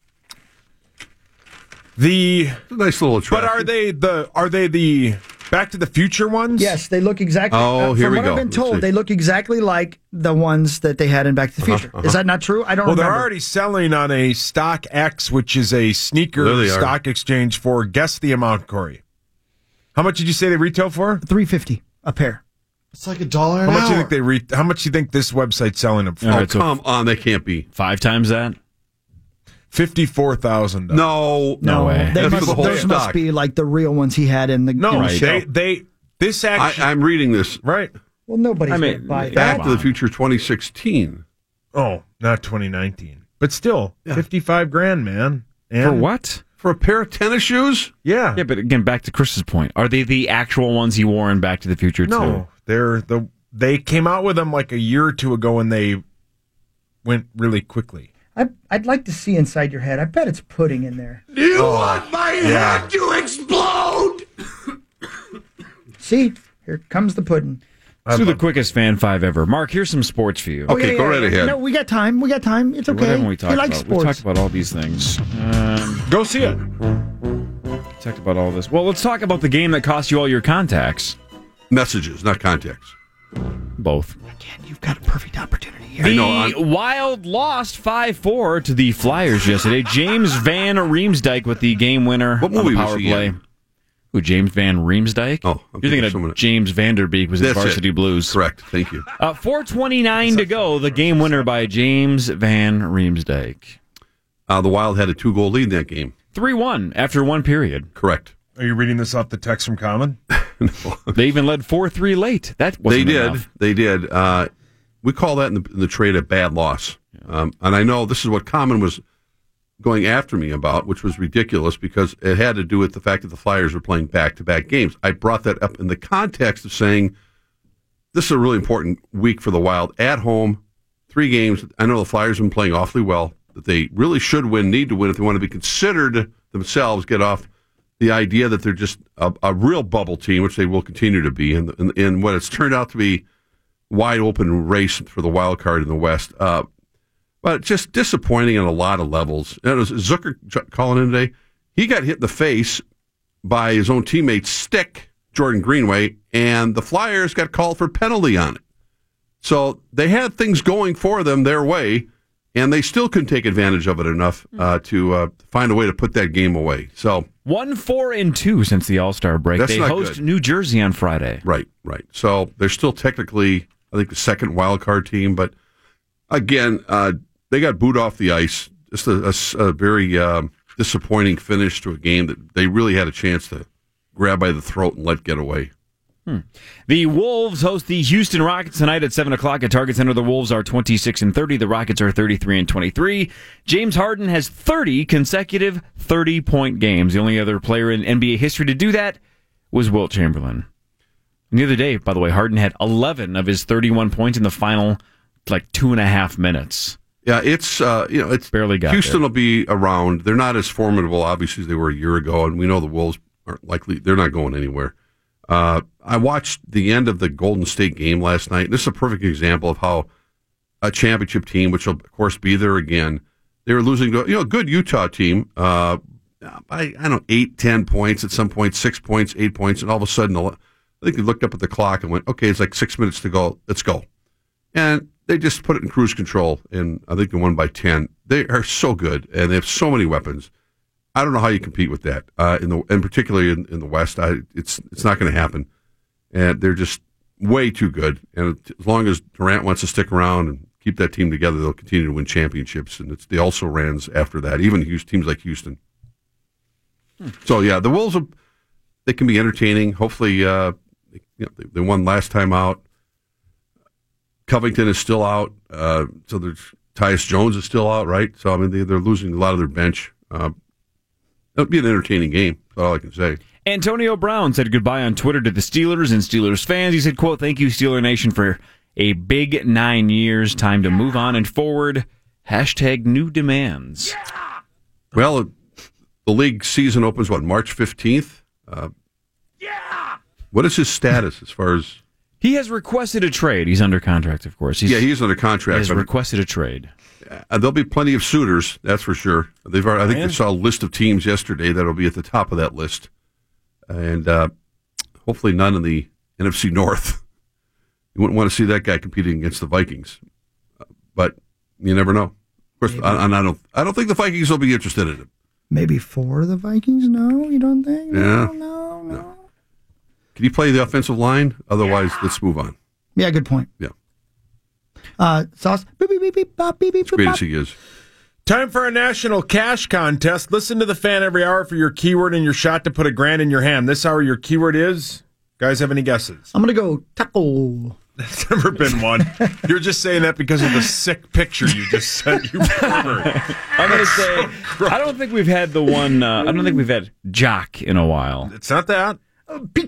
the nice little but attraction. are they the are they the Back to the Future ones? Yes, they look exactly. Oh, uh, here from we what go. I've been Let's told, see. they look exactly like the ones that they had in Back to the Uh-huh, Future. uh-huh. Is that not true? I don't Well, they're remember. already selling on a Stock X, which is a sneaker There they are. stock exchange for guess the amount, Corey. How much did you say they retail for? three hundred fifty a pair. It's like a dollar an How much hour. do you think they re- How much do you think this website's selling them for? Oh, right, so come on, they can't be. Five times that? Fifty-four thousand. No, No way. They That's must, for the whole those must stock. be like the real ones he had in the, No, in the right. show. they they this I, actually I'm reading this. right. Well, nobody's I mean, going to buy Back that. to the Future twenty sixteen. Oh, not twenty nineteen, but still fifty-five grand, man. And For what? For a pair of tennis shoes? Yeah, Yeah, but again, back to Chris's point. Are they the actual ones he wore in Back to the Future no, too? they're the they came out with them like a year or two ago, and they went really quickly. I, I'd like to see inside your head. I bet it's pudding in there. Do you want my yeah. head to explode? See, here comes the pudding. Let's do the quickest fan five ever. Mark, here's some sports for you. Oh, Okay, yeah, go yeah, right yeah. ahead. No, we got time. We got time. It's okay. What haven't we he talked likes about? We sports. talked about all these things. Um, Go see it. talked about all this. Well, let's talk about the game that cost you all your contacts. Messages, not contacts. Both. Again, you've got a perfect opportunity here. The I know, I'm- Wild lost five four to the Flyers yesterday. James Van Riemsdyk with the game winner What on movie the was power he play. in? Who, James Van Riemsdyk? Oh, I'm You're thinking thinking of someone- James Vanderbeek was in That's Varsity it. Blues. Correct. Thank you. Uh, four twenty-nine to go. The game winner by James Van Riemsdyk. Uh, the Wild had a two-goal lead in that game. three one after one period. Correct. Are you reading this off the text from Common? They even led four three late. That They wasn't did. enough. They did. Uh, we call that in the, in the trade a bad loss. Um, and I know this is what Common was going after me about, which was ridiculous because it had to do with the fact that the Flyers were playing back-to-back games. I brought that up in the context of saying this is a really important week for the Wild. At home, three games. I know the Flyers have been playing awfully well, that they really should win, need to win if they want to be considered themselves, get off the idea that they're just a, a real bubble team, which they will continue to be, and, and, and what it's turned out to be wide open race for the wild card in the West. Uh, but just disappointing on a lot of levels. And it was Zucker calling in today. He got hit in the face by his own teammate Stick, Jordan Greenway, and the Flyers got called for penalty on it. So they had things going for them their way, and they still couldn't take advantage of it enough uh, to uh, find a way to put that game away. So One four and two since the All Star break. That's They not host good. New Jersey on Friday. Right, right. So they're still technically, I think, the second wild card team, but again, uh, they got booed off the ice. Just a, a- a very um, disappointing finish to a game that they really had a chance to grab by the throat and let get away. Hmm. The Wolves host the Houston Rockets tonight at seven o'clock at Target Center. The Wolves are twenty-six and thirty. The Rockets are thirty-three and twenty-three. James Harden has thirty consecutive thirty-point games. The only other player in N B A history to do that was Wilt Chamberlain. And the other day, by the way, Harden had eleven of his thirty-one points in the final, like, two and a half minutes. Yeah, it's uh, you know it's barely got Houston there. will be around. They're not as formidable, obviously, as they were a year ago, and we know the Wolves are likely they're not going anywhere. Uh, I watched the end of the Golden State game last night, and this is a perfect example of how a championship team, which will of course be there again, they were losing to you know a good Utah team uh, by I don't know eight, ten points at some point, six points, eight points, and all of a sudden, I think they looked up at the clock and went, okay, it's like six minutes to go, let's go, and they just put it in cruise control, and I think they won by ten. They are so good, and they have so many weapons. I don't know how you compete with that, uh, in the and particularly in, in the West. I, it's it's not going to happen, and they're just way too good. And as long as Durant wants to stick around and keep that team together, they'll continue to win championships. And it's the also rans after that, even Houston, teams like Houston. Hmm. So yeah, the Wolves are, they can be entertaining. Hopefully, uh, you know, they, they won last time out. Covington is still out, uh, so there's Tyus Jones is still out, right? So I mean, they, they're losing a lot of their bench. Uh, It'll be an entertaining game. That's all I can say. Antonio Brown said goodbye on Twitter to the Steelers and Steelers fans. He said, quote, "Thank you, Steeler Nation, for a big nine years. Time to move on and forward. Hashtag new demands." Well, the league season opens, what, March fifteenth? Uh, yeah! What is his status as far as... He has requested a trade. He's under contract, of course. He's, yeah, he's under contract. He has but requested a trade. Uh, there'll be plenty of suitors, that's for sure. They've already, I think Man. they saw a list of teams yesterday that'll be at the top of that list. And uh, hopefully none in the N F C North. You wouldn't want to see that guy competing against the Vikings. Uh, but you never know. Of course, I, and I don't I don't think the Vikings will be interested in him. Maybe for the Vikings? No, you don't think? Yeah. No, no, no. Can you play the offensive line? Otherwise, let's move on. Yeah, good point. Yeah. Uh, Sauce. Beep, beep, beep, beep, bop, beep, beep, As great bop. as he is. Time for a national cash contest. Listen to the fan every hour for your keyword and your shot to put a grand in your hand. This hour, your keyword is... Guys, have any guesses? I'm going to go taco. There's never been one. You're just saying that because of the sick picture you just sent. You pervert. I'm going to say, I don't think we've had the one, uh, I don't think we've had Jock in a while. It's not that. Pizza.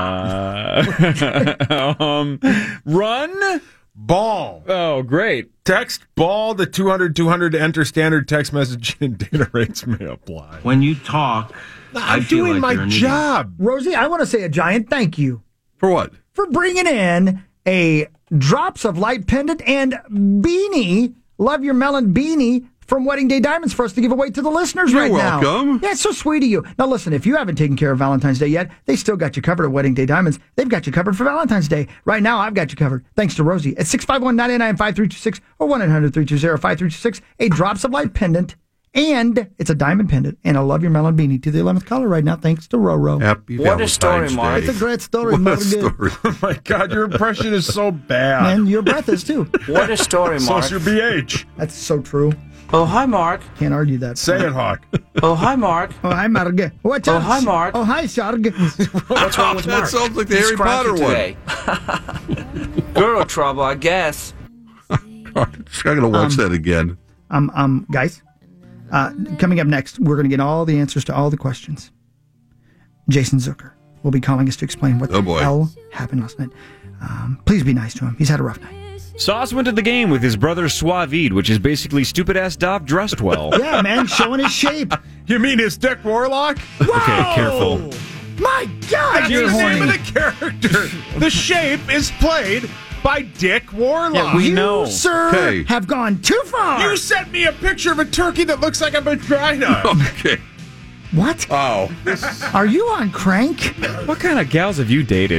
Uh, um, run. Ball. Oh, great. Text ball to two hundred two hundred to enter standard text message and data rates may apply. When you talk, I I'm feel doing like my you're an job. Rosie, I want to say a giant thank you. For what? For bringing in a Drops of Light pendant and beanie, Love Your Melon beanie from Wedding Day Diamonds for us to give away to the listeners You're right now. welcome. Yeah, it's so sweet of you. Now listen, if you haven't taken care of Valentine's Day yet, they still got you covered at Wedding Day Diamonds. They've got you covered for Valentine's Day. Right now, I've got you covered. Thanks to Rosie at six five one, nine nine five three two six or one eight hundred, three two zero, five three two six. A Drops of Light pendant, and it's a diamond pendant, and a Love Your Melon beanie to the eleventh color right now, thanks to Roro. Happy What a story, Valentine's Mark. Day. It's a great story, What a Morgan. story. Oh my God, your impression is so bad. And your breath is too. What a story, Mark. So's your B H. That's so true. Oh, hi, Mark. Can't argue that. Say it, Hawk. Oh, hi, Mark. Oh, hi, Marg. What's Oh, up? hi, Mark. Oh, hi, Sarg. What's wrong with That Mark? sounds like the He's Harry Potter cranky one. today. Girl trouble, I guess. I'm going to watch Um, that again. Um, um, guys, uh, coming up next, we're going to get all the answers to all the questions. Jason Zucker will be calling us to explain what Oh, the boy. hell happened last night. Um, please be nice to him. He's had a rough night. Sauce went to the game with his brother Suavide, which is basically stupid-ass Dop dressed well. Yeah, man, showing his shape. You mean his Dick Warlock? Okay, careful. My God, That's you're the name horny. of the character. The shape is played by Dick Warlock. Yeah, we you, know. sir, Okay. have gone too far. You sent me a picture of a turkey that looks like a vagina. Okay. What? Oh. Are you on crank? What kind of gals have you dated?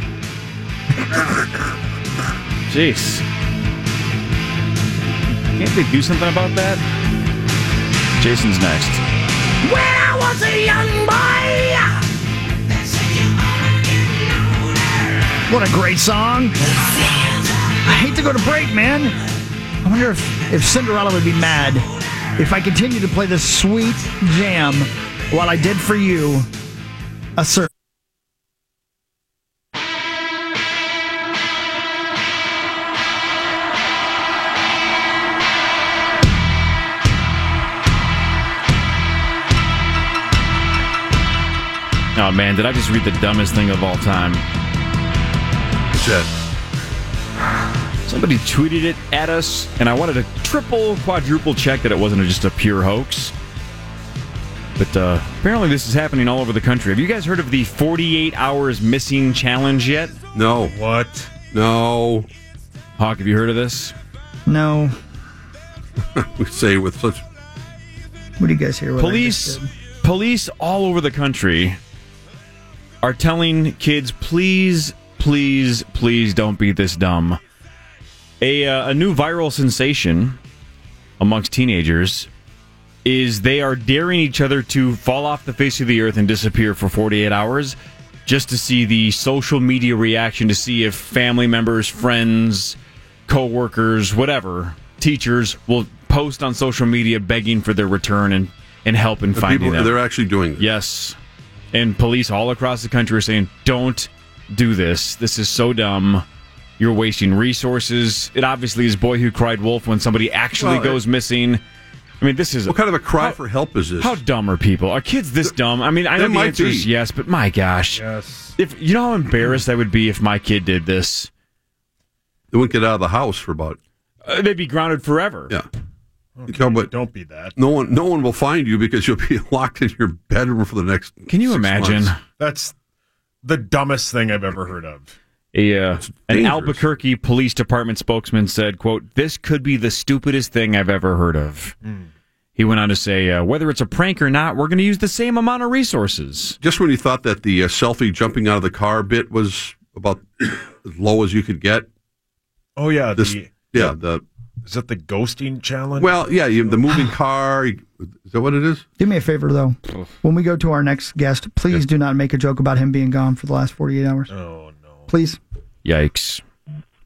Jeez. Can't they do something about that? Jason's next. When I was a young boy. What a great song. I hate to go to break, man. I wonder if, if Cinderella would be mad if I continue to play this sweet jam while I did for you a certain. Oh man, did I just read the dumbest thing of all time? What's that? Somebody tweeted it at us, and I wanted to triple, quadruple check that it wasn't just a pure hoax. But uh, apparently this is happening all over the country. Have you guys heard of the forty-eight hours missing challenge yet? No. What? No. Hawk, have you heard of this? No. We say it with such. What do you guys hear? What I Police, just did? police all over the country are telling kids, please, please, please don't be this dumb. A, uh, a new viral sensation amongst teenagers is they are daring each other to fall off the face of the earth and disappear for forty-eight hours just to see the social media reaction, to see if family members, friends, co-workers, whatever, teachers will post on social media begging for their return and, and help in The finding people, them. they're actually doing it. Yes. And police all across the country are saying, don't do this. This is so dumb. You're wasting resources. It obviously is Boy Who Cried Wolf when somebody actually Well, goes missing. I mean, this is... What kind of a cry how, for help is this? How dumb are people? Are kids this dumb? I mean, I know They the might answer is be. yes, but my gosh. Yes. If you know how embarrassed I would be if my kid did this? They wouldn't get out of the house for about. Uh, they'd be grounded forever. Yeah. Okay, You know, but don't be that. no one, no one will find you because you'll be locked in your bedroom for the next. Can you six imagine? months. That's the dumbest thing I've ever heard of. A, uh, an dangerous. Albuquerque Police Department spokesman said, quote, "This could be the stupidest thing I've ever heard of." Mm. He went on to say, uh, whether it's a prank or not, we're going to use the same amount of resources. Just when you thought that the uh, selfie jumping out of the car bit was about as low as you could get. Oh yeah, This, the yeah, the is that the ghosting challenge? well, yeah, you, the moving car. You, is that what it is? Do me a favor, though. When we go to our next guest, please do not make a joke about him being gone for the last forty-eight hours. Oh no. Please. Yikes.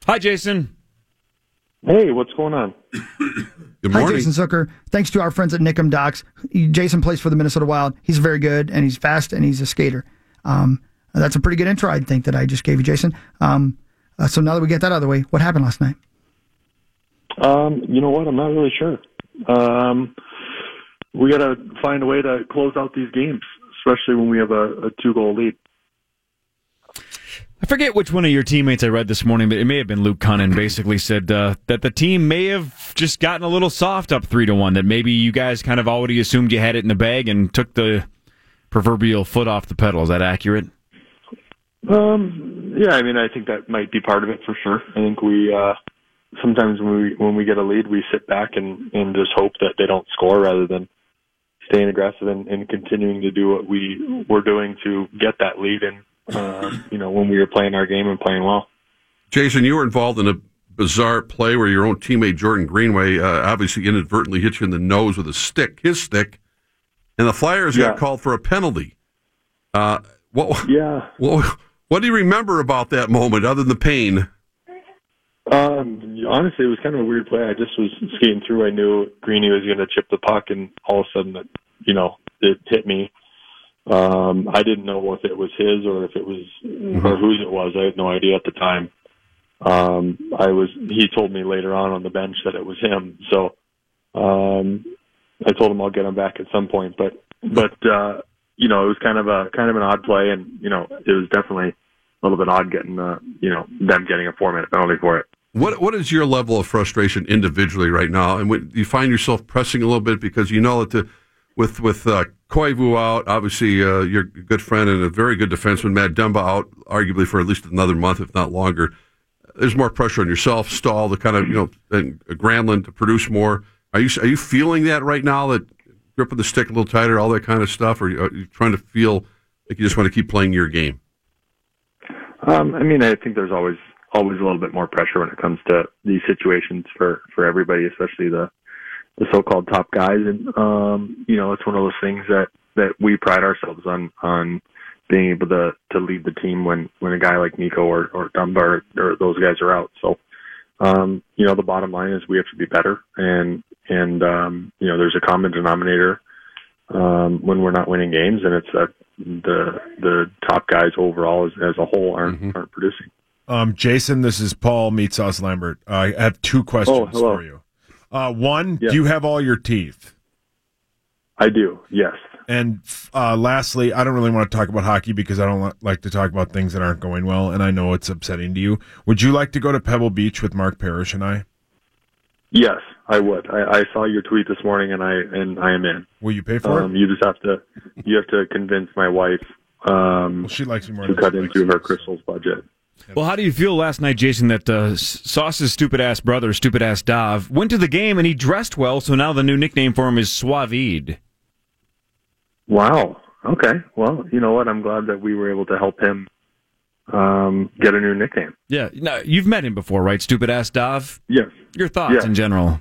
Hi, Jason. Hey, what's going on? Good Hi, Jason Zucker. Thanks to our friends at Nickum Docs. Jason plays for the Minnesota Wild. He's very good, and he's fast, and he's a skater. Um, that's a pretty good intro, I think, that I just gave you, Jason. Um, uh, so now that we get that out of the way, what happened last night? Um, you know what? I'm not really sure. Um, we got to find a way to close out these games, especially when we have a, a two-goal lead. I forget which one of your teammates I read this morning, but it may have been Luke Cunnin, basically said uh, that the team may have just gotten a little soft up three to one, that maybe you guys kind of already assumed you had it in the bag and took the proverbial foot off the pedal. Is that accurate? Um, yeah, I mean, I think that might be part of it for sure. I think we, uh, sometimes when we, when we get a lead, we sit back and, and just hope that they don't score rather than staying aggressive and, and continuing to do what we were doing to get that lead and, Uh, you know, when we were playing our game and playing well. Jason, you were involved in a bizarre play where your own teammate Jordan Greenway uh, obviously inadvertently hit you in the nose with a stick, his stick, and the Flyers yeah. got called for a penalty. Uh, what? Yeah. What, what do you remember about that moment, other than the pain? Um, honestly, it was kind of a weird play. I just was skating through. I knew Greeny was going to chip the puck, and all of a sudden, it, you know, it hit me. Um, I didn't know if it was his or if it was mm-hmm. or whose it was. I had no idea at the time. Um, I was. He told me later on on the bench that it was him. So um, I told him I'll get him back at some point. But but uh, you know, it was kind of a kind of an odd play, and you know, it was definitely a little bit odd getting uh, you know them getting a four minute penalty for it. What what is your level of frustration individually right now? And when you find yourself pressing a little bit because you know that the with with uh, Koivu out, obviously uh, your good friend and a very good defenseman, Matt Dumba, out arguably for at least another month, if not longer. There's more pressure on yourself, Stahl, to kind of, you know, and Granlund to produce more. Are you are you feeling that right now, that gripping the stick a little tighter, all that kind of stuff, or are you trying to feel like you just want to keep playing your game? Um, I mean, I think there's always always a little bit more pressure when it comes to these situations for, for everybody, especially the the so-called top guys. And, um, you know, it's one of those things that, that we pride ourselves on, on being able to, to lead the team when, when a guy like Nico or, or Dumba or, or those guys are out. So, um, you know, the bottom line is we have to be better. And, and, um, you know, there's a common denominator, um, when we're not winning games, and it's that the, the top guys overall as, as a whole aren't, mm-hmm. aren't producing. Um, Jason, this is Paul Meatsauce Lambert. Uh, I have two questions oh, hello. for you. Uh, one, yeah. do you have all your teeth? I do, yes. And uh, lastly, I don't really want to talk about hockey because I don't li- like to talk about things that aren't going well, and I know it's upsetting to you. Would you like to go to Pebble Beach with Mark Parrish and I? Yes, I would. I, I saw your tweet this morning, and I and I am in. Will you pay for um, it? You just have to you have to convince my wife um, well, she likes me more to than cut she into likes her Crystal's budget. Well, how do you feel last night, Jason, that uh, Sauce's stupid-ass brother, stupid-ass Dav, went to the game and he dressed well, so now the new nickname for him is Suavide? Wow. Okay. Well, you know what? I'm glad that we were able to help him um, get a new nickname. Yeah. No, you've met him before, right, stupid-ass Dav? Yes. Your thoughts yes. in general?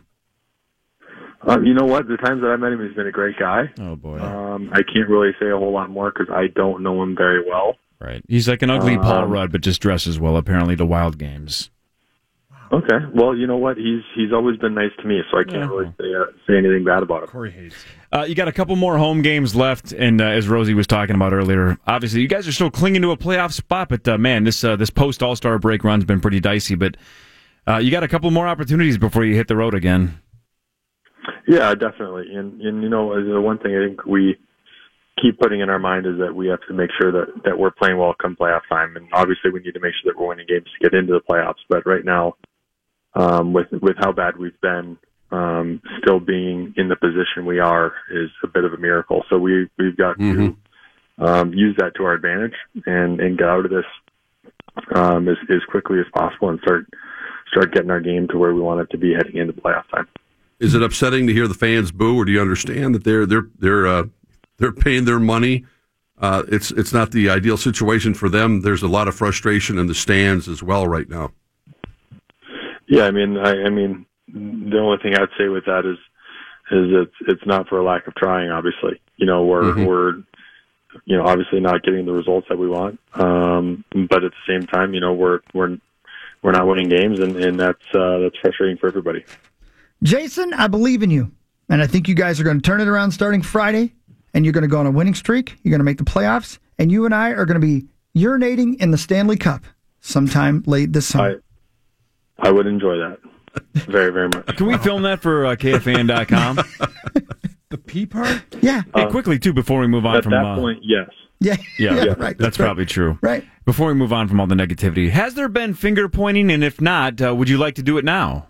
Uh, you know what? The times that I met him, he's been a great guy. Oh, boy. Um, I can't really say a whole lot more because I don't know him very well. Right. He's like an ugly um, Paul Rudd, but just dresses well, apparently, to Wild games. Okay. Well, you know what? He's he's always been nice to me, so I can't yeah. really say, uh, say anything bad about him. Corey hates uh, You got a couple more home games left, and uh, as Rosie was talking about earlier, obviously you guys are still clinging to a playoff spot, but uh, man, this uh, this post-All-Star break run's been pretty dicey, but uh, you got a couple more opportunities before you hit the road again. Yeah, definitely. And, and you know, the one thing I think we keep putting in our mind is that we have to make sure that, that we're playing well come playoff time. And obviously we need to make sure that we're winning games to get into the playoffs. But right now, um, with, with how bad we've been, um, still being in the position we are is a bit of a miracle. So we, we've got mm-hmm. to, um, use that to our advantage and, and get out of this, um, as, as quickly as possible and start, start getting our game to where we want it to be heading into playoff time. Is it upsetting to hear the fans boo, or do you understand that they're, they're, they're, uh, they're paying their money? Uh, it's it's not the ideal situation for them. There's a lot of frustration in the stands as well right now. Yeah, I mean, I, I mean, the only thing I'd say with that is, is it's it's not for a lack of trying. Obviously, you know, we're mm-hmm. we're, you know, obviously not getting the results that we want. Um, but at the same time, you know, we're we're we're not winning games, and, and that's uh, that's frustrating for everybody. Jason, I believe in you, and I think you guys are going to turn it around starting Friday, and you're going to go on a winning streak. You're going to make the playoffs, and you and I are going to be urinating in the Stanley Cup sometime late this summer. I, I would enjoy that very, very much. Can we film that for uh, K F A N dot com? The pee part? Yeah. Hey, quickly, too, before we move on At from... that uh, point, yes. Yeah, Yeah, yeah, right. right. That's right. probably true. Right. Before we move on from all the negativity, has there been finger pointing? And if not, uh, would you like to do it now?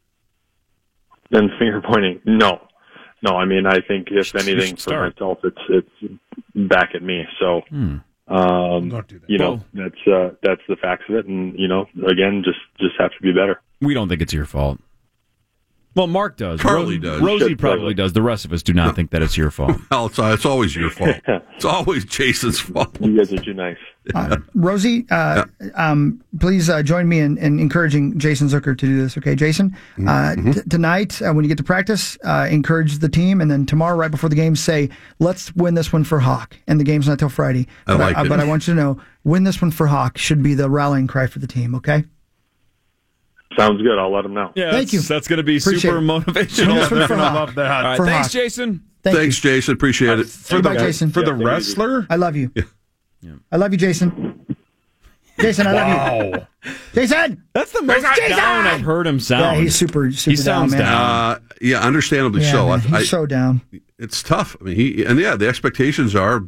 And finger pointing, no, no. I mean, I think if anything for start. myself, it's it's back at me. So, Hmm. um, Don't do that. you know, that's uh, that's the facts of it. And you know, again, just just have to be better. We don't think it's your fault. Well, Mark does. Carly Ro- does. Rosie Should probably probably. does. The rest of us do not think that it's your fault. Well, it's, uh, it's always your fault. It's always Jason's fault. You guys are too nice. Uh, Rosie, uh, um, please uh, join me in, in encouraging Jason Zucker to do this. Okay, Jason. Uh, Mm-hmm. t- tonight, uh, when you get to practice, uh, encourage the team, and then tomorrow, right before the game, say, "Let's win this one for Hawk." And the game's not till Friday. I But like I, it. But I want you to know, "Win this one for Hawk" should be the rallying cry for the team. Okay. Sounds good. I'll let them know. Yeah, Thank that's, you. That's going to be Appreciate super it. motivational. Win this one for Hawk. love that. All right, For thanks, Hawk. Jason. Thank Thanks, Jason. Appreciate it. For the, Bye, Jason. for the Yeah, wrestler? I love you. I love you, Jason. Jason, I love you. Wow. Jason. That's the most Jason! down I've heard him sound. Yeah, he's super, super He sounds down, man. down. Uh, yeah, understandably Yeah, so. man, I, he's I, so down. it's tough. I mean, he and yeah, the expectations are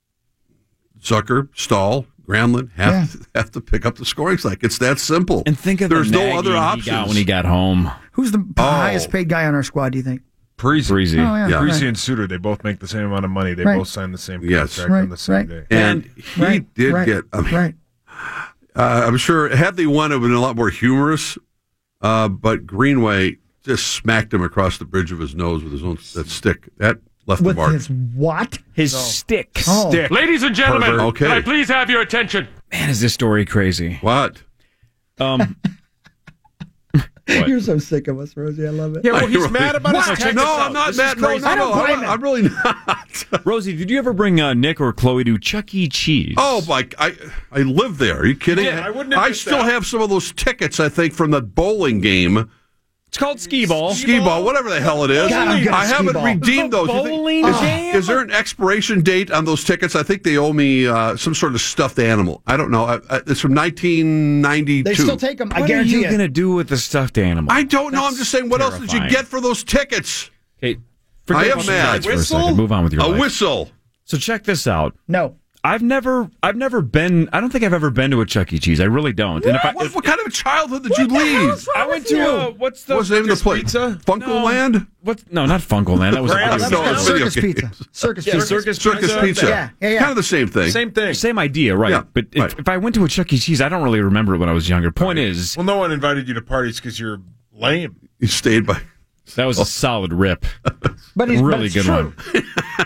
Zucker, Stahl, Granlund have to, have to pick up the scoring cycle. It's that simple. And think of there's the no nagging other he options. got when he got home. Who's the Oh. highest paid guy on our squad, do you think? Parisi. Breezy. Oh, yeah. Yeah. Parisi Right. and Suter, they both make the same amount of money. They Right. both signed the same Yes. contract Right, on the same right. day. And he Right, did right, get. I mean, right. uh, I'm sure had they won, it would have been a lot more humorous. Uh, but Greenway just smacked him across the bridge of his nose with his own that stick. That left With the mark. his what? His stick. Oh. Stick. Ladies and gentlemen, Pervert. Okay. can I please have your attention? Man, is this story crazy? What? Um, You're so sick of us, Rosie. I love it. Yeah, well, he's Really? mad about his What? tickets. No, I'm not This is mad. No, crazy. no, I don't no. blame I'm, him. I'm really not. Rosie, did you ever bring uh, Nick or Chloe to Chuck E. Cheese? Oh, my! I I live there. Are you kidding? Yeah, I wouldn't admit still that. have some of those tickets. I think from the bowling game, It's called skee ball. skee ball, whatever the hell it is. God, I'm good at I haven't skee-ball. redeemed those. You think- Bowling is, game? is there an expiration date on those tickets? I think they owe me uh, some sort of stuffed animal. I don't know. I, I, it's from nineteen ninety-two. They still take them. I What are guarantee you you. going to do with the stuffed animal? I don't know. I'm just saying. What else did you terrifying. get for those tickets? Okay, I forget am about the mad. tickets for a Whistle? second. Move on with your A life. whistle. So check this out. No. I've never, I've never been. I don't think I've ever been to a Chuck E. Cheese. I really don't. And if I, What, if, what kind of a childhood did you leave? I went to uh, what's the What's the name of the Circus place? Pizza? Funko Land? What? No, not Funkoland. That was a Grand- video That No, was it's called video Circus games. Pizza. Circus Yeah, Pizza. Circus Circus Pizza. Pizza. Yeah, yeah, yeah. Kind of the same thing. Same thing. Same idea, right? Yeah, but if, right. if I went to a Chuck E. Cheese, I don't really remember it when I was younger. Point is, Well, no one invited you to parties because you're lame. You stayed by. that was a solid rip. But he's really but it's good true. one.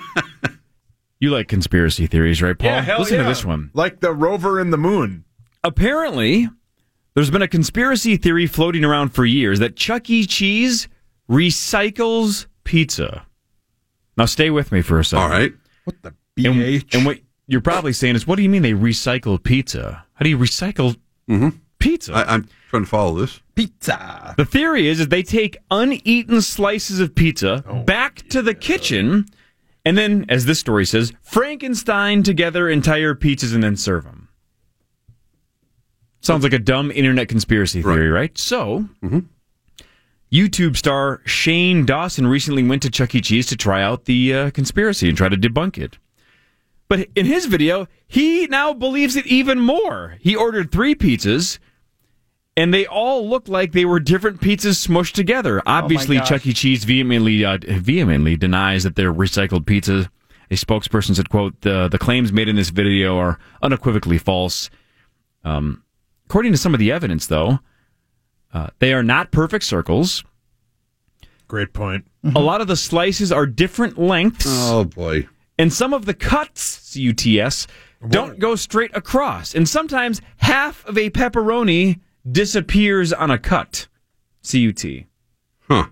You like conspiracy theories, right, Paul? Yeah, hell Listen yeah. to this one. Like the rover in the moon. Apparently, there's been a conspiracy theory floating around for years that Chuck E. Cheese recycles pizza. Now, stay with me for a second. All right. What the B And, H? and what you're probably saying is, what do you mean they recycle pizza? How do you recycle pizza? I, I'm trying to follow this. Pizza. The theory is that they take uneaten slices of pizza Oh, back to the kitchen, and then, as this story says, Frankenstein together entire pizzas and then serve them. Sounds like a dumb internet conspiracy theory, right? right? So, YouTube star Shane Dawson recently went to Chuck E. Cheese to try out the uh, conspiracy and try to debunk it. But in his video, he now believes it even more. He ordered three pizzas, and they all look like they were different pizzas smushed together. Obviously, gosh. Chuck E. Cheese vehemently uh, vehemently denies that they're recycled pizza. A spokesperson said, quote, the, the claims made in this video are unequivocally false. Um, according to some of the evidence, though, uh, they are not perfect circles. Great point. A lot of the slices are different lengths. Oh, boy. And some of the cuts, C U T S, don't go straight across. And sometimes half of a pepperoni disappears on a cut, C U T. Huh.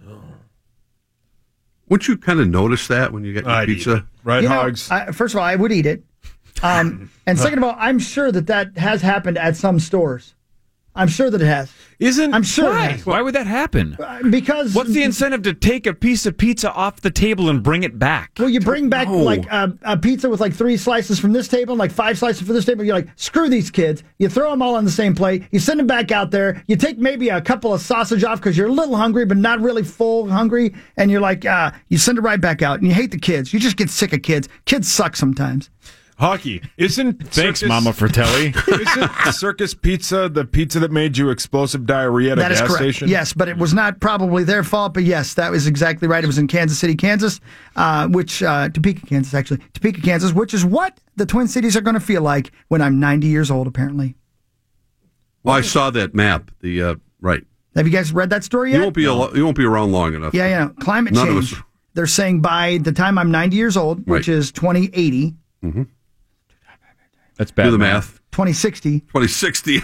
Wouldn't you kind of notice that when you get your I'd eat pizza? it. Right, You know, Hogs? I, first of all, I would eat it. Um, and second of all, I'm sure that that has happened at some stores. I'm sure that it has. Isn't I'm sure Why? it has. Why would that happen? Uh, because What's the incentive to take a piece of pizza off the table and bring it back? Well, you bring back No. like a, a pizza with like three slices from this table, and like five slices from this table. You're like, screw these kids. You throw them all on the same plate. You send them back out there. You take maybe a couple of sausage off because you're a little hungry, but not really full hungry. And you're like, uh, you send it right back out. And you hate the kids. You just get sick of kids. Kids suck sometimes. Hockey. Isn't Thanks, circus, Mama Fratelli. Isn't Circus Pizza the pizza that made you explosive diarrhea at That a is gas correct. station? Yes, but it was not probably their fault. But yes, that was exactly right. It was in Kansas City, Kansas, uh, which uh, Topeka, Kansas, actually, Topeka, Kansas, which is what the Twin Cities are going to feel like when I'm ninety years old. Apparently, Well, I saw that map. The uh, right. have you guys read that story yet? You won't be al- you won't be around long enough. Yeah, yeah. Climate None of change. us- They're saying by the time I'm ninety years old, which Right. is twenty eighty, Mm-hmm. That's bad. Do the math. math. twenty sixty. twenty sixty.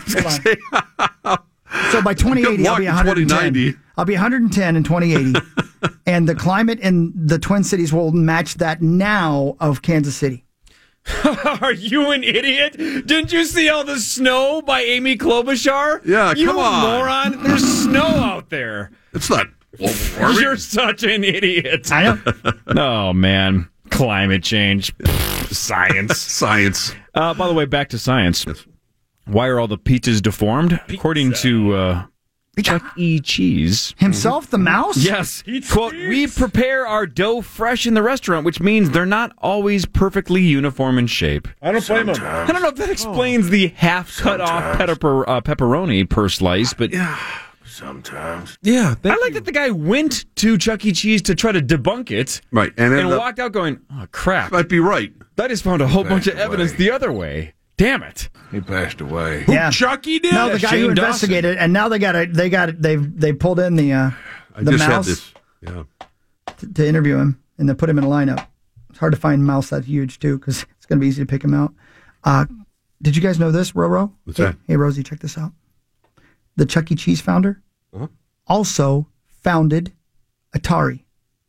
So by twenty eighty, Good I'll be luck in one hundred ten. twenty ninety. I'll be one hundred ten in twenty eighty. And the climate in the Twin Cities will match that now of Kansas City. Are you an idiot? Didn't you see all the snow by Amy Klobuchar? Yeah, you come on. moron. There's snow out there. It's not. You're such an idiot. I know. Oh, man. Climate change. Science. Science. Uh, by the way, back to science. Why are all the pizzas deformed? According to uh, Chuck E. Cheese. Himself, the mouse? Yes. Quote, we prepare our dough fresh in the restaurant, which means they're not always perfectly uniform in shape. I don't blame him. I don't know if that explains the half cut off pepper, uh, pepperoni per slice, but Sometimes. Yeah. I like that the guy went to Chuck E. Cheese to try to debunk it. Right. And, And ended up- walked out going, oh, crap. might be right. I just found a whole bunch of Passed evidence away. the other way. Damn it. He passed away. Yeah. Chucky did? No, the guy who Shane Dawson. investigated, and now they got it. They got it. They've they pulled in the uh, I the just mouse had this. Yeah. to, to interview him, and they put him in a lineup. It's hard to find a mouse that huge too, because it's going to be easy to pick him out. Uh, did you guys know this, Roro? What's hey, that? Hey, Rosie, check this out. The Chuck E. Cheese founder Uh-huh. also founded Atari.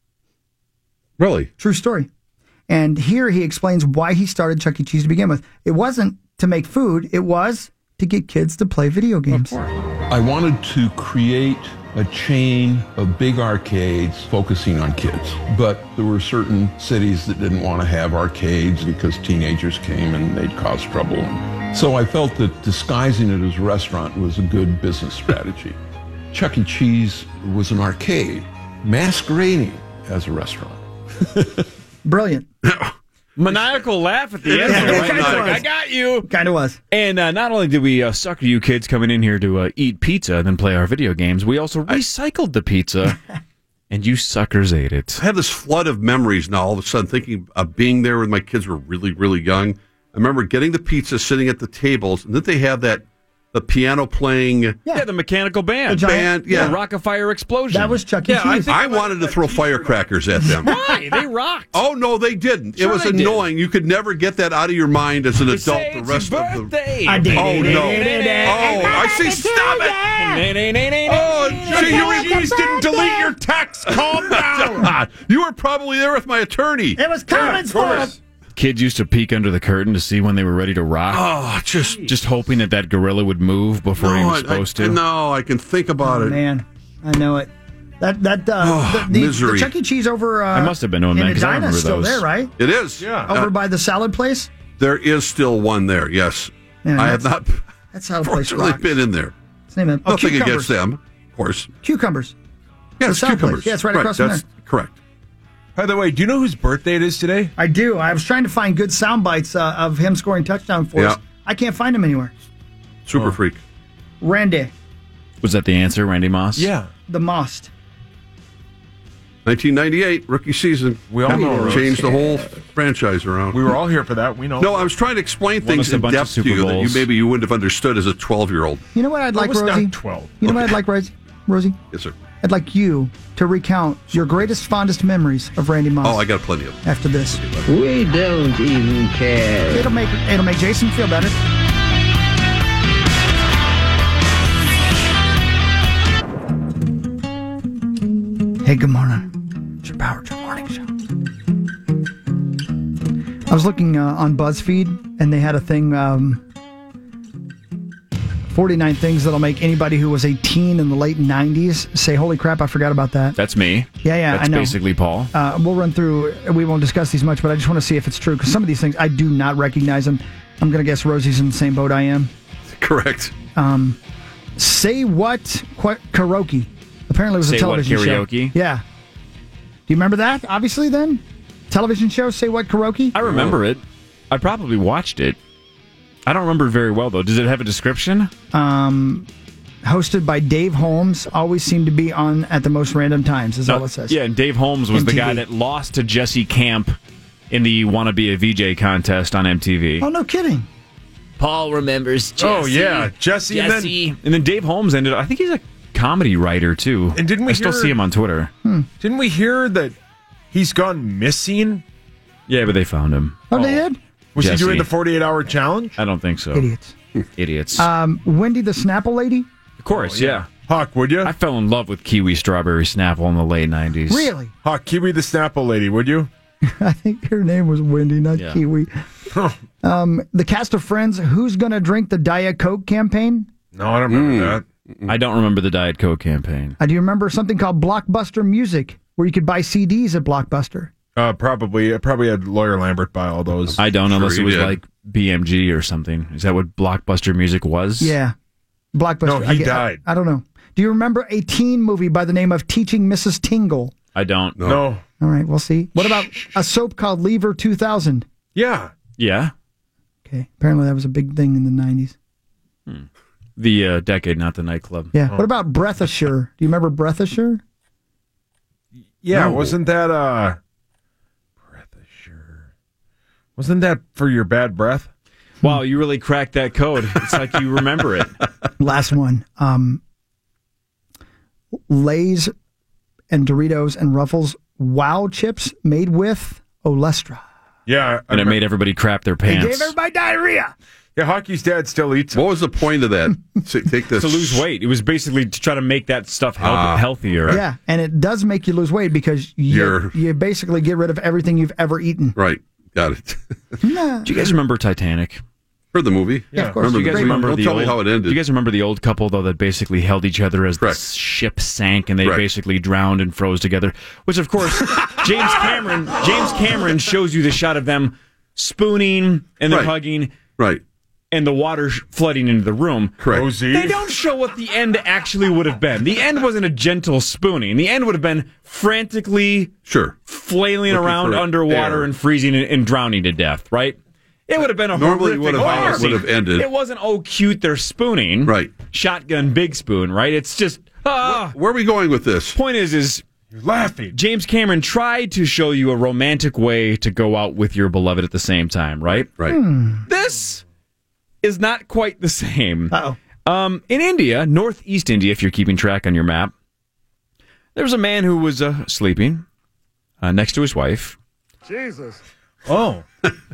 Really? True story. And here he explains why he started Chuck E. Cheese to begin with. It wasn't to make food, it was to get kids to play video games. I wanted to create a chain of big arcades focusing on kids. But there were certain cities that didn't want to have arcades because teenagers came and they'd cause trouble. So I felt that disguising it as a restaurant was a good business strategy. Chuck E. Cheese was an arcade masquerading as a restaurant. Brilliant. Maniacal laugh at the end. Yeah, Like, it kinda like, was. I got you. Kind of was. And uh, not only did we uh, sucker you kids coming in here to uh, eat pizza and then play our video games, we also recycled the pizza, and you suckers ate it. I have this flood of memories now, all of a sudden, thinking of being there when my kids were really, really young. I remember getting the pizza, sitting at the tables, and then they have that, the piano playing. Yeah, Yeah, the mechanical band. The giant- band, yeah. The Rock-afire Explosion. That was Chuck E. Yeah, I Cheese. think I wanted to throw firecrackers at them. Why? They rocked. Oh, no, they didn't. Sure it was they did. annoying. You could never get that out of your mind as an To adult say the it's rest your of the. birthday. I did. Oh, no. Oh, Oh, I say stop it. Oh, Chuck gee, you E. Cheese didn't delete your text. Calm down. You were probably there with my attorney. It was Coleman's fault. Kids used to peek under the curtain to see when they were ready to rock. Oh, just. Just hoping that that gorilla would move before he No, was I- supposed I, to. No, I can think about Oh, it. man, I know it. That that uh, Oh, the, the, misery. the Chuck E. Cheese over. Uh, I must have been on that, in 'cause I Edina's remember still those. there, right? It is. Yeah. Over Uh, by the salad place. there is still one there, yes. Man, I have that's- not, That salad place fortunately, rocks. been in there. What's the name of it? Oh, Nothing cucumbers. against them, of course. Cucumbers. Yeah, The it's salad place. cucumbers. Yeah, it's right across from That's there. correct. By the way, do you know whose birthday it is today? I do. I was trying to find good sound bites uh, of him scoring touchdown for us. Yeah. I can't find him anywhere. Super Oh. freak. Randy, Was that the answer, Randy Moss? Yeah. the Most. nineteen ninety-eight, rookie season. We all know, Rose. Changed the whole franchise around. We were all here for that. We know. No, I was trying to explain Won us things a in bunch of depth to Super you that you Bowls. maybe you wouldn't have understood as a twelve-year-old. You know what I'd like, I was Rosie? not twelve. You know what I'd like, Rosie? Rosie? Yes, sir. I'd like you to recount your greatest, fondest memories of Randy Moss. Oh, I got plenty of them. After this, We don't even care. it'll make it'll make Jason feel better. Hey, good morning. It's your Power Trip Morning Show. I was looking uh, on BuzzFeed, and they had a thing um, forty-nine things that'll make anybody who was a teen in the late nineties say, holy crap, I forgot about that. That's me. Yeah, yeah, That's I know. basically Paul. Uh, we'll run through, we won't discuss these much, but I just want to see if it's true, because some of these things, I do not recognize them. I'm going to guess Rosie's in the same boat I am. Correct. Um, Say What Qu- Karaoke. Apparently it was Say a television What show. Karaoke? Yeah. Do you remember that, obviously, then? Television show, Say What Karaoke? I remember it. I probably watched it. I don't remember it very well, though. Does it have a description? Um, hosted by Dave Holmes. Always seemed to be on at the most random times, is No, all it says. Yeah, and Dave Holmes was M T V. the guy that lost to Jesse Camp in the Wanna Be a V J contest on M T V. Oh, no kidding. Paul remembers Jesse. Oh, yeah, Jesse, and then- Jesse. And then Dave Holmes ended up, I think he's a comedy writer, too. And didn't we I still hear- see him on Twitter. Didn't we hear that he's gone missing? Yeah, but they found him. Oh, they did? Was Jesse. he doing the forty-eight hour challenge? I don't think so. Idiots. Idiots. Um, Wendy the Snapple Lady? of course, yeah. Hawk, would you? I fell in love with Kiwi Strawberry Snapple in the late nineties. Really? Hawk, Kiwi the Snapple Lady, would you? I think her name was Wendy, not Yeah. Kiwi. um, the cast of Friends, Who's Gonna Drink the Diet Coke campaign? No, I don't remember that. I don't remember the Diet Coke campaign. Uh, do you remember something called Blockbuster Music, where you could buy C Ds at Blockbuster? Uh, probably. I probably had Lawyer Lambert buy all those. I don't, Sure unless it he was did. like B M G or something. Is that what Blockbuster Music was? Yeah. Blockbuster. No, he I, get- died. I, I don't know. Do you remember a teen movie by the name of Teaching Missus Tingle? I don't. No. no. All right, we'll see. What about a soap called Lever two thousand? Yeah. Yeah. Okay. Apparently that was a big thing in the nineties. The uh, decade, not the nightclub. Yeah. What about Breath Assure? Do you remember Breath Assure? Yeah, No. wasn't that, uh... Breath Assure. Wasn't that for your bad breath? Wow, you really cracked that code. It's like you remember it. Last one. Um, Lay's and Doritos and Ruffles Wow chips made with Olestra. Yeah. I And it made everybody crap their It pants. gave everybody diarrhea. Yeah, Hockey's dad still eats it. What was the point of that? So take this to lose weight. It was basically to try to make that stuff health- Ah. healthier. Yeah, and it does make you lose weight because you, You're- you basically get rid of everything you've ever eaten. Right. Got it. Nah. Do you guys remember Titanic? Heard the movie. Yeah, of course. Do Remember you guys the- remember Don't the tell old, me how it ended. Do you guys remember the old couple though that basically held each other as Correct. the ship sank and they Correct. basically drowned and froze together? Which of course James Cameron James Cameron shows you the shot of them spooning and then Right. hugging Right. and the water sh- flooding into the room. Correct. Rosie. They don't show what the end actually would have been. The end wasn't a gentle spooning. The end would have been frantically Sure. flailing Looking around for underwater air. and freezing and, and drowning to death, right? It would have been a Normally it horrific would have- final it would have scene. ended. It wasn't, oh, cute, they're spooning. Right. Shotgun, big spoon, right? It's just, ah. Where are we going with this? Point is, is You're laughing. James Cameron tried to show you a romantic way to go out with your beloved at the same time, right? Right. This is not quite the same. Uh-oh. Um, in India, northeast India, if you're keeping track on your map, there was a man who was uh, sleeping uh, next to his wife. Jesus. Oh.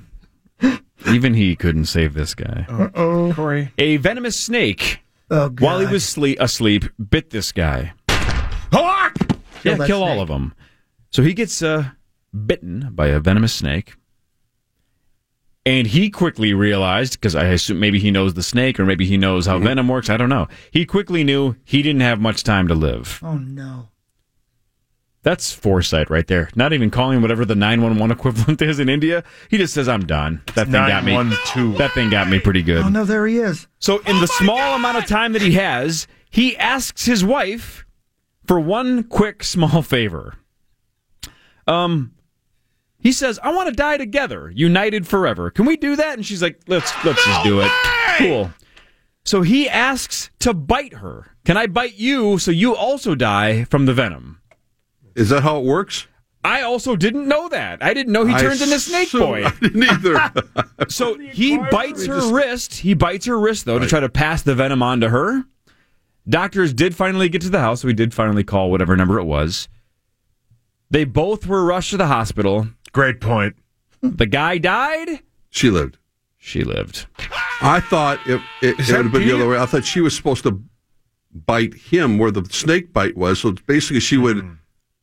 Even he couldn't save this guy. Uh-oh. Corey. A venomous snake, Oh, God. while he was sle- asleep, bit this guy. Hawk! Yeah, that kill all snake. of them. So he gets uh, bitten by a venomous snake. And he quickly realized, because I assume maybe he knows the snake or maybe he knows how venom works. I don't know. He quickly knew he didn't have much time to live. Oh, no. That's foresight right there. Not even calling whatever the nine one one equivalent is in India. He just says, I'm done. That thing got me. nine one two. That thing got me pretty good. Oh, no, there he is. So in the small amount of time that he has, he asks his wife for one quick small favor. Um, he says, I want to die together, united forever. Can we do that? And she's like, let's let's just do it. Cool. So he asks to bite her. Can I bite you so you also die from the venom? Is that how it works? I also didn't know that. I didn't know he I turns into Snake assume- Boy. I didn't either. So he bites her wrist. He bites her wrist, though, to try to pass the venom on to her. Doctors did finally get to the house. We did finally call whatever number it was. They both were rushed to the hospital. Great point. The guy died. She lived. She lived. I thought it, it, it that would have been Pete? the other way. I thought she was supposed to bite him where the snake bite was. So basically, she would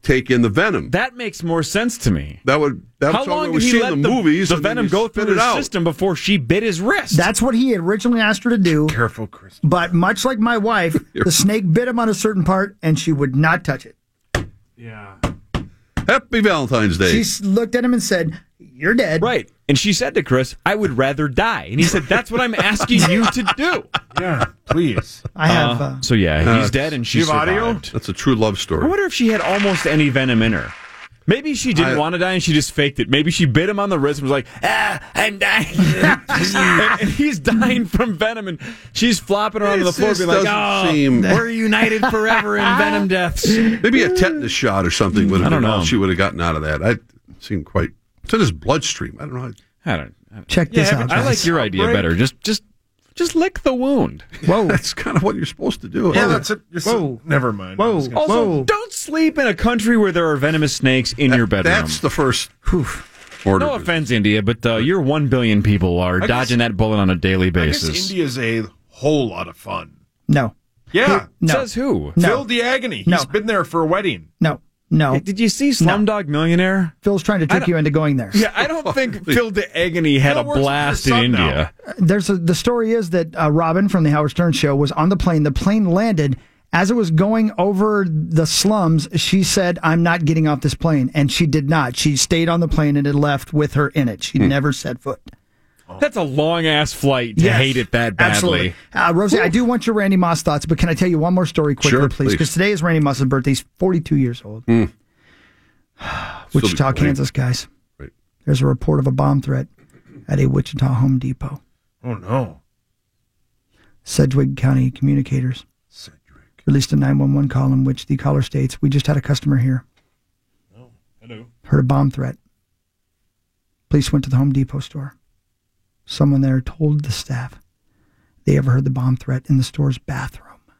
take in the venom. That makes more sense to me. That would. That's How long we did he see let in the, the, movies. the and then venom you go spit through it his out. system before she bit his wrist? That's what he had originally asked her to do. Careful, Chris. But much like my wife, the snake bit him on a certain part, and she would not touch it. Yeah. Happy Valentine's Day. She s- looked at him and said, "You're dead." Right. And she said to Chris, "I would rather die." And he said, "That's what I'm asking you to do." Yeah, please. I have. Uh, So yeah, Uh, he's dead and she you have audio? survived. That's a true love I story. wonder if she had almost any venom in her. Maybe she didn't I- want to die and she just faked it. Maybe she bit him on the wrist and was like, "Ah, I'm dying." and, and he's dying from venom, and she's flopping around on the It floor, just being like, doesn't "Oh, seem- we're united forever in venom deaths." Maybe a tetanus shot or something would have I don't been all know. she would have gotten out of that. I seemed quite. It's in his bloodstream. I don't know. I don't. I don't Check yeah, this I- out. I guys. like your idea Break. better. Just, just, just lick the wound. Whoa. That's kind of what you're supposed to do. Yeah, that's it. Just, Whoa. Never mind. Whoa. I was gonna- Also, Whoa. don't sleep in a country where there are venomous snakes in your bedroom. That's the first order. No offense, India, but uh, your one billion people are I dodging guess- that bullet on a daily I guess basis. India's a whole lot of fun. No. Yeah. No. Says who? No. Phil Diagony. He's No. been there for a wedding. No. No. Did you see Slumdog Millionaire? Phil's trying to trick you into going there. Yeah, I don't think Phil Diagony had Phil a works with blast your in son India. There's a, the story is that uh, Robin from the Howard Stern show was on the plane. The plane landed. As it was going over the slums, she said, "I'm not getting off this plane." And she did not. She stayed on the plane and it left with her in it. She never set foot. That's a long ass flight to Yes, hate it that badly. Absolutely. Uh, Rosie, I do want your Randy Moss thoughts, but can I tell you one more story quickly, Sure, please? please. Because today is Randy Moss's birthday. He's forty-two years old. Mm. Wichita, Still be- Kansas, guys. Right. There's a report of a bomb threat at a Wichita Home Depot. Oh, no. Sedgwick County communicators released a nine one one call in which the caller states, "We just had a customer here. Oh, hello. Heard a bomb threat. Police went to the Home Depot store. Someone there told the staff they ever heard the bomb threat in the store's bathroom."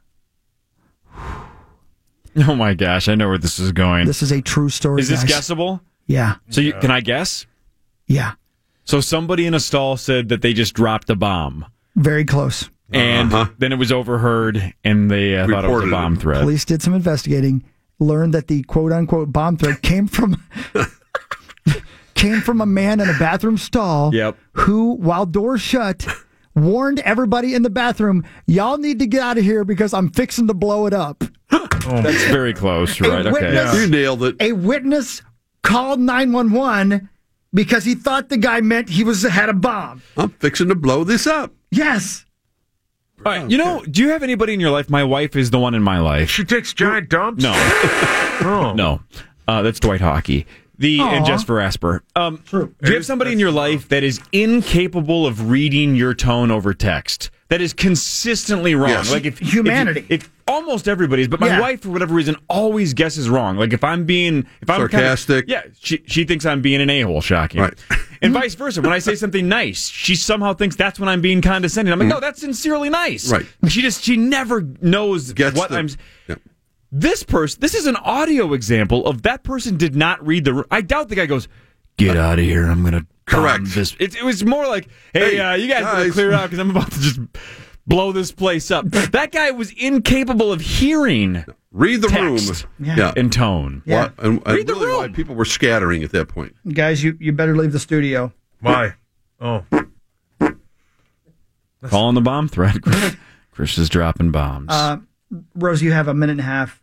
Oh my gosh, I know where this is going. This is a true story. Is this guys. guessable? Yeah. So you, can I guess? Yeah. So somebody in a stall said that they just dropped a bomb, Very close. and Uh-huh. then it was overheard, and they uh, thought it was a Reported bomb it. threat. Police did some investigating, learned that the quote unquote bomb threat came from came from a man in a bathroom stall Yep. who, while doors shut, warned everybody in the bathroom, "Y'all need to get out of here because I'm fixing to blow it up." That's very close, right? Okay. witness- You nailed it. A witness called nine one one because he thought the guy meant he was had a bomb. I'm fixing to blow this up. Yes. All right. You know, do you have anybody in your life? My wife is the one in my life. She takes giant dumps? No. Oh. No. Uh, that's Dwight Hockey. The Aw. and Jasper Asper. Um, True. Do you have somebody in your life that is incapable of reading your tone over text? That is consistently wrong. Yes. Like if Humanity. If, if almost everybody's, but my Yeah. wife for whatever reason always guesses wrong. Like if I'm being, if I'm Sarcastic. Kind of, yeah, she she thinks I'm being an a-hole. Shocking. Right. And vice versa. When I say something nice, she somehow thinks that's when I'm being condescending. I'm like, no, that's sincerely nice. Right. She just she never knows Gets what the- I'm. yeah. This person, this is an audio example of that person did not read the. I doubt the guy goes, "Get out of here! I'm going to Correct. This." It, it was more like, "Hey, Hey, uh, you guys, better guys." clear out because I'm about to just blow this place up." That guy was incapable of hearing Read the text room. Yeah. and tone. Yeah. What- and, and Read the really why room. people were scattering at that point. Guys, you, you better leave the studio. Why? Oh. Calling the bomb threat. Chris, Chris is dropping bombs. Uh, Rose, you have a minute and a half.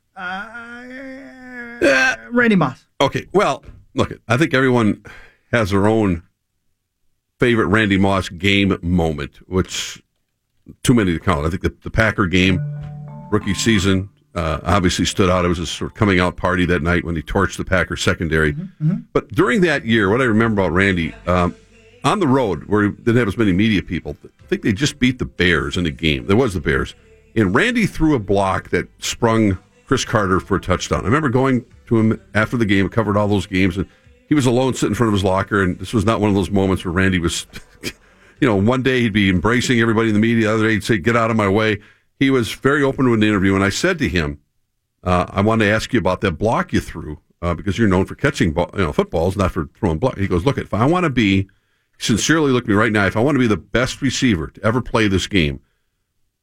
Uh, Randy Moss. Okay, well, look, I think everyone has their own favorite Randy Moss game moment, which too many to count. I think the, the Packer game, rookie season, uh, obviously stood out. It was a sort of coming out party that night when he torched the Packer secondary. Mm-hmm. But during that year, what I remember about Randy, um, on the road where he didn't have as many media people, I think they just beat the Bears in the game. There was the Bears. And Randy threw a block that sprung Chris Carter for a touchdown. I remember going to him after the game, covered all those games, and he was alone sitting in front of his locker, and this was not one of those moments where Randy was, you know, one day he'd be embracing everybody in the media, the other day he'd say, "Get out of my way." He was very open to an interview, and I said to him, uh, I want to ask you about that block you threw, uh, because you're known for catching ball, you know, footballs, not for throwing block. He goes, "Look, if I want to be, sincerely look at me right now, if I want to be the best receiver to ever play this game,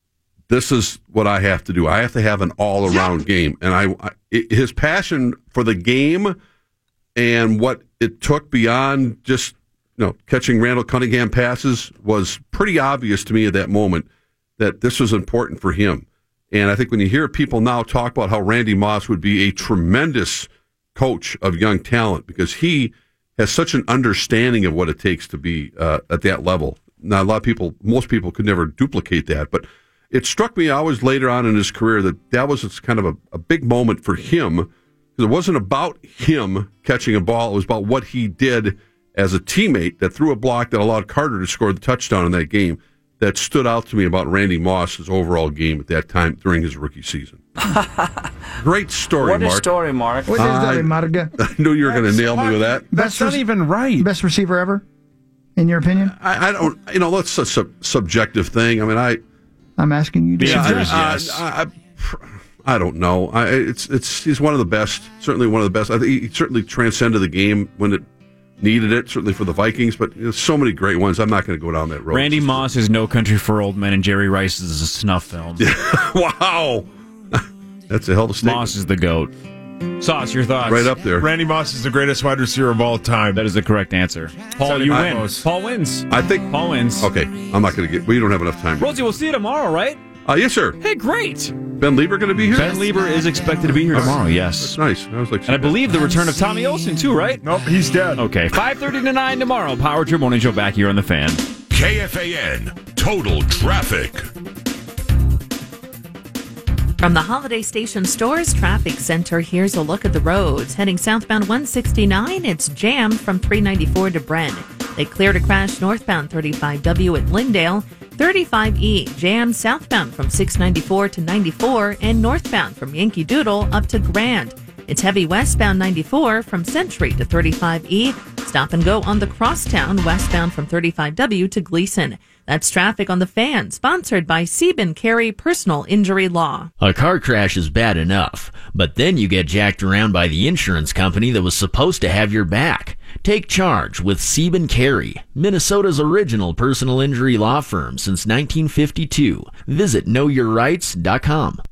this is what I have to do. I have to have an all-around game. And I, I his passion for the game and what it took beyond just you know catching Randall Cunningham passes was pretty obvious to me at that moment that this was important for him. And I think when you hear people now talk about how Randy Moss would be a tremendous coach of young talent because he has such an understanding of what it takes to be uh, at that level. Now, a lot of people, most people could never duplicate that, but it struck me always later on in his career that that was kind of a, a big moment for him because it wasn't about him catching a ball. It was about what he did as a teammate that threw a block that allowed Carter to score the touchdown in that game. That stood out to me about Randy Moss's overall game at that time during his rookie season. Great story, What a Mark. story, Mark. What is I- that, Marga? I knew you were going to nail me with that. That's not even right. Best receiver ever, in your opinion? I, I don't, you know, that's a sub- subjective thing. I mean, I, I'm asking you. to yeah, suggest. I, I, I, I don't know. I, it's, it's, he's one of the best. Certainly one of the best. I think he certainly transcended the game when it needed it. Certainly for the Vikings, but you know, so many great ones. I'm not going to go down that road. Randy Moss is No Country for Old Men, and Jerry Rice is a snuff film. Wow, that's a hell of a statement. Moss is the GOAT. Sauce, your thoughts? Right up there. Randy Moss is the greatest wide receiver of all time. That is the correct answer. Paul, you I- win. Paul wins. I think Paul wins. Okay, I'm not going to get. We don't have enough time. Rosie, we'll see you tomorrow, right? Uh, yes, sir. Hey, great. Ben Lieber going to be here? Ben Lieber is expected to be here tomorrow, yes. That's nice. I was like, And I believe the return of Tommy Olsen, too, right? Nope, he's dead. Okay, five thirty to nine tomorrow. Power Trip Morning Show back here on The Fan. K F A N Total Traffic. From the Holiday Station Stores Traffic Center, here's a look at the roads. Heading southbound one sixty-nine, it's jammed from three ninety-four to Bryn. They cleared a crash northbound thirty-five W at Lindale. thirty-five E jammed southbound from six ninety-four to ninety-four and northbound from Yankee Doodle up to Grand. It's heavy westbound ninety-four from Century to thirty-five E. Stop and go on the Crosstown westbound from thirty-five W to Gleason. That's traffic on The Fan, sponsored by Sieben Carey Personal Injury Law. A car crash is bad enough, but then you get jacked around by the insurance company that was supposed to have your back. Take charge with Sieben Carey, Minnesota's original personal injury law firm since nineteen fifty-two. Visit know your rights dot com.